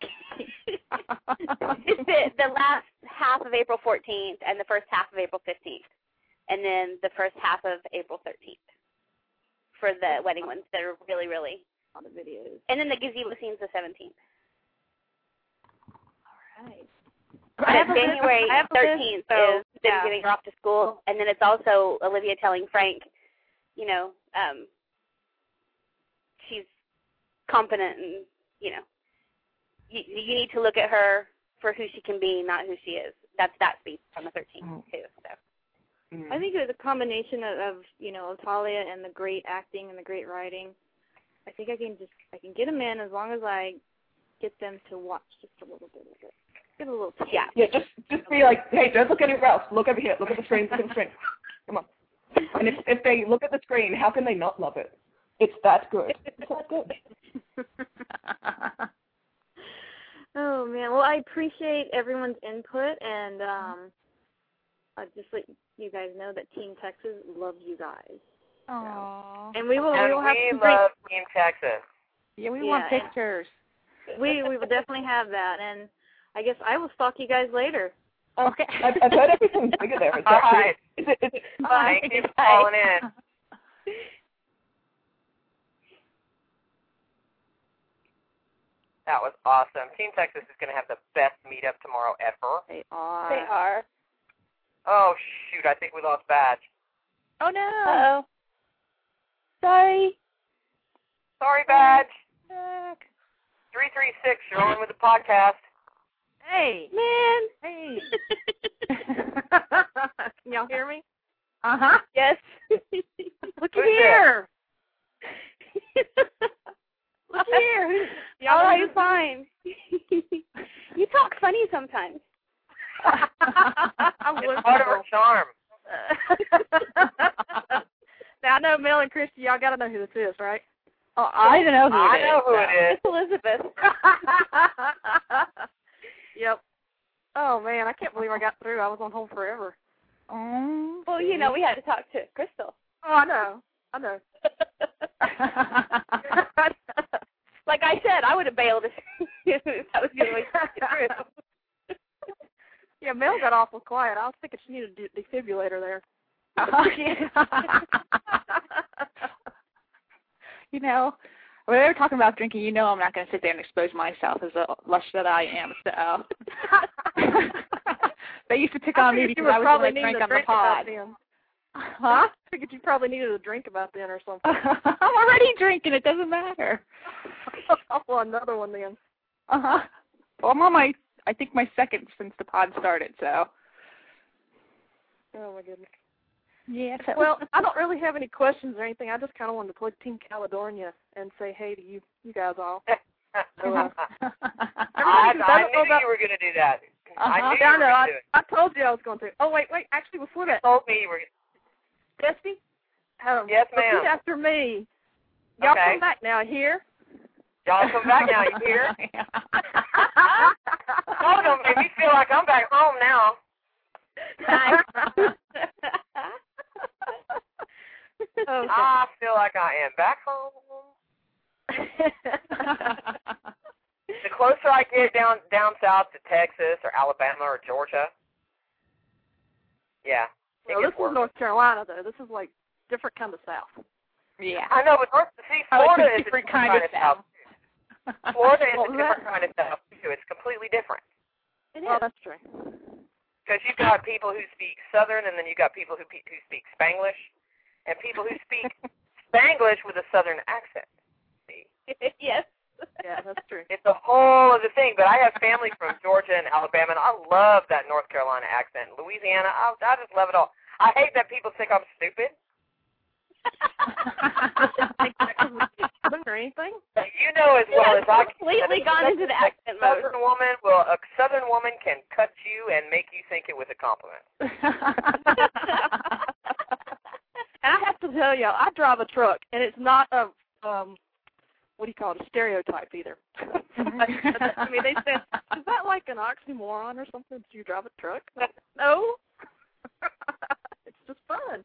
S3: It's the last half of April 14th and the first half of April 15th, and then the first half of April 13th for the wedding ones that are really, really
S9: on the videos.
S3: And then the gazebo scene's the 17th.
S9: All right.
S3: January 13th is them getting her off to school, and then it's also Olivia telling Frank, she's competent, and you need to look at her for who she can be, not who she is. That speech on the 13th too. So
S9: I think it was a combination of Otalia and the great acting and the great writing. I think I can get them in as long as I get them to watch just a little bit of it. Give it a little taste.
S8: Yeah, just be like, hey, don't look anywhere else. Look over here. Look at the screen. Look at the screen. Come on. And if they look at the screen, how can they not love it? It's that good. It's that good.
S9: Oh man. Well, I appreciate everyone's input, and I just let you guys know that Team Texas loves you guys.
S4: Aww.
S9: And we will have
S2: we
S9: some
S2: love Team Texas.
S4: Yeah, we want pictures.
S9: We will definitely have that, and I guess I will stalk you guys later.
S8: Okay. I've heard everything's bigger there.
S2: All right.
S8: Is it
S2: Thank you for calling in. That was awesome. Team Texas is going to have the best meetup tomorrow ever.
S4: They are.
S3: They are.
S2: Oh, shoot. I think we lost Badge.
S4: Oh, no.
S3: Uh-oh. Sorry.
S2: Sorry, Badge.
S4: Heck.
S2: 336, you're on with the podcast.
S4: Hey.
S3: Man.
S4: Hey.
S8: Can y'all hear me?
S4: Uh-huh.
S3: Yes.
S4: Look
S2: Who's
S4: here.
S3: Look here.
S8: Y'all
S3: Oh,
S8: are
S3: you're fine. You talk funny sometimes.
S2: It's part of her charm.
S8: Now, I know Mel and Christy, y'all got to know who this is, right?
S4: Oh, I don't know who
S2: I
S4: it is.
S2: know who it is.
S3: It's Elizabeth.
S8: Yep. Oh, man, I can't believe I got through. I was on hold forever.
S4: Oh.
S3: Well, you know, we had to talk to Crystal.
S8: Oh, I know.
S3: Like I said, I would have bailed if that was the only way to get through.
S8: Yeah, Mel got awful quiet. I was thinking she needed a defibrillator there.
S4: You know, when they were talking about drinking, you know I'm not going to sit there and expose myself as a lush that I am. So they used to pick on me because I was the drink on the pod. Huh?
S8: I figured you probably needed a drink about then or something.
S4: I'm already drinking. It doesn't matter.
S8: Well, another one then.
S4: Uh-huh. Well, I'm on my second since the pod started, so.
S8: Oh, my goodness.
S4: Yeah. So.
S8: Well, I don't really have any questions or anything. I just kind of wanted to plug Team Caledonia and say hey to you guys all. So,
S2: I knew you were going to do that. I knew you were going to do it.
S8: I told you I was going to. Oh, wait. Actually, before that.
S2: You told me you were.
S8: Bestie?
S2: Yes, ma'am.
S8: Repeat after me. Y'all
S2: Okay.
S8: come back now, here?
S2: Y'all come back now, you hear? Oh, don't make me feel like I'm back home now.
S8: Okay.
S2: I feel like I am back home. The closer I get down south to Texas or Alabama or Georgia, yeah.
S8: Well, this is North Carolina, though. This is like different kind of South.
S4: Yeah.
S2: I know, but Florida is a
S4: different kind of South.
S2: Florida is a different kind of South, too. It's completely different.
S8: It is. Oh, that's true.
S2: Because you've got people who speak Southern, and then you've got people who speak Spanglish, and people who speak Spanglish with a Southern accent. See?
S3: Yes.
S8: Yeah, that's true.
S2: It's a whole other thing, but I have family from Georgia and Alabama, and I love that North Carolina accent. Louisiana, I just love it all. I hate that people think I'm stupid.
S8: Or anything?
S2: You know as well as I can.
S3: Completely gone into the accent mode.
S2: A Southern woman can cut you and make you think it was a compliment.
S8: And I have to tell you, I drive a truck, and it's not a what do you call it, a stereotype either. I mean, they said, is that like an oxymoron or something? Do you drive a truck? No. It's just fun.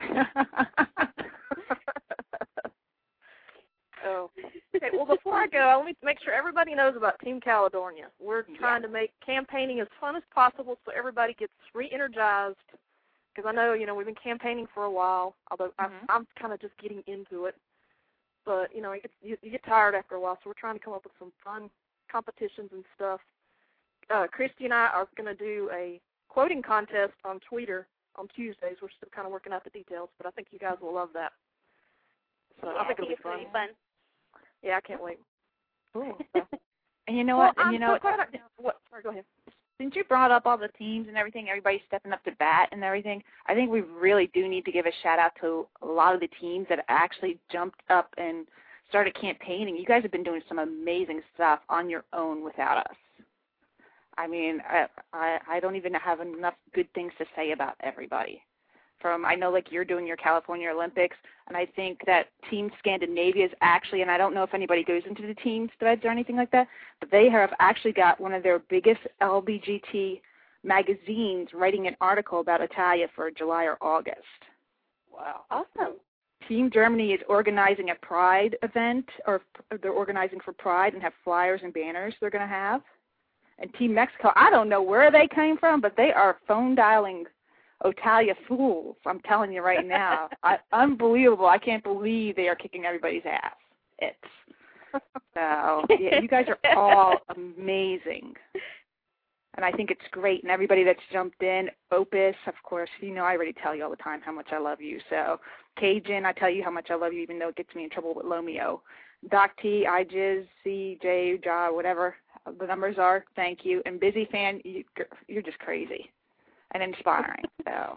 S8: Oh. Okay, well, before I go, let me make sure everybody knows about Team Caledonia. We're trying to make campaigning as fun as possible so everybody gets re-energized. Because I know, we've been campaigning for a while, although I'm kind of just getting into it. But, you get tired after a while, so we're trying to come up with some fun competitions and stuff. Christy and I are going to do a quoting contest on Twitter on Tuesdays. We're still kind of working out the details, but I think you guys will love that. So I think it'll be fun. Yeah, I can't wait.
S4: Cool. And you know what?
S8: Sorry, go ahead.
S4: Since you brought up all the teams and everything, everybody stepping up to bat and everything, I think we really do need to give a shout-out to a lot of the teams that actually jumped up and started campaigning. You guys have been doing some amazing stuff on your own without us. I mean, I don't even have enough good things to say about everybody. from, I know like you're doing your California Olympics, and I think that Team Scandinavia is actually, and I don't know if anybody goes into the team threads or anything like that, but they have actually got one of their biggest LBGT magazines writing an article about Italia for July or August.
S3: Wow. Awesome.
S4: Team Germany is organizing a Pride event, or they're organizing for Pride and have flyers and banners they're going to have. And Team Mexico, I don't know where they came from, but they are phone dialing Otalia fools, I'm telling you right now. Unbelievable. I can't believe they are kicking everybody's ass. So, yeah, you guys are all amazing. And I think it's great. And everybody that's jumped in, Opus, of course, you know I already tell you all the time how much I love you. So, Cajun, I tell you how much I love you, even though it gets me in trouble with Lomeo. Doc T, IJiz, CJ, Ja, whatever the numbers are, thank you. And Busy Fan, you're just crazy and inspiring. So,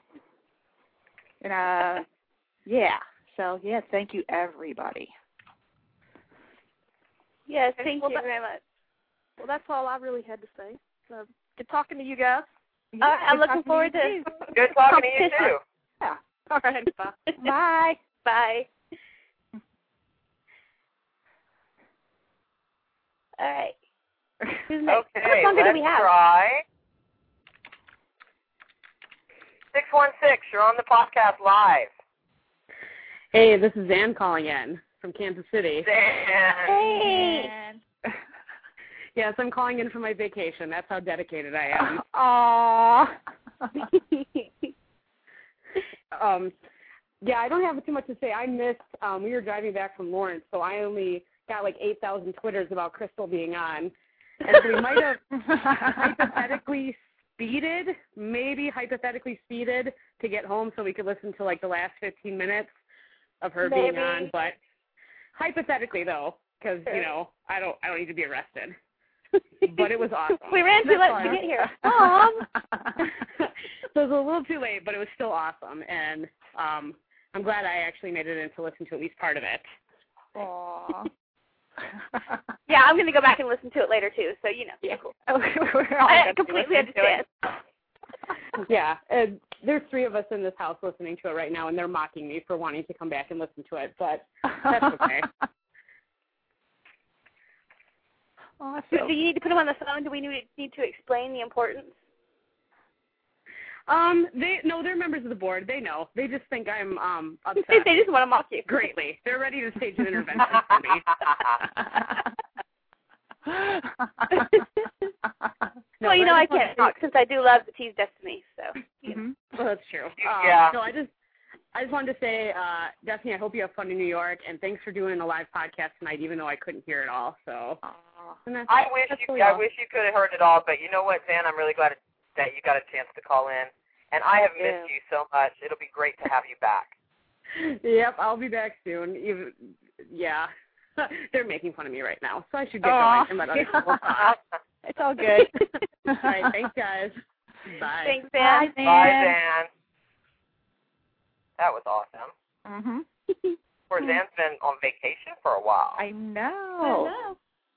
S4: and yeah. So, yeah, thank you, everybody.
S3: Yes, thank you very much.
S9: Well, that's all I really had to say. So, good talking to you guys.
S3: Yeah, I'm looking forward to
S2: good talking to you, too.
S9: Yeah. All right, bye.
S3: Bye. Bye. All right. Who's next?
S2: Okay,
S3: how much longer do we have?
S2: Try 616, you're on the podcast live.
S10: Hey, this is Ann calling in from Kansas City.
S3: Hey.
S10: Yes, I'm calling in for my vacation. That's how dedicated I am.
S3: Aww.
S10: Yeah, I don't have too much to say. I missed, we were driving back from Lawrence, so I only got like 8,000 Twitters about Crystal being on. And so we might have hypothetically speeded to get home so we could listen to like the last 15 minutes of her being on. But hypothetically, though, because, you know, I don't need to be arrested. But it was awesome.
S3: We ran too late to get here. Aww.
S10: So it was a little too late, but it was still awesome. And I'm glad I actually made it in to listen to at least part of it.
S3: Aww. Yeah, I'm going to go back and listen to it later, too. So, you know. Yeah, cool. I completely understand.
S10: Yeah. There's 3 of us in this house listening to it right now, and they're mocking me for wanting to come back and listen to it. But that's okay.
S4: Awesome.
S3: Do you need to put them on the phone? Do we need to explain the importance?
S10: They're members of the board. They know. They just think I'm upset.
S3: They just want to mock you.
S10: Greatly. They're ready to stage an intervention for me.
S3: Well, you know, I can't talk since I do love the T's Destiny. So.
S10: Well, that's true.
S2: Yeah.
S10: So I just wanted to say, Destiny, I hope you have fun in New York, and thanks for doing a live podcast tonight, even though I couldn't hear it all. So.
S2: I wish you could have heard it all, but you know what, Zan? I'm really glad that you got a chance to call in, and I have missed you so much. It'll be great to have you back.
S10: Yep, I'll be back soon. Yeah, they're making fun of me right now, so I should get going and let other people talk.
S4: It's all good.
S10: All right, thanks, guys. Bye.
S3: Thanks, Zan.
S2: Bye, Zan. That was awesome.
S4: Mhm.
S2: Poor Zan's been on vacation for a while.
S4: I know.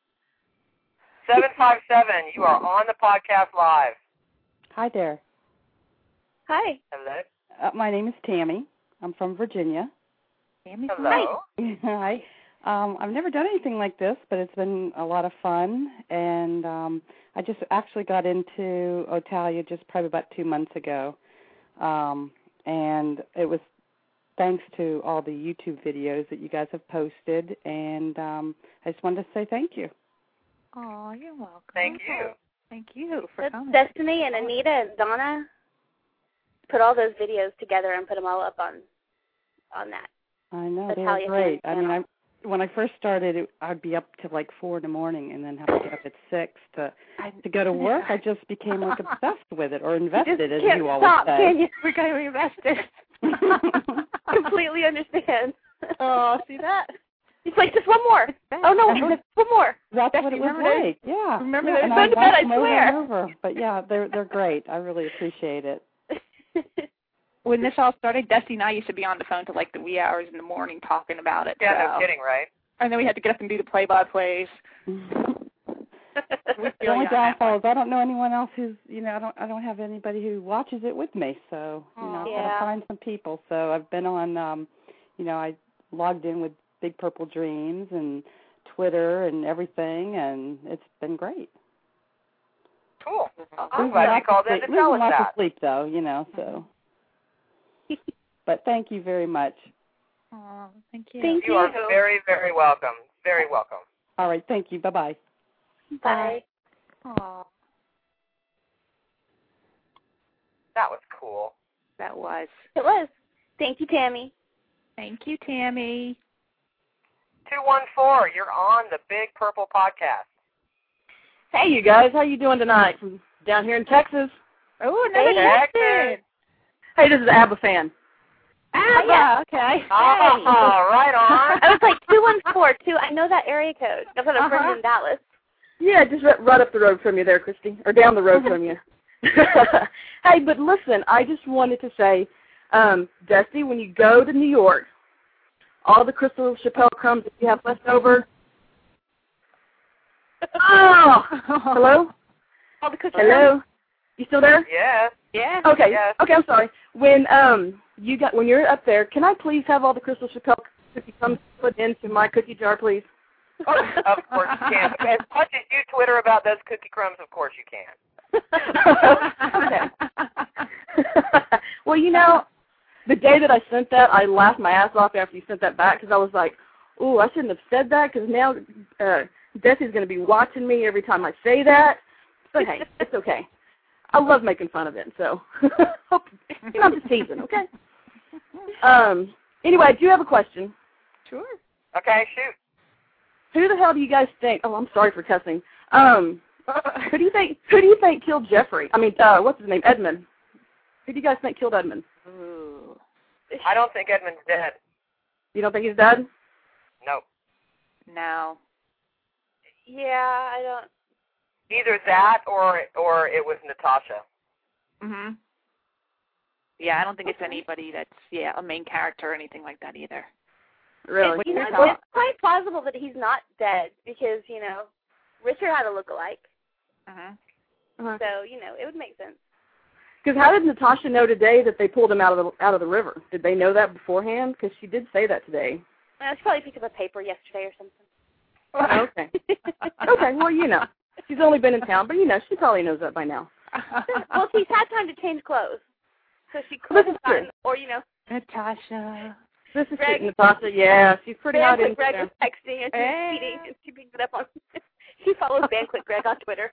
S2: 757, you are on the podcast live.
S11: Hi there.
S3: Hi.
S2: Hello.
S11: My name is Tammy. I'm from Virginia.
S4: Tammy.
S2: Hello.
S11: Hi. I've never done anything like this, but it's been a lot of fun. And I just actually got into Otalia just probably about 2 months ago. And it was thanks to all the YouTube videos that you guys have posted. And I just wanted to say thank you.
S4: Oh, you're welcome.
S2: Thank you.
S4: Thank you for coming.
S3: Destiny and Anita and Donna put all those videos together and put them all up on that.
S11: I know, they're great. I mean, when I first started, I'd be up to like 4 in the morning and then have to get up at 6 to go to work. I just became like obsessed with it, or invested, as you always say.
S3: Can you? We're going to invest it. Completely understand.
S4: Oh, see that?
S3: It's like, just one more. Oh, no, one more.
S11: That's what it was like. Yeah.
S3: Remember
S11: that?
S3: And I watched them
S11: over. But, yeah, they're great. I really appreciate it.
S4: When this all started, Dusty and I used to be on the phone till like the wee hours in the morning talking about it.
S2: Yeah, no kidding, right?
S4: And then we had to get up and do the play-by-plays.
S11: The only downfall is I don't know anyone else who's, I don't have anybody who watches it with me. So, I've got to find some people. So I've been on, I logged in with Big Purple Dreams and Twitter and everything, and it's been great.
S2: Cool. I'm glad you called in to tell us that.
S11: To sleep, though, so. But thank you very much.
S4: Oh, thank you.
S2: You are very, very welcome. Very welcome.
S11: All right. Thank you. Bye-bye.
S3: Bye.
S4: Oh,
S2: that was cool.
S4: That was.
S3: It was. Thank you, Tammy.
S4: Thank you, Tammy.
S2: 214, you're on the Big Purple Podcast.
S12: Hey, you guys. How you doing tonight? From down here in Texas.
S4: Oh, another Texas.
S12: Hey, this is ABBA fan.
S3: ABBA, yeah.
S12: Okay.
S2: Oh, right on.
S3: I was like 214. I know that area code. I've got a friend in Dallas.
S12: Yeah, just right up the road from you there, Christy, or down the road from you. Hey, but listen, I just wanted to say, Dusty, when you go to New York, all the Crystal Chappelle crumbs that you have left over. Oh, hello?
S3: All the cookies.
S12: Hello? You still there?
S2: Yes.
S3: Yeah.
S12: Okay.
S2: Yes.
S12: Okay, I'm sorry. When you're up there, can I please have all the Crystal Chappelle cookie crumbs put into my cookie jar, please?
S2: Of course you can. As much as you Twitter about those cookie crumbs, of course you can.
S12: Okay. Well, the day that I sent that, I laughed my ass off after you sent that back because I was like, ooh, I shouldn't have said that because now Desi's going to be watching me every time I say that. But hey, it's okay. I love making fun of it, so I'm just teasing, okay? Anyway, I do have a question.
S4: Sure.
S2: Okay, shoot.
S12: Who the hell do you guys think? Oh, I'm sorry for cussing. Who do you think killed Jeffrey? I mean, what's his name? Edmund. Who do you guys think killed Edmund?
S4: Ooh.
S2: I don't think Edmund's dead.
S12: You don't think he's dead?
S2: No.
S4: No.
S3: Yeah, I don't.
S2: Either that or it was Natasha.
S4: Mhm. Yeah, I don't think it's anybody that's a main character or anything like that either.
S12: Really?
S3: It's quite plausible that he's not dead because Richard had a look-alike.
S12: Uh-huh.
S3: So it would make sense.
S12: Because how did Natasha know today that they pulled him out of the river? Did they know that beforehand? Because she did say that today.
S3: She probably picked up a paper yesterday or something.
S12: Okay. Okay. Well, she's only been in town, but she probably knows that by now.
S3: Well, she's had time to change clothes, so she could have gotten, or
S4: Natasha.
S12: This is Greg, Natasha. Yeah, she's pretty hot in
S3: Greg
S12: there.
S3: was texting and she's tweeting, and she picked it up on. She follows Banquet Greg on Twitter.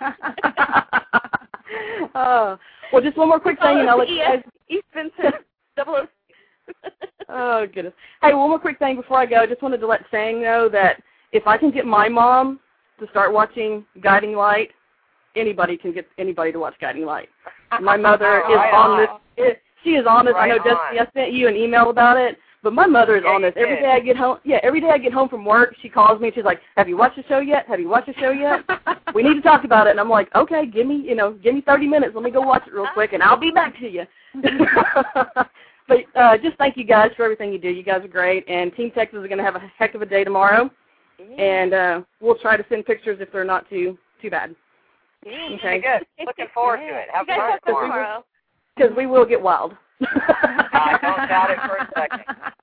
S12: Oh, well, just one more quick thing, and I'll let you guys.
S3: East Vincent 006.
S12: Oh goodness. Hey, one more quick thing before I go. I just wanted to let Sang know that if I can get my mom to start watching Guiding Light, anybody can get anybody to watch Guiding Light. My mother is on this. She is on this. I know, Dusty, I sent you an email about it, but my mother is on this. Every day I get home, every day I get home from work, she calls me and she's like, "Have you watched the show yet? Have you watched the show yet? We need to talk about it." And I'm like, "Okay, give me 30 minutes. Let me go watch it real quick, and I'll be back to you." But just thank you guys for everything you do. You guys are great, and Team Texas is going to have a heck of a day tomorrow, and we'll try to send pictures if they're not too bad.
S2: Okay, good. Looking forward to it. Have fun tomorrow.
S12: Because we will get wild.
S2: I don't doubt it for a second.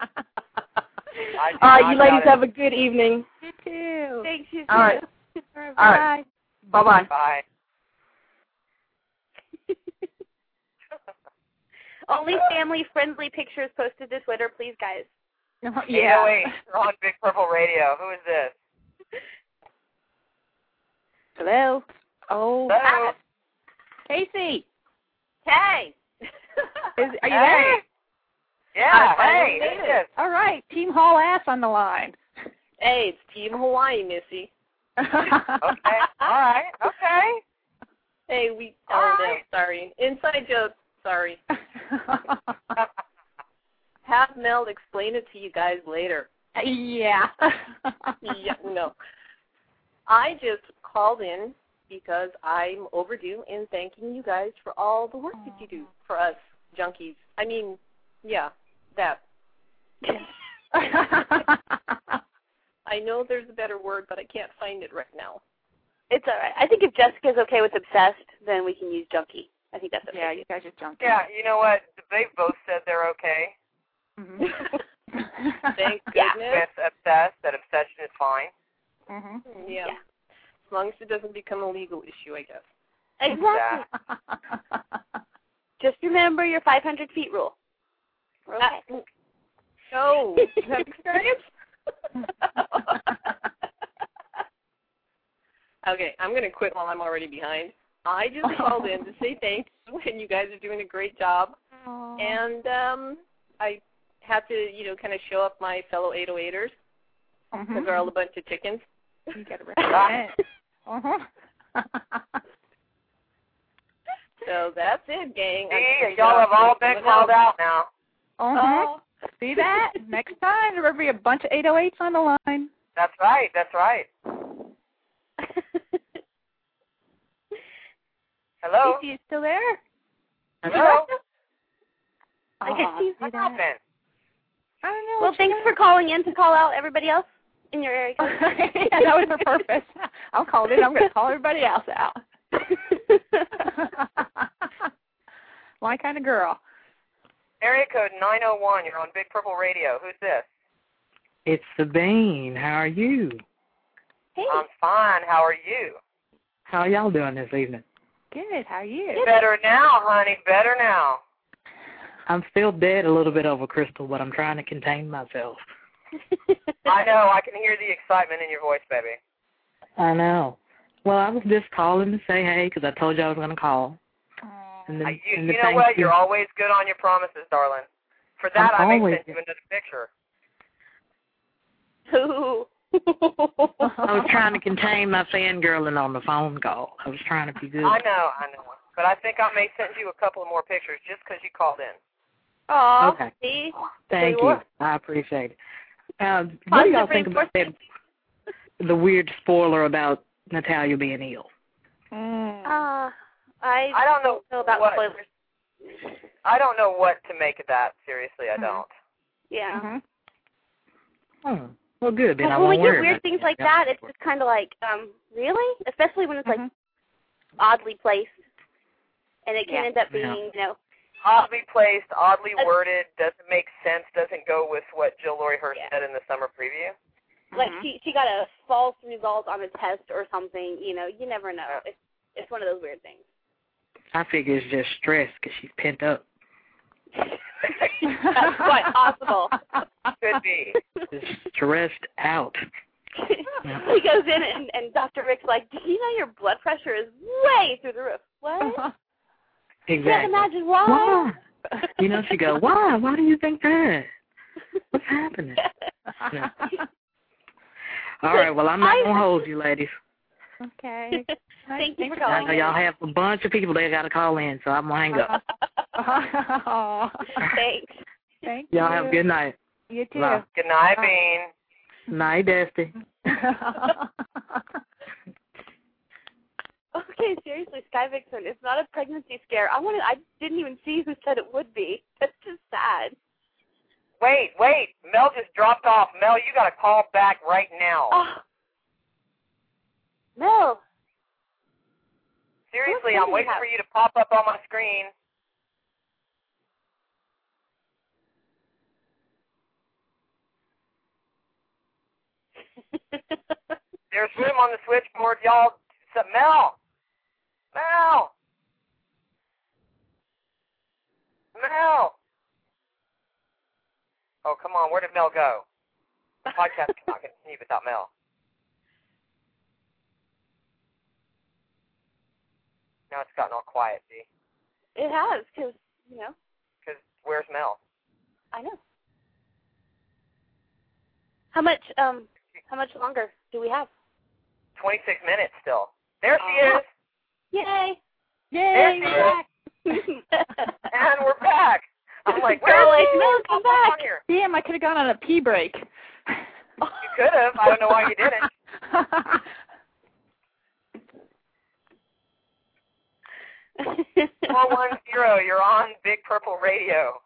S12: All right, you ladies have a good evening.
S4: You too.
S3: Thanks, you too.
S12: All right.
S3: Bye.
S12: All right. Bye-bye.
S2: Bye.
S3: Only family-friendly pictures posted to Twitter, please, guys.
S2: Yeah. 808, you're on Big Purple Radio. Who is this?
S4: Hello. Oh.
S2: Hello.
S4: Casey.
S3: Hey.
S4: Are you there?
S2: Yeah, hey. It is.
S4: All right. Team Hall Ass on the line.
S13: Hey, it's Team Hawaii, Missy.
S2: Okay. All right. Okay.
S13: Hey, sorry. Inside joke. Sorry. Have Mel explain it to you guys later.
S4: Yeah.
S13: Yeah, no. I just called in because I'm overdue in thanking you guys for all the work that you do for us junkies. I mean, yeah, that. I know there's a better word, but I can't find it right now.
S3: It's all right. I think if Jessica's okay with obsessed, then we can use junkie. I think that's okay.
S4: Yeah, you guys are junkie.
S2: Yeah, you know what? They've both said they're okay.
S4: Mm-hmm.
S13: Thank goodness.
S2: With obsessed, that obsession is fine.
S4: Mm-hmm.
S13: Yeah. As long as it doesn't become a legal issue, I guess.
S3: Exactly. Just remember your 500 feet rule. We're okay.
S13: Oh, you have experience? Okay, I'm going to quit while I'm already behind. I just called in to say thanks, and you guys are doing a great job.
S4: Aww.
S13: And I had to, kind of show up my fellow 808ers because they're all a bunch of chickens.
S4: You got to represent.
S13: So that's it, gang.
S2: See, y'all have all been called out now.
S4: See that? Next time, there will be a bunch of 808s on the line.
S2: That's right. That's right. Hello?
S3: Is he still there?
S2: Hello?
S3: I guess he's
S2: what happened?
S4: I don't know.
S3: Well, thanks for calling in to call out everybody else in your area.
S4: Yeah, that was her purpose. I'll call it. I'm going to call everybody else out. My kind of girl.
S2: Area code 901. You're on Big Purple Radio. Who's this?
S14: It's Sabine. How are you?
S3: Hey.
S2: I'm fine. How are you?
S14: How are y'all doing this evening?
S4: Good. How are you?
S2: Better now, honey. Better now.
S14: I'm still dead a little bit over Crystal, but I'm trying to contain myself.
S2: I know. I can hear the excitement in your voice, baby.
S14: I know. Well, I was just calling to say hey because I told you I was going to call. And then,
S2: you know what? You're always good on your promises, darling. For that, I may send you another picture.
S3: Ooh.
S14: I was trying to contain my fangirling on the phone call. I was trying to be good.
S2: I know. But I think I may send you a couple of more pictures just because you called in.
S3: Oh,
S14: okay.
S3: See?
S14: Thank you. I appreciate it. What do y'all think about the weird spoiler about Natalya being ill?
S3: I don't know about spoilers.
S2: I don't know what to make of that. Seriously, I don't.
S3: Yeah.
S14: Oh, well, good. Then I
S3: when
S14: won't
S3: we
S14: worry
S3: get weird
S14: about
S3: things
S14: it.
S3: like that, it's just kind of like, really? Especially when it's like oddly placed, and it can end up being,
S2: oddly placed, oddly worded, doesn't make sense, doesn't go with what Jill Lori Hurst said in the summer preview.
S3: Like she got a false result on a test or something. You never know. It's one of those weird things.
S14: I figure it's just stress because she's pent up.
S3: That's quite possible.
S2: Could be.
S14: Just stressed out.
S3: He goes in and Dr. Rick's like, "Did you know your blood pressure is way through the roof?" What?
S14: Exactly.
S3: You can't imagine why.
S14: She goes, why? Why do you think that? What's happening? Yeah. All right, well, I'm not going to hold you, ladies.
S4: Okay.
S3: Thank you for
S14: I
S3: calling.
S14: know y'all have a bunch of people that got to call in, so I'm going to hang up.
S3: Thanks.
S4: Thank
S14: y'all have a good night.
S4: You too.
S14: Bye.
S2: Good night, Bean.
S14: Night, Dusty.
S3: Okay, seriously, Sky Vixen, it's not a pregnancy scare. I didn't even see who said it would be. That's just sad.
S2: Wait. Mel just dropped off. Mel, you got to call back right now.
S3: Oh. Mel.
S2: Seriously, I'm waiting for you to pop up on my screen. There's room on the switchboard, y'all. Mel! Oh, come on. Where did Mel go? The podcast cannot continue without Mel. Now it's gotten all quiet, see?
S3: It has, because,
S2: Because where's Mel?
S3: I know. How much longer do we have?
S2: 26 minutes still. There she is.
S3: Yay.
S2: There she is. And we're back. I'm like, where's
S3: Mel, come back.
S4: Damn, I could have gone on a pee break.
S2: You could have. I don't know why you didn't. 410, you're on Big Purple Radio.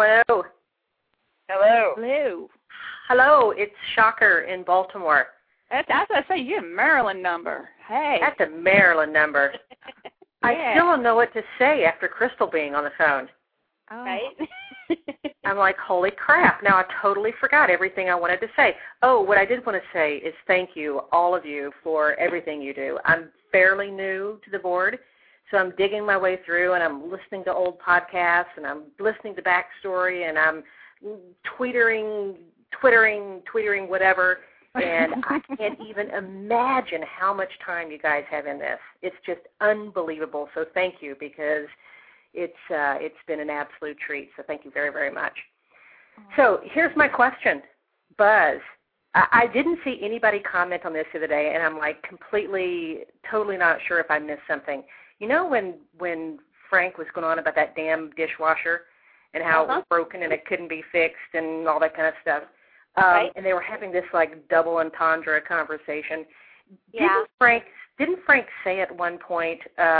S15: 410.
S2: Hello.
S4: Hello.
S15: Hello, it's Shocker in Baltimore.
S4: That's what I say. You're a Maryland number. Hey.
S15: That's a Maryland number. I still don't know what to say after Crystal being on the phone.
S3: Oh. Right?
S15: I'm like, holy crap. Now I totally forgot everything I wanted to say. Oh, what I did want to say is thank you, all of you, for everything you do. I'm fairly new to the board, so I'm digging my way through, and I'm listening to old podcasts, and I'm listening to backstory, and I'm twittering, whatever, and I can't even imagine how much time you guys have in this. It's just unbelievable, so thank you, because it's been an absolute treat, so thank you very, very much. So here's my question. Buzz, I didn't see anybody comment on this the other day, and I'm like totally not sure if I missed something. You know when Frank was going on about that damn dishwasher and how it was broken and it couldn't be fixed and all that kind of stuff, right. And they were having this like double entendre conversation. Yeah. Didn't Frank say at one point,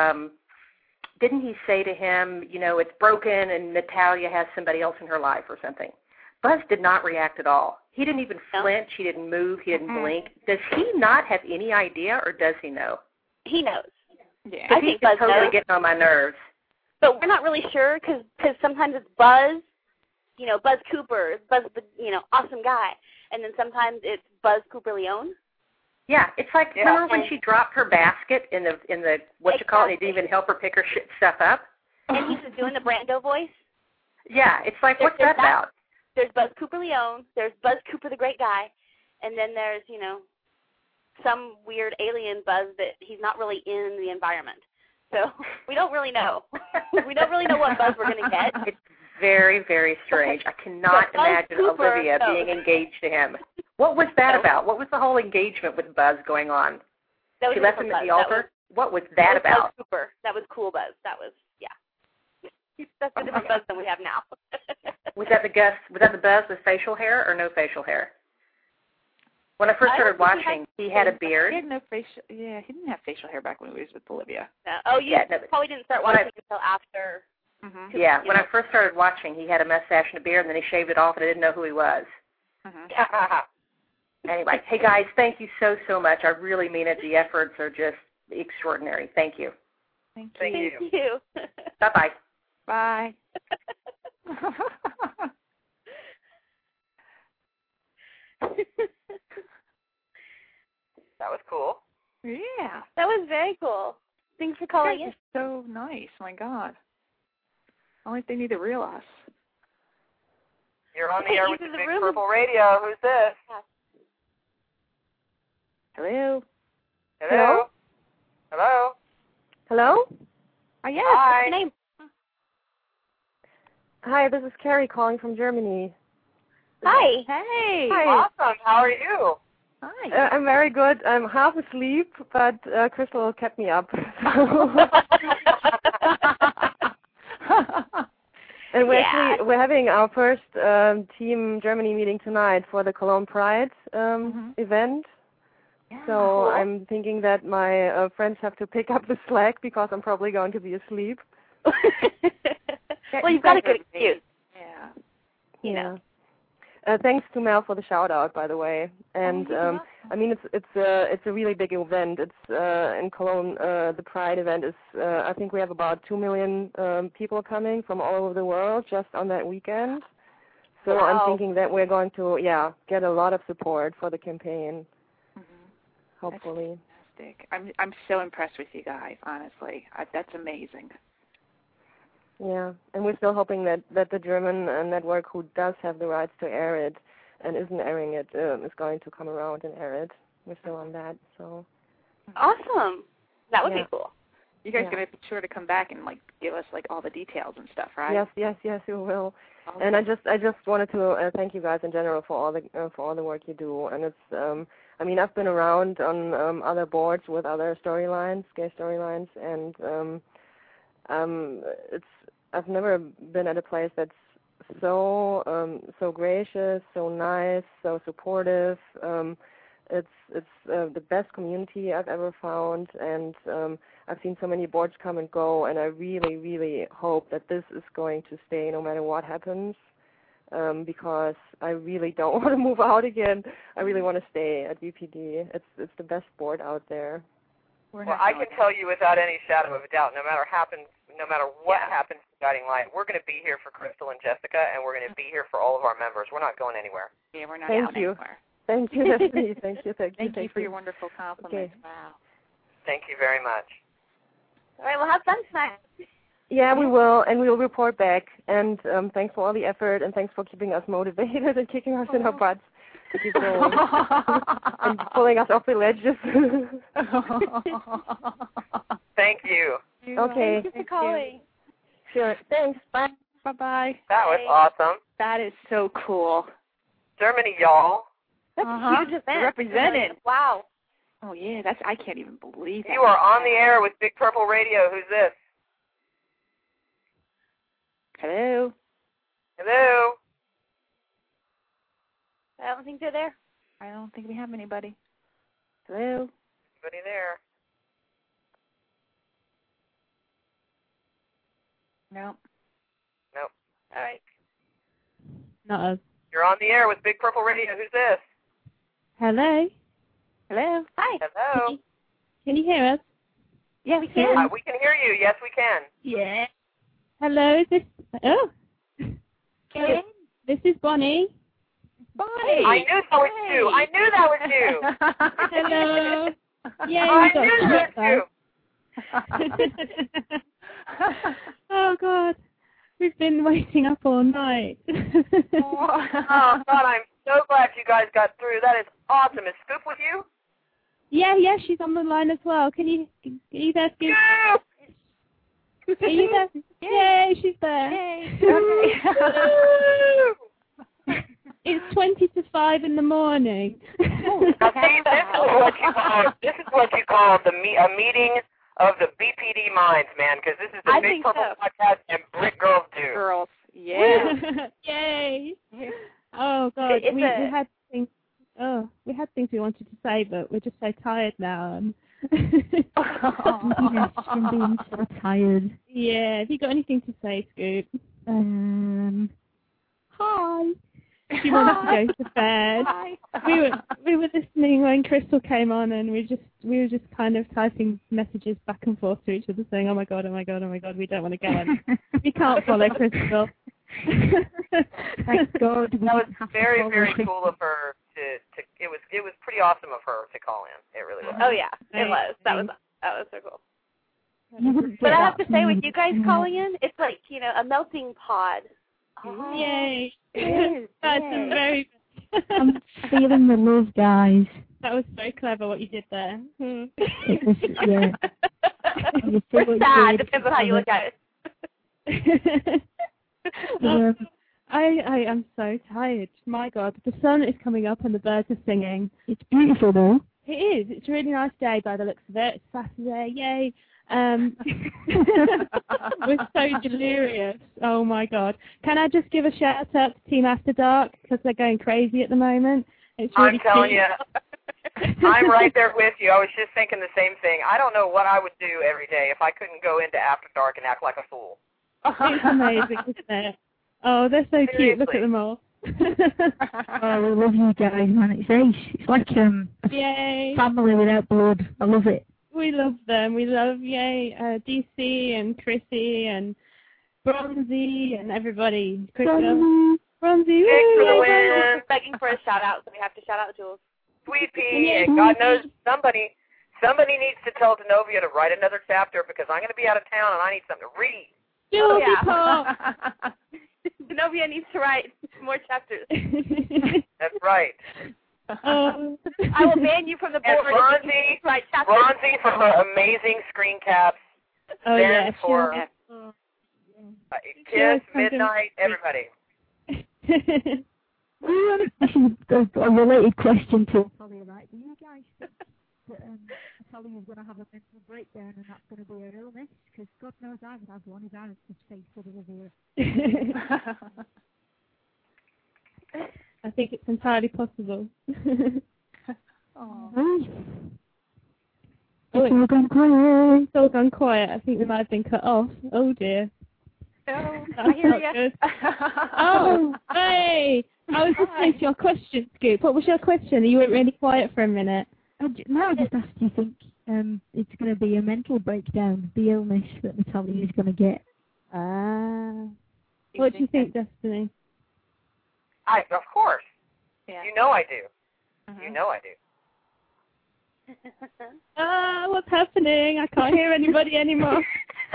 S15: didn't he say to him, you know, it's broken and Natalia has somebody else in her life or something? Buzz did not react at all. He didn't even flinch. He didn't move. He didn't blink. Does he not have any idea, or does he know?
S3: He knows.
S4: Yeah,
S3: I think Buzz
S15: totally
S3: knows.
S15: Getting on my nerves.
S3: But we're not really sure because sometimes it's Buzz, you know, Buzz Cooper, Buzz, you know, awesome guy, and then sometimes it's Buzz Cooper Leone.
S15: Yeah, it's like remember when she dropped her basket in the what you call it? He didn't even help her pick her stuff up.
S3: And he's just doing the Brando voice.
S15: Yeah, it's like what's that about?
S3: There's Buzz Cooper Leone, there's Buzz Cooper the Great Guy, and then there's, you know, some weird alien Buzz that he's not really in the environment. So we don't really know. We don't really know what Buzz we're going to get.
S15: It's very, very strange. I cannot imagine
S3: Cooper
S15: Olivia being engaged to him. What was that about? What was the whole engagement with Buzz going on? She left him at the altar? What was that about?
S3: Buzz Cooper. That was cool Buzz. That was, yeah. That's a different Buzz than we have now.
S15: Was that the Buzz with facial hair or no facial hair? When I first started watching, he had a beard.
S4: He had no facial. Yeah, he didn't have facial hair back when he was with Olivia.
S3: No. Oh, probably didn't start watching until after.
S4: Mm-hmm.
S15: Yeah, when I first started watching, he had a mustache and a beard, and then he shaved it off, and I didn't know who he was.
S4: Mm-hmm.
S15: Anyway, hey guys, thank you so much. I really mean it. The efforts are just extraordinary. Thank you.
S4: Thank
S3: you.
S15: Bye-bye.
S4: Bye.
S2: That was cool.
S4: Yeah.
S3: That was very cool. Thanks for calling in.
S4: So nice. My God. Only if they need the real us.
S2: You're on the air with the Big Purple Radio. Who's this?
S4: Hello.
S2: Hello. Hello.
S5: Hello?
S3: Yes.
S2: Hi.
S3: What's your name?
S5: Hi, this is Carrie calling from Germany.
S3: Hi.
S4: Hey.
S5: Hi.
S2: Awesome. How are you?
S4: Hi.
S5: I'm very good. I'm half asleep, but Crystal kept me up. And we're having our first Team Germany meeting tonight for the Cologne Pride event. Yeah, so cool. I'm thinking that my friends have to pick up the slack because I'm probably going to be asleep.
S3: Well, you've got a good excuse.
S4: Yeah.
S3: You know.
S5: Thanks to Mel for the shout out, by the way. And I mean, it's a really big event. It's in Cologne. The Pride event is. I think we have about 2 million people coming from all over the world just on that weekend. So I'm thinking that we're going to get a lot of support for the campaign. Mm-hmm. Hopefully.
S4: That's fantastic. I'm so impressed with you guys. Honestly, that's amazing.
S5: Yeah, and we're still hoping that the German network who does have the rights to air it and isn't airing it is going to come around and air it. We're still on that, so.
S3: Awesome. That would be cool.
S4: You guys going to be sure to come back and give us all the details and stuff, right?
S5: Yes, we will. Okay. And I just wanted to thank you guys in general for all the work you do. And it's I mean, I've been around on other boards with other storylines, gay storylines, and I've never been at a place that's so gracious, so nice, so supportive. It's the best community I've ever found, and I've seen so many boards come and go, and I really, really hope that this is going to stay no matter what happens.
S12: because I really don't want to move out again. I really want to stay at BPD. It's the best board out there.
S2: Well, I can tell you without any shadow of a doubt, no matter what happens to Guiding Light, we're going to be here for Crystal and Jessica, and we're going to be here for all of our members. We're not going anywhere.
S4: Yeah, we're not
S12: Thank
S4: out
S12: you.
S4: anywhere.
S12: Thank you, Stephanie. Thank you.
S4: Thank you for your wonderful compliment.
S12: Okay.
S4: Wow.
S2: Thank you very much.
S3: All right, well, have fun tonight.
S12: Yeah, we will, and we will report back. And thanks for all the effort, and thanks for keeping us motivated and kicking us in our butts to keep going and pulling us off the ledges.
S2: Thank you.
S12: Okay.
S3: Thank you for calling.
S12: Sure. Thanks. Bye.
S4: Bye-bye.
S2: That was awesome.
S4: That is so cool.
S2: Germany, y'all.
S3: That's a huge event.
S4: Represented.
S3: Wow.
S4: Oh, yeah, I can't even believe that.
S2: You are on the air with Big Purple Radio. Who's this?
S4: Hello?
S2: Hello?
S3: I don't think they're there.
S4: I don't think we have anybody. Hello?
S2: Anybody there?
S4: No.
S2: Nope.
S3: All right.
S6: Not us.
S2: You're on the air with Big Purple Radio. Who's this?
S6: Hello?
S4: Hello?
S3: Hi.
S2: Hello?
S6: Can you hear us?
S3: Yeah, we can.
S2: We can hear you. Yes, we can.
S6: Yeah. Hello, is this... Oh.
S3: Hey.
S6: This is Bonnie.
S4: Bonnie!
S2: I knew that was you. I knew that was you.
S6: Hello. Yay,
S2: I
S6: we
S2: knew
S6: got
S2: that was you.
S6: Oh, God. We've been waiting up all night.
S2: Oh, God, I'm so glad you guys got through. That is awesome. Is Scoop with you?
S6: Yeah, she's on the line as well. Are you there, Scoop?
S2: Yeah.
S6: Are you there? Yay, she's there.
S4: Yay.
S2: Okay.
S6: It's 20 to 5 in the morning.
S2: Now, see, this is what you call a meeting of the BPD minds, man, because this is the Big Purple Podcast and Brick Girls do.
S4: Girls, yeah.
S6: Yay. Oh, God, we had things. Oh, we had things we wanted to say, but we're just so tired now.
S16: Yes, I'm being so tired.
S6: Yeah, have you got anything to say, Scoop? Hi. She wanted to go to bed.
S4: Hi.
S6: We were listening when Crystal came on, and we were just kind of typing messages back and forth to each other, saying, "Oh my god, oh my god, oh my god, we don't want to go on. We can't follow Crystal."
S16: Thank God.
S2: That was very, very cool of her to. It was pretty awesome of her to call in. It really was.
S3: Oh yeah, it was. That was so cool. But I have to say, with you guys calling in, it's like a melting pot.
S6: Oh. Yay!
S16: Yes,
S6: That's
S16: yes.
S6: very.
S16: I'm feeling the love, guys.
S6: That was very clever what you did there.
S16: It was, yeah.
S3: We're sad. Depends on how you look at it.
S6: I am so tired. My God, the sun is coming up and the birds are singing.
S16: It's beautiful, though.
S6: It is. It's a really nice day by the looks of it. It's Saturday. Yay. We're so delirious. Oh, my God. Can I just give a shout out to Team After Dark because they're going crazy at the moment? It's really
S2: I'm telling
S6: cute.
S2: you, I'm right there with you. I was just thinking the same thing. I don't know what I would do every day if I couldn't go into After Dark and act like a fool.
S6: It's amazing, isn't it? Oh, they're so cute. Look at them all.
S16: Oh, I love you guys, man. It's ace. It's like
S6: Yay.
S16: family without blood. I love it.
S6: We love them. We love DC and Chrissy and Bronzy and everybody. Bronzy.
S3: We're begging for a shout out, so we have to shout out Jules.
S2: Sweet Pea, and God knows somebody needs to tell Denovia to write another chapter because I'm going to be out of town and I need something to read.
S6: Jules,
S3: Denovia needs to write more chapters.
S2: That's right.
S3: I will ban you from the board.
S2: And Bronzy for her amazing screen caps.
S6: Oh,
S2: Ben
S6: yeah.
S2: for Kiss, Midnight, everybody.
S16: This is a related question to Polly, right? Do you guys think that Polly is going to have a mental breakdown and that's going to be her illness? Because God knows I would have one if I was to face for the revere.
S6: I think it's entirely possible.
S16: Oh. It's all gone quiet.
S6: It's all gone quiet. I think we might have been cut off. Oh dear.
S3: No, I hear you.
S6: Oh, hey! I was listening to your question, Scoop. What was your question? You went really quiet for a minute.
S16: I just asked, do you think it's going to be a mental breakdown, the illness that Natalia is going to get?
S6: What do you think, Destiny?
S2: Of course.
S4: Yeah.
S2: You know I do. You know I do.
S6: What's happening? I can't hear anybody anymore.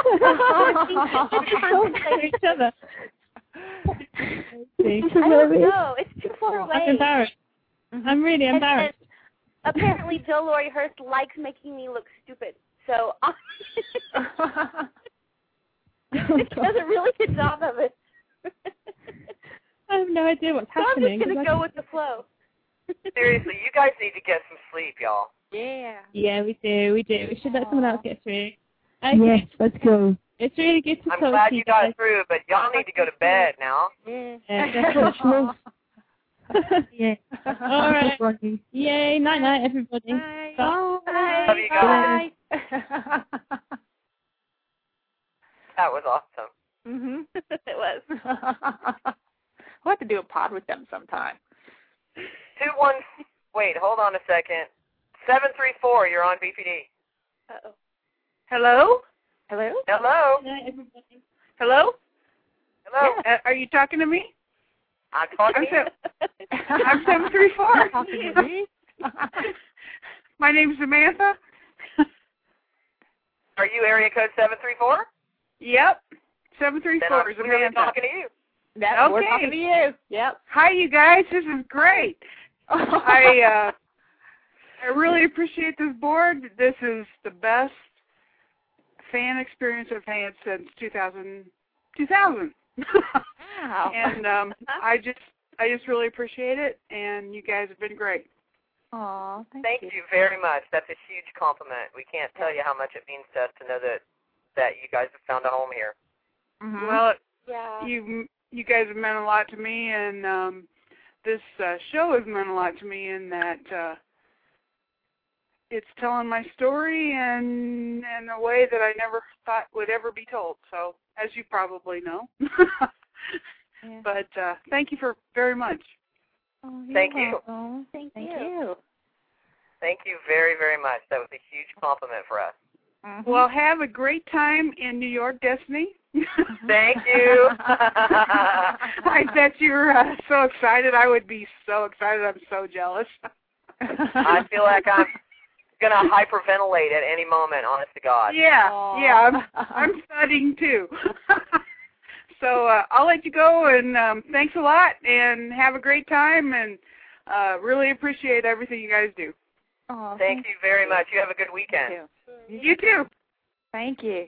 S6: each other.
S3: I don't know. It's too far away.
S6: I'm embarrassed. I'm really embarrassed.
S3: And apparently, Jill Lori Hurst likes making me look stupid. So she does a really good job of it.
S6: I have no idea what's happening.
S3: I'm just going to go with the flow.
S2: Seriously, you guys need to get some sleep, y'all.
S3: Yeah.
S6: Yeah, we do. We should let someone else get through.
S16: Yes, let's go.
S6: It's really good to
S2: I'm
S6: talk
S2: glad
S6: to
S2: you
S6: you
S2: got
S6: guys.
S2: through, but y'all need to go to bed now.
S3: Yeah.
S16: Yeah.
S6: All right. Yay. Night-night, everybody.
S3: Bye.
S6: Bye.
S2: Love you guys.
S3: Bye.
S2: That was awesome.
S3: It was.
S4: We'll have to do a pod with them sometime.
S2: Wait, hold on a second. 734, you're on BPD.
S3: Uh-oh.
S17: Hello?
S4: Hello?
S2: Hello?
S6: Night, everybody.
S17: Hello?
S2: Hello?
S17: Are you talking to me?
S2: I'm talking to you.
S17: I'm 734.
S4: Talking to me?
S17: My name's Samantha.
S2: Are you area code 734?
S17: Yep.
S2: Then
S17: 734
S2: I'm
S17: is
S2: clearly
S17: Amanda.
S2: talking to you.
S4: We're
S17: Okay.
S4: talking to you. Yep.
S17: Hi, you guys. This is great. I really appreciate this board. This is the best fan experience I've had since 2000.
S4: Wow.
S17: And I just really appreciate it, and you guys have been great.
S4: Aw,
S2: Thank you very much. That's a huge compliment. We can't tell you how much it means to us to know that you guys have found a home here.
S4: Mm-hmm.
S17: Well,
S3: Yeah.
S17: you guys have meant a lot to me, and this show has meant a lot to me in that it's telling my story in a way that I never thought would ever be told. So, as you probably know.
S4: Yeah.
S17: But thank you very much.
S4: Oh,
S2: Thank you.
S3: Thank
S4: Thank
S3: you.
S4: you.
S2: Thank you very, very much. That was a huge compliment for us.
S4: Mm-hmm.
S17: Well, have a great time in New York, Destiny.
S2: Thank you.
S17: I bet you're so excited. I would be so excited. I'm so jealous.
S2: I feel like I'm going to hyperventilate at any moment, honest to God.
S17: Yeah, I'm studying too. So I'll let you go, and thanks a lot, and have a great time, and really appreciate everything you guys do.
S4: Oh,
S2: Thank you very much. You have a good weekend.
S17: You too.
S4: Thank you.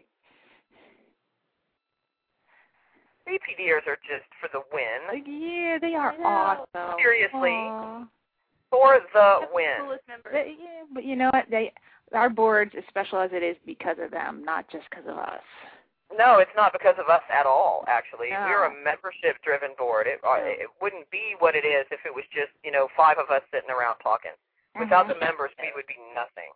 S2: BPDers are just for the win.
S4: Yeah, they are awesome.
S2: Seriously.
S4: Aww.
S2: For the win.
S4: Yeah, but you know what? Our board's as special as it is because of them, not just because of us.
S2: No, it's not because of us at all, actually.
S4: No.
S2: We're a membership-driven board. It wouldn't be what it is if it was just, 5 of us sitting around talking. Without the members, we would be nothing.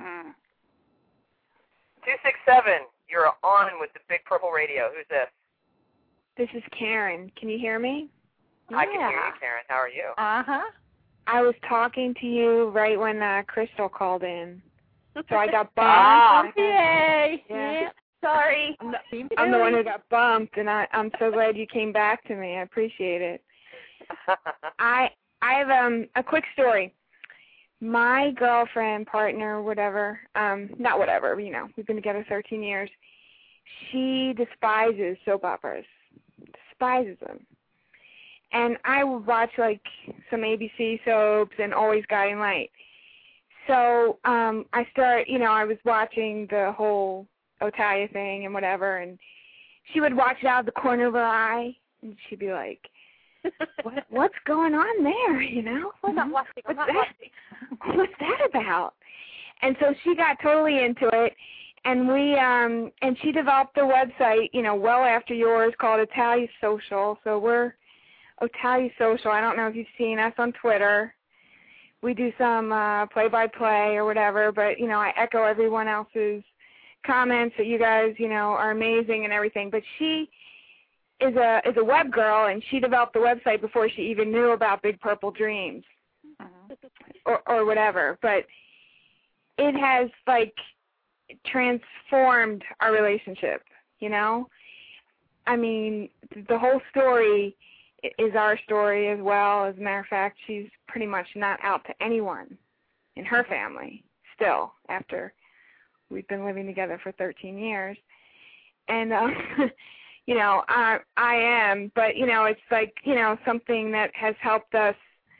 S2: 267, you're on with the Big Purple Radio. Who's this?
S18: This is Karen. Can you hear me?
S2: I can hear you, Karen. How are you?
S18: Uh-huh. I was talking to you right when Crystal called in. So I got bumped.
S3: Yay!
S18: Yeah.
S3: Sorry.
S18: I'm the one who got bumped, and I'm so glad you came back to me. I appreciate it. I have a quick story. My girlfriend, partner, whatever, not whatever, we've been together 13 years. She despises soap operas. Despises them. And I would watch some ABC soaps and Always Guiding Light. So I was watching the whole Otalia thing and whatever, and she would watch it out of the corner of her eye, and she'd be like, what's going on there,
S3: I'm not watching.
S18: What's that about? And so she got totally into it, and and she developed a website, well after yours, called Otalia Social. So we're Otalia Social. I don't know if you've seen us on Twitter. We do some play-by-play or whatever, but, I echo everyone else's comments that you guys, are amazing and everything. But she is a web girl, and she developed the website before she even knew about Big Purple Dreams, or whatever. But it has like transformed our relationship. You know, I mean, the whole story is our story as well. As a matter of fact, she's pretty much not out to anyone in her family still after we've been living together for 13 years. And, you know, I am, but, you know, it's like, you know, something that has helped us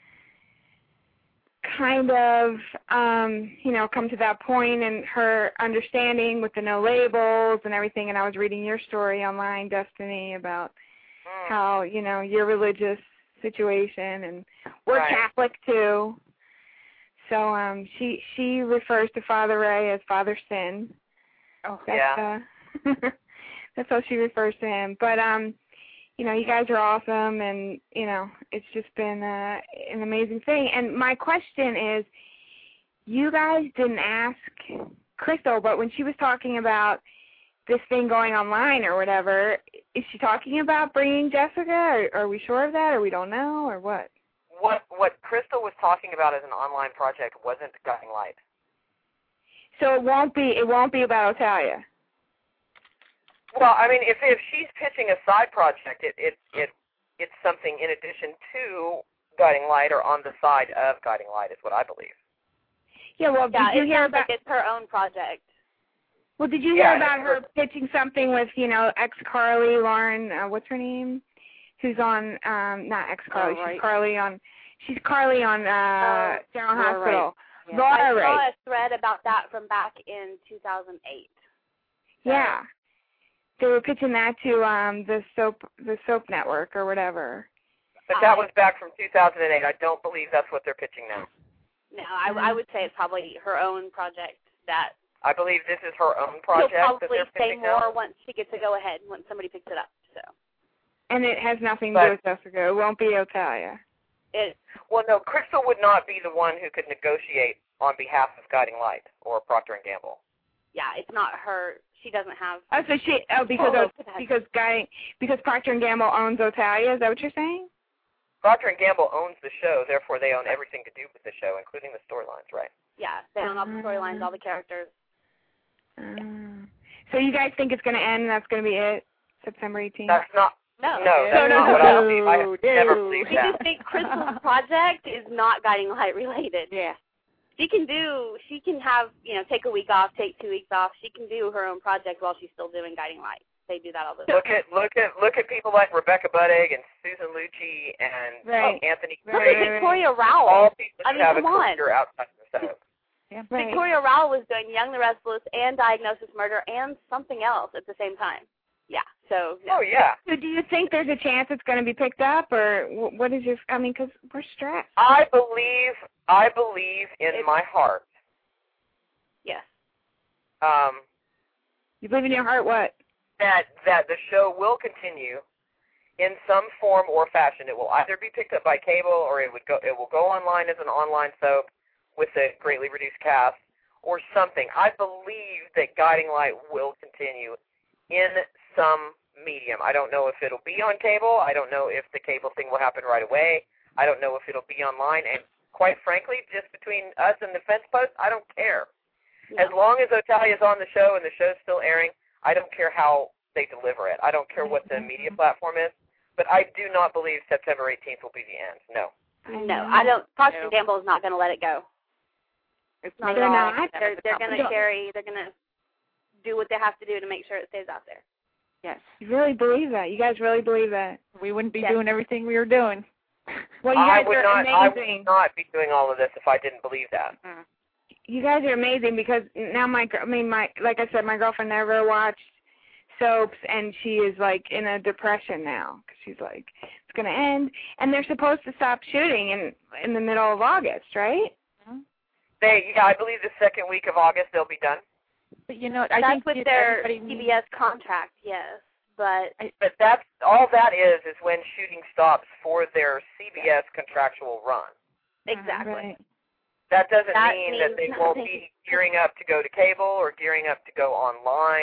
S18: kind of, you know, come to that point and her understanding with the no labels and everything. And I was reading your story online, Destiny, about how, you know, your religious situation, and we're Catholic too. So she refers to Father Ray as Father Sin.
S2: Oh, yeah.
S18: That's how she refers to him. But you know, you guys are awesome, and you know, it's just been an amazing thing. And my question is, you guys didn't ask Crystal, but when she was talking about this thing going online or whatever, is she talking about bringing Jessica? Are we sure of that, or we don't know, or what?
S2: What Crystal was talking about as an online project wasn't Guiding Light.
S18: So it won't be about Otalia.
S2: Well, I mean, if she's pitching a side project, it's something in addition to Guiding Light or on the side of Guiding Light is what I believe.
S18: Yeah, well, did you hear about
S3: it's her own project?
S18: Well, did you hear about her pitching something with, you know, ex-Carly, Lauren, what's her name? Who's on, not ex-Carly, she's Carly on General Hospital.
S3: Yeah.
S18: Laura Ray.
S3: I saw a thread about that from back in 2008. So.
S18: Yeah. They were pitching that to the soap network or whatever.
S2: But that was back from 2008. I don't believe that's what they're pitching now.
S3: No, I would say it's probably her own project that.
S2: I believe this is her own project.
S3: She'll probably
S2: that they're
S3: say
S2: pitching
S3: more
S2: now.
S3: once she gets to go ahead, once somebody picks it up. So.
S18: And it has nothing to do with Jessica. It won't be Otalia.
S2: Well, no, Crystal would not be the one who could negotiate on behalf of Guiding Light or Procter & Gamble.
S3: Yeah, it's not her. She doesn't have.
S18: Oh, so because Procter & Gamble owns Otalia. Is that what you're saying?
S2: Procter & Gamble owns the show, therefore they own everything to do with the show, including the storylines, right?
S3: Yeah, they own all the storylines, all the characters.
S18: So you guys think it's going to end and that's going to be it? September 18th?
S2: That's not.
S3: No,
S2: that's not what I believe. I never believe
S3: we
S2: that.
S3: just think Crystal's project is not Guiding Light related.
S18: Yeah.
S3: She can have, you know, take a week off, take 2 weeks off. She can do her own project while she's still doing Guiding Light. They do that all the time.
S2: Look at people like Rebecca Budig and Susan Lucci and Anthony.
S3: Look at Victoria Rowell.
S2: All people who have a
S3: come on.
S2: career outside themselves.
S3: Yeah. Victoria Rowell was doing Young the Restless and Diagnosis Murder and something else at the same time. Yeah. So. No.
S2: Oh yeah.
S18: So do you think there's a chance it's going to be picked up, or what is your? I mean, because we're stressed.
S2: I believe in my heart.
S3: Yes.
S18: You believe in your heart what?
S2: That the show will continue in some form or fashion. It will either be picked up by cable or it will go online as an online soap with a greatly reduced cast or something. I believe that Guiding Light will continue in some medium. I don't know if it'll be on cable. I don't know if the cable thing will happen right away. I don't know if it'll be online. And quite frankly, just between us and the fence post, I don't care. No. As long as Otalia's on the show and the show's still airing, I don't care how they deliver it. I don't care what the media platform is. But I do not believe September 18th will be the end. No.
S3: No, I don't. Procter & Gamble is not going to let it go. It's not at all. They're going to carry. They're going to do what they have to do to make sure it stays out there.
S18: Yes. You really believe that? You guys really believe that?
S4: We wouldn't be doing everything we were doing.
S18: Well, you guys are amazing.
S2: I would not be doing all of this if I didn't believe that.
S18: You guys are amazing because now like I said, my girlfriend never watched soaps, and she is like in a depression now because she's like, it's going to end, and they're supposed to stop shooting in the middle of August, right?
S2: I believe the second week of August they'll be done.
S4: But you know,
S3: that's with their CBS contract, yes. But
S2: that's all that is when shooting stops for their CBS contractual run.
S3: Exactly.
S18: Right.
S2: That doesn't mean that they won't be gearing up to go to cable or gearing up to go online.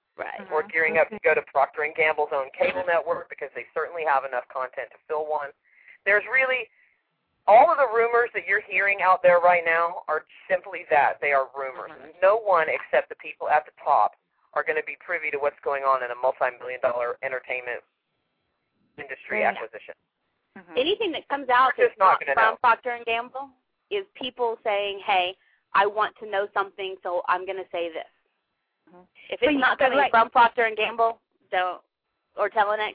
S3: Right.
S2: Or gearing up to go to Procter & Gamble's own cable network because they certainly have enough content to fill one. There's really, all of the rumors that you're hearing out there right now are simply that. They are rumors. No one except the people at the top are going to be privy to what's going on in a multi-million-dollar entertainment industry acquisition.
S3: Anything that comes out that's not from Procter & Gamble is people saying, hey, I want to know something, so I'm going to say this. If it's not coming from Procter & Gamble, don't, or Telenex,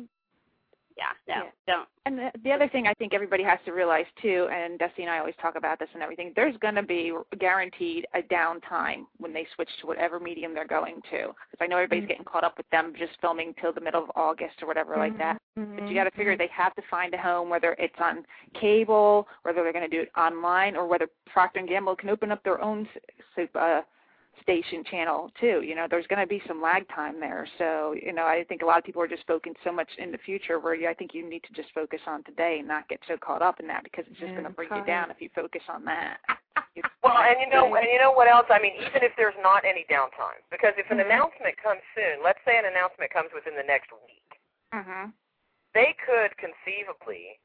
S3: don't.
S4: And the other thing I think everybody has to realize, too, and Dusty and I always talk about this and everything, there's going to be guaranteed a downtime when they switch to whatever medium they're going to. Because I know everybody's getting caught up with them just filming till the middle of August or whatever like that. But you got to figure they have to find a home, whether it's on cable, whether they're going to do it online, or whether Procter & Gamble can open up their own station channel too. You know, there's going to be some lag time there. So, you know, I think a lot of people are just focusing so much in the future where I think you need to just focus on today and not get so caught up in that because it's just going to bring you down if you focus on that.
S2: Well, and you know what else? I mean, even if there's not any downtime, because if an announcement comes soon, let's say an announcement comes within the next week, they could conceivably,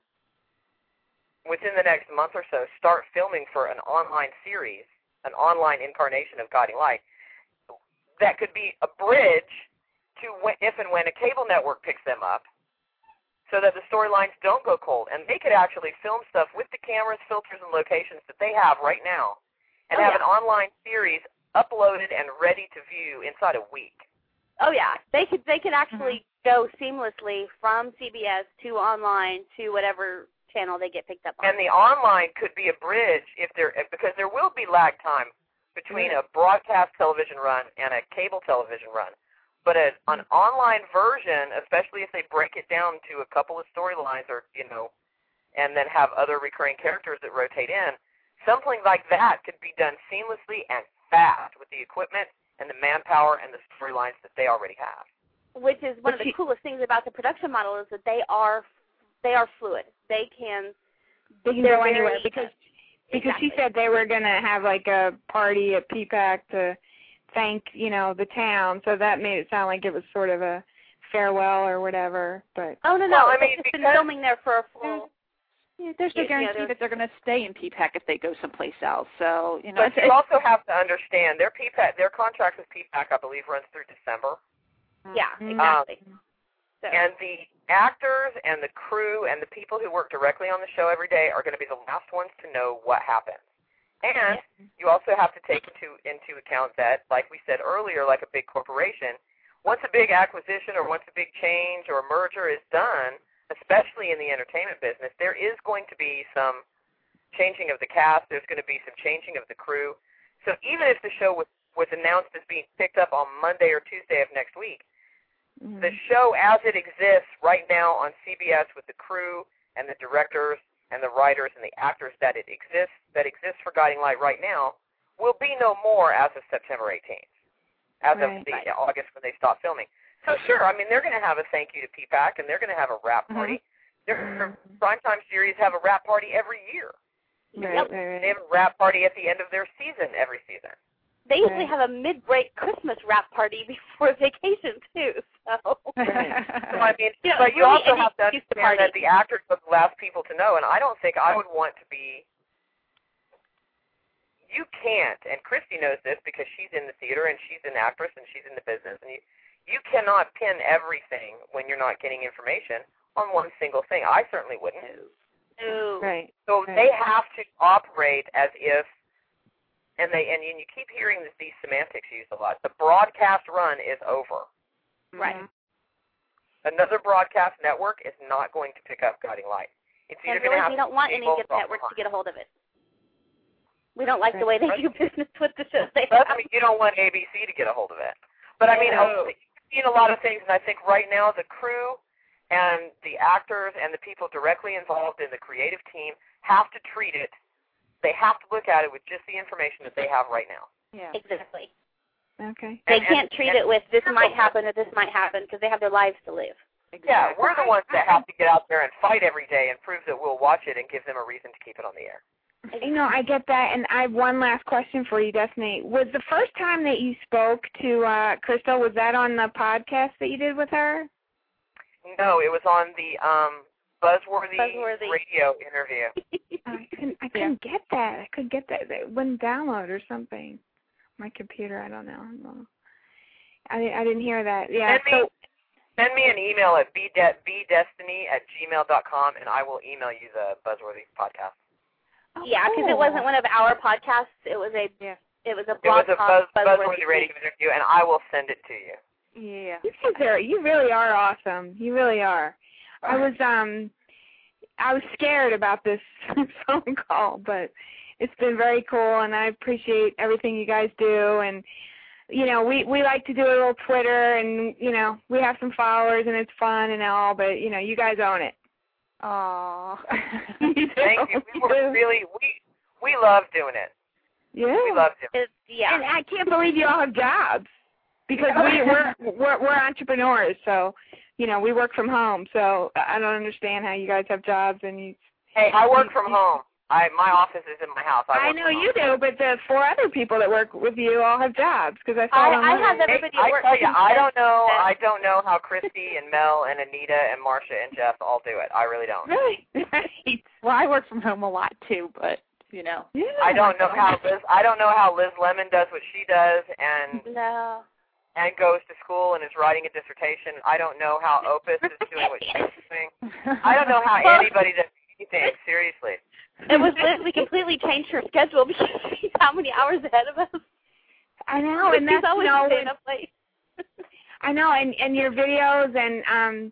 S2: within the next month or so, start filming for an online series, an online incarnation of Guiding Light, that could be a bridge to if and when a cable network picks them up so that the storylines don't go cold. And they could actually film stuff with the cameras, filters, and locations that they have right now and have an online series uploaded and ready to view inside a week.
S3: Oh, yeah. They could actually go seamlessly from CBS to online to whatever channel they get picked up on.
S2: And the online could be a bridge because there will be lag time between a broadcast television run and a cable television run. But an online version, especially if they break it down to a couple of storylines or, you know, and then have other recurring characters that rotate in, something like that could be done seamlessly and fast with the equipment and the manpower and the storylines that they already have.
S3: Which is one of the coolest things about the production model is that they are fluid. They can
S18: go anywhere because she said they were going to have like a party at PPAC to thank, you know, the town. So that made it sound like it was sort of a farewell or whatever. But
S3: no. Well, I mean, they've been filming there for a full.
S4: Yeah, there's no guarantee that they're going to stay in PPAC if they go someplace else. So, you know.
S2: But you also have to understand their contract with PPAC, I believe, runs through December.
S3: Yeah, exactly.
S2: And the actors and the crew and the people who work directly on the show every day are going to be the last ones to know what happens. And you also have to take into account that, like we said earlier, like a big corporation, once a big acquisition or once a big change or merger is done, especially in the entertainment business, there is going to be some changing of the cast. There's going to be some changing of the crew. So even if the show was announced as being picked up on Monday or Tuesday of next week, the show as it exists right now on CBS with the crew and the directors and the writers and the actors that exists for Guiding Light right now will be no more as of September 18th, as of August when they stop filming. So sure, I mean, they're going to have a thank you to PPAC and they're going to have a wrap party. Their primetime series have a wrap party every year. They have a wrap party at the end of their season every season.
S3: They usually have a mid-break Christmas wrap party before vacation, too. So.
S2: I mean, but you also have to understand that the actors are the last people to know, and I don't think I would want to be. You can't, and Christy knows this because she's in the theater and she's an actress and she's in the business, and you cannot pin everything when you're not getting information on one single thing. I certainly wouldn't.
S3: No.
S18: Right.
S2: So they have to operate as if. And you keep hearing these semantics used a lot. The broadcast run is over.
S3: Right.
S2: Another broadcast network is not going to pick up Guiding Light. It's either going to have.
S3: We don't want any of the networks to get a hold of it. We don't like the way they do business with the shows.
S2: You don't want ABC to get a hold of it. But I mean, I've seen a lot of things, and I think right now the crew and the actors and the people directly involved in the creative team have to treat it. They have to look at it with just the information that they have right now.
S3: Yeah. Exactly.
S18: Okay.
S3: They can't treat it with this might happen or this might happen because they have their lives to live.
S2: Exactly. Yeah, we're the ones that have to get out there and fight every day and prove that we'll watch it and give them a reason to keep it on the air.
S18: I get that, and I have one last question for you, Destiny. Was the first time that you spoke to Crystal, was that on the podcast that you did with her?
S2: No, it was on the Buzzworthy radio interview.
S18: I couldn't get that. I couldn't get that. It wouldn't download or something. My computer, I don't know. I didn't hear that. Yeah.
S2: Send me an email at bdestiny@gmail.com, and I will email you the Buzzworthy podcast.
S3: Oh, yeah, because it wasn't one of our podcasts. It was a blog
S2: It was a Buzzworthy radio interview, and I will send it to you.
S18: Yeah. You really are awesome. You really are. I was scared about this phone call, but it's been very cool, and I appreciate everything you guys do. And we like to do a little Twitter, and we have some followers, and it's fun and all. But you guys own it.
S4: Aww.
S2: Thank you. We love doing it.
S18: Yeah.
S2: We love doing it.
S3: Yeah.
S18: And I can't believe you all have jobs because we're entrepreneurs. So we work from home. So I don't understand how you guys have jobs and you.
S2: Hey, I work from home. My office is in my house.
S18: I know you do, but the 4 other people that work with you all have jobs because I saw them.
S3: I have everybody at work.
S2: I tell you, I don't know how Christy and Mel and Anita and Marcia and Jeff all do it. I really don't.
S18: Really? Right.
S4: Well, I work from home a lot too, but
S18: Yeah.
S2: I don't know how Liz Lemon does what she does and goes to school and is writing a dissertation. I don't know how Opus is doing what she's doing. I don't know how anybody does anything. Seriously.
S3: It was Liz. We completely changed her schedule because she's how many hours ahead of us.
S18: I know, and
S3: she's
S18: that's
S3: always staying up late.
S18: I know, and your videos and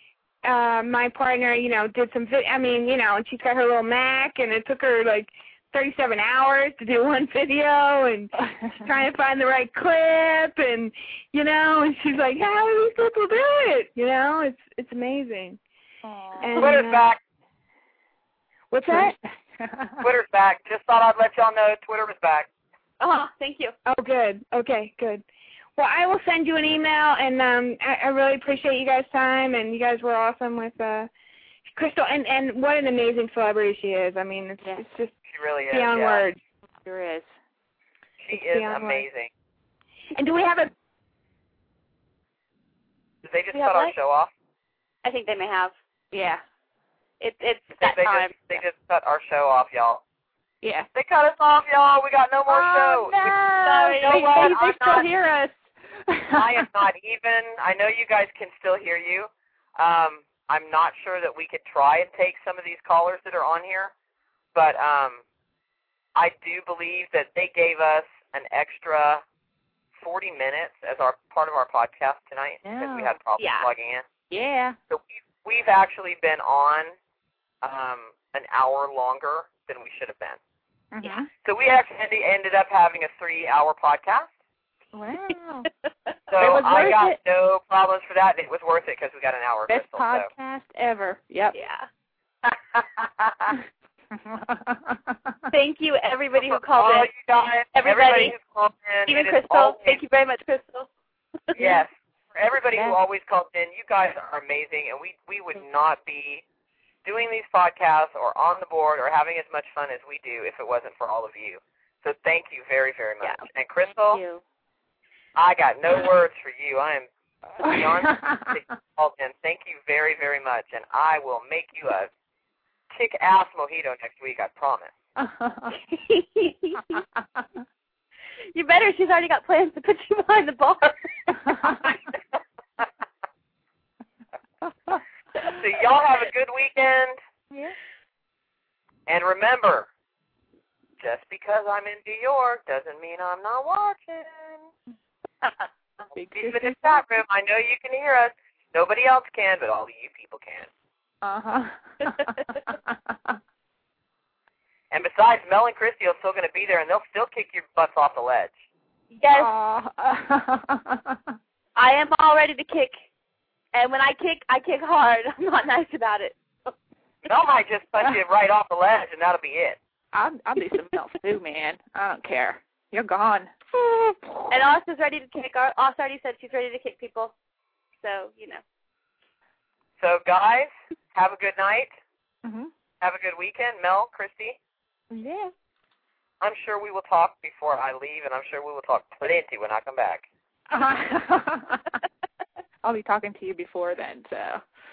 S18: my partner, did some. And she's got her little Mac, and it took her like 37 hours to do one video, and she's trying to find the right clip, and and she's like, how are these people do it? It's amazing. And,
S2: Twitter's back.
S18: What's that?
S2: Twitter's back. Just thought I'd let y'all know Twitter was back.
S3: Oh, thank you.
S18: Oh, good. Okay, good. Well, I will send you an email, and I really appreciate you guys' time, and you guys were awesome with Crystal, and what an amazing celebrity she is. I mean, it's just
S2: she really is,
S18: beyond words.
S4: Sure is.
S2: She is amazing.
S18: And do we have a...
S2: Did they just cut our show off?
S3: I think they may have.
S4: Yeah.
S3: It's that time.
S2: They just cut our show off, y'all.
S4: Yeah.
S2: They cut us off, y'all. We got no more show.
S4: No.
S2: Sorry,
S4: they still hear us.
S2: I am not even. I know you guys can still hear you. I'm not sure that we could try and take some of these callers that are on here, but I do believe that they gave us an extra 40 minutes as part of our podcast tonight because we had problems plugging in.
S4: Yeah.
S2: So we've actually been on an hour longer than we should have been.
S4: Mm-hmm.
S2: Yeah. So we actually ended up having a 3-hour podcast.
S4: Wow.
S2: So I got no problems for that. It was worth it because we got an hour.
S4: Best
S2: Crystal,
S4: podcast ever. Yep.
S3: Yeah. Thank you, everybody who called in.
S2: You guys, everybody who's called in.
S3: Even Crystal. Thank you very much, Crystal.
S2: Yes. For everybody who always calls in, you guys are amazing, and we would not be doing these podcasts or on the board or having as much fun as we do if it wasn't for all of you. So thank you very, very much. Yeah. And Crystal, I got no words for you. I am beyond called in. Thank you very, very much, and I will make you a kick-ass mojito next week, I promise.
S3: You better. She's already got plans to put you behind the bar.
S2: So y'all have a good weekend.
S3: Yeah. And
S2: remember, just because I'm in New York doesn't mean I'm not watching. Even in the chat room, I know you can hear us. Nobody else can, but all of you people can. And besides, Mel and Christy are still going to be there, and they'll still kick your butts off the ledge.
S3: Yes. I am all ready to kick. And when I kick hard. I'm not nice about it.
S2: Mel might just punch you right off the ledge, and that'll be it.
S4: I'll do something else too, man. I don't care. You're gone.
S3: And Austin's ready to kick. Austin already said she's ready to kick people. So,
S2: So, guys, have a good night.
S4: Mm-hmm.
S2: Have a good weekend. Mel, Christy?
S4: Yeah.
S2: I'm sure we will talk before I leave, and I'm sure we will talk plenty when I come back.
S4: I'll be talking to you before then, so.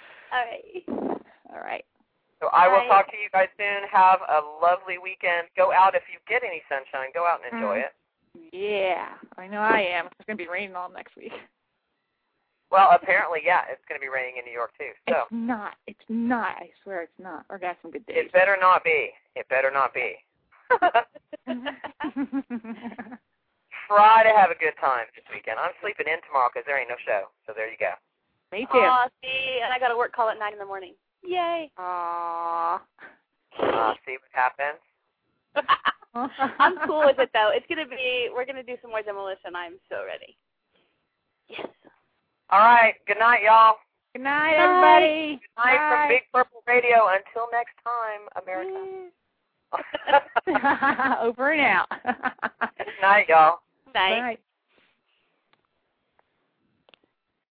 S4: All right.
S2: So I will talk to you guys soon. Have a lovely weekend. Go out if you get any sunshine. Go out and enjoy it.
S4: Yeah, I know I am. It's going to be raining all next week.
S2: Well, apparently, yeah, it's going to be raining in New York, too. So.
S4: It's not. It's not. I swear it's not. We're going to have some good days.
S2: It better not be. It better not be. Try to have a good time this weekend. I'm sleeping in tomorrow because there ain't no show. So there you go.
S4: Me too.
S3: Aw, see, and I got a work call at 9 in the morning. Yay.
S4: Aww.
S2: See what happens?
S3: I'm cool with it, though. We're going to do some more demolition. I'm so ready. Yes.
S2: All right. Good night, y'all.
S4: Good night, everybody.
S2: Good night from Big Purple Radio. Until next time, America.
S4: Over and out.
S2: Good night, y'all.
S3: Night.
S4: Night.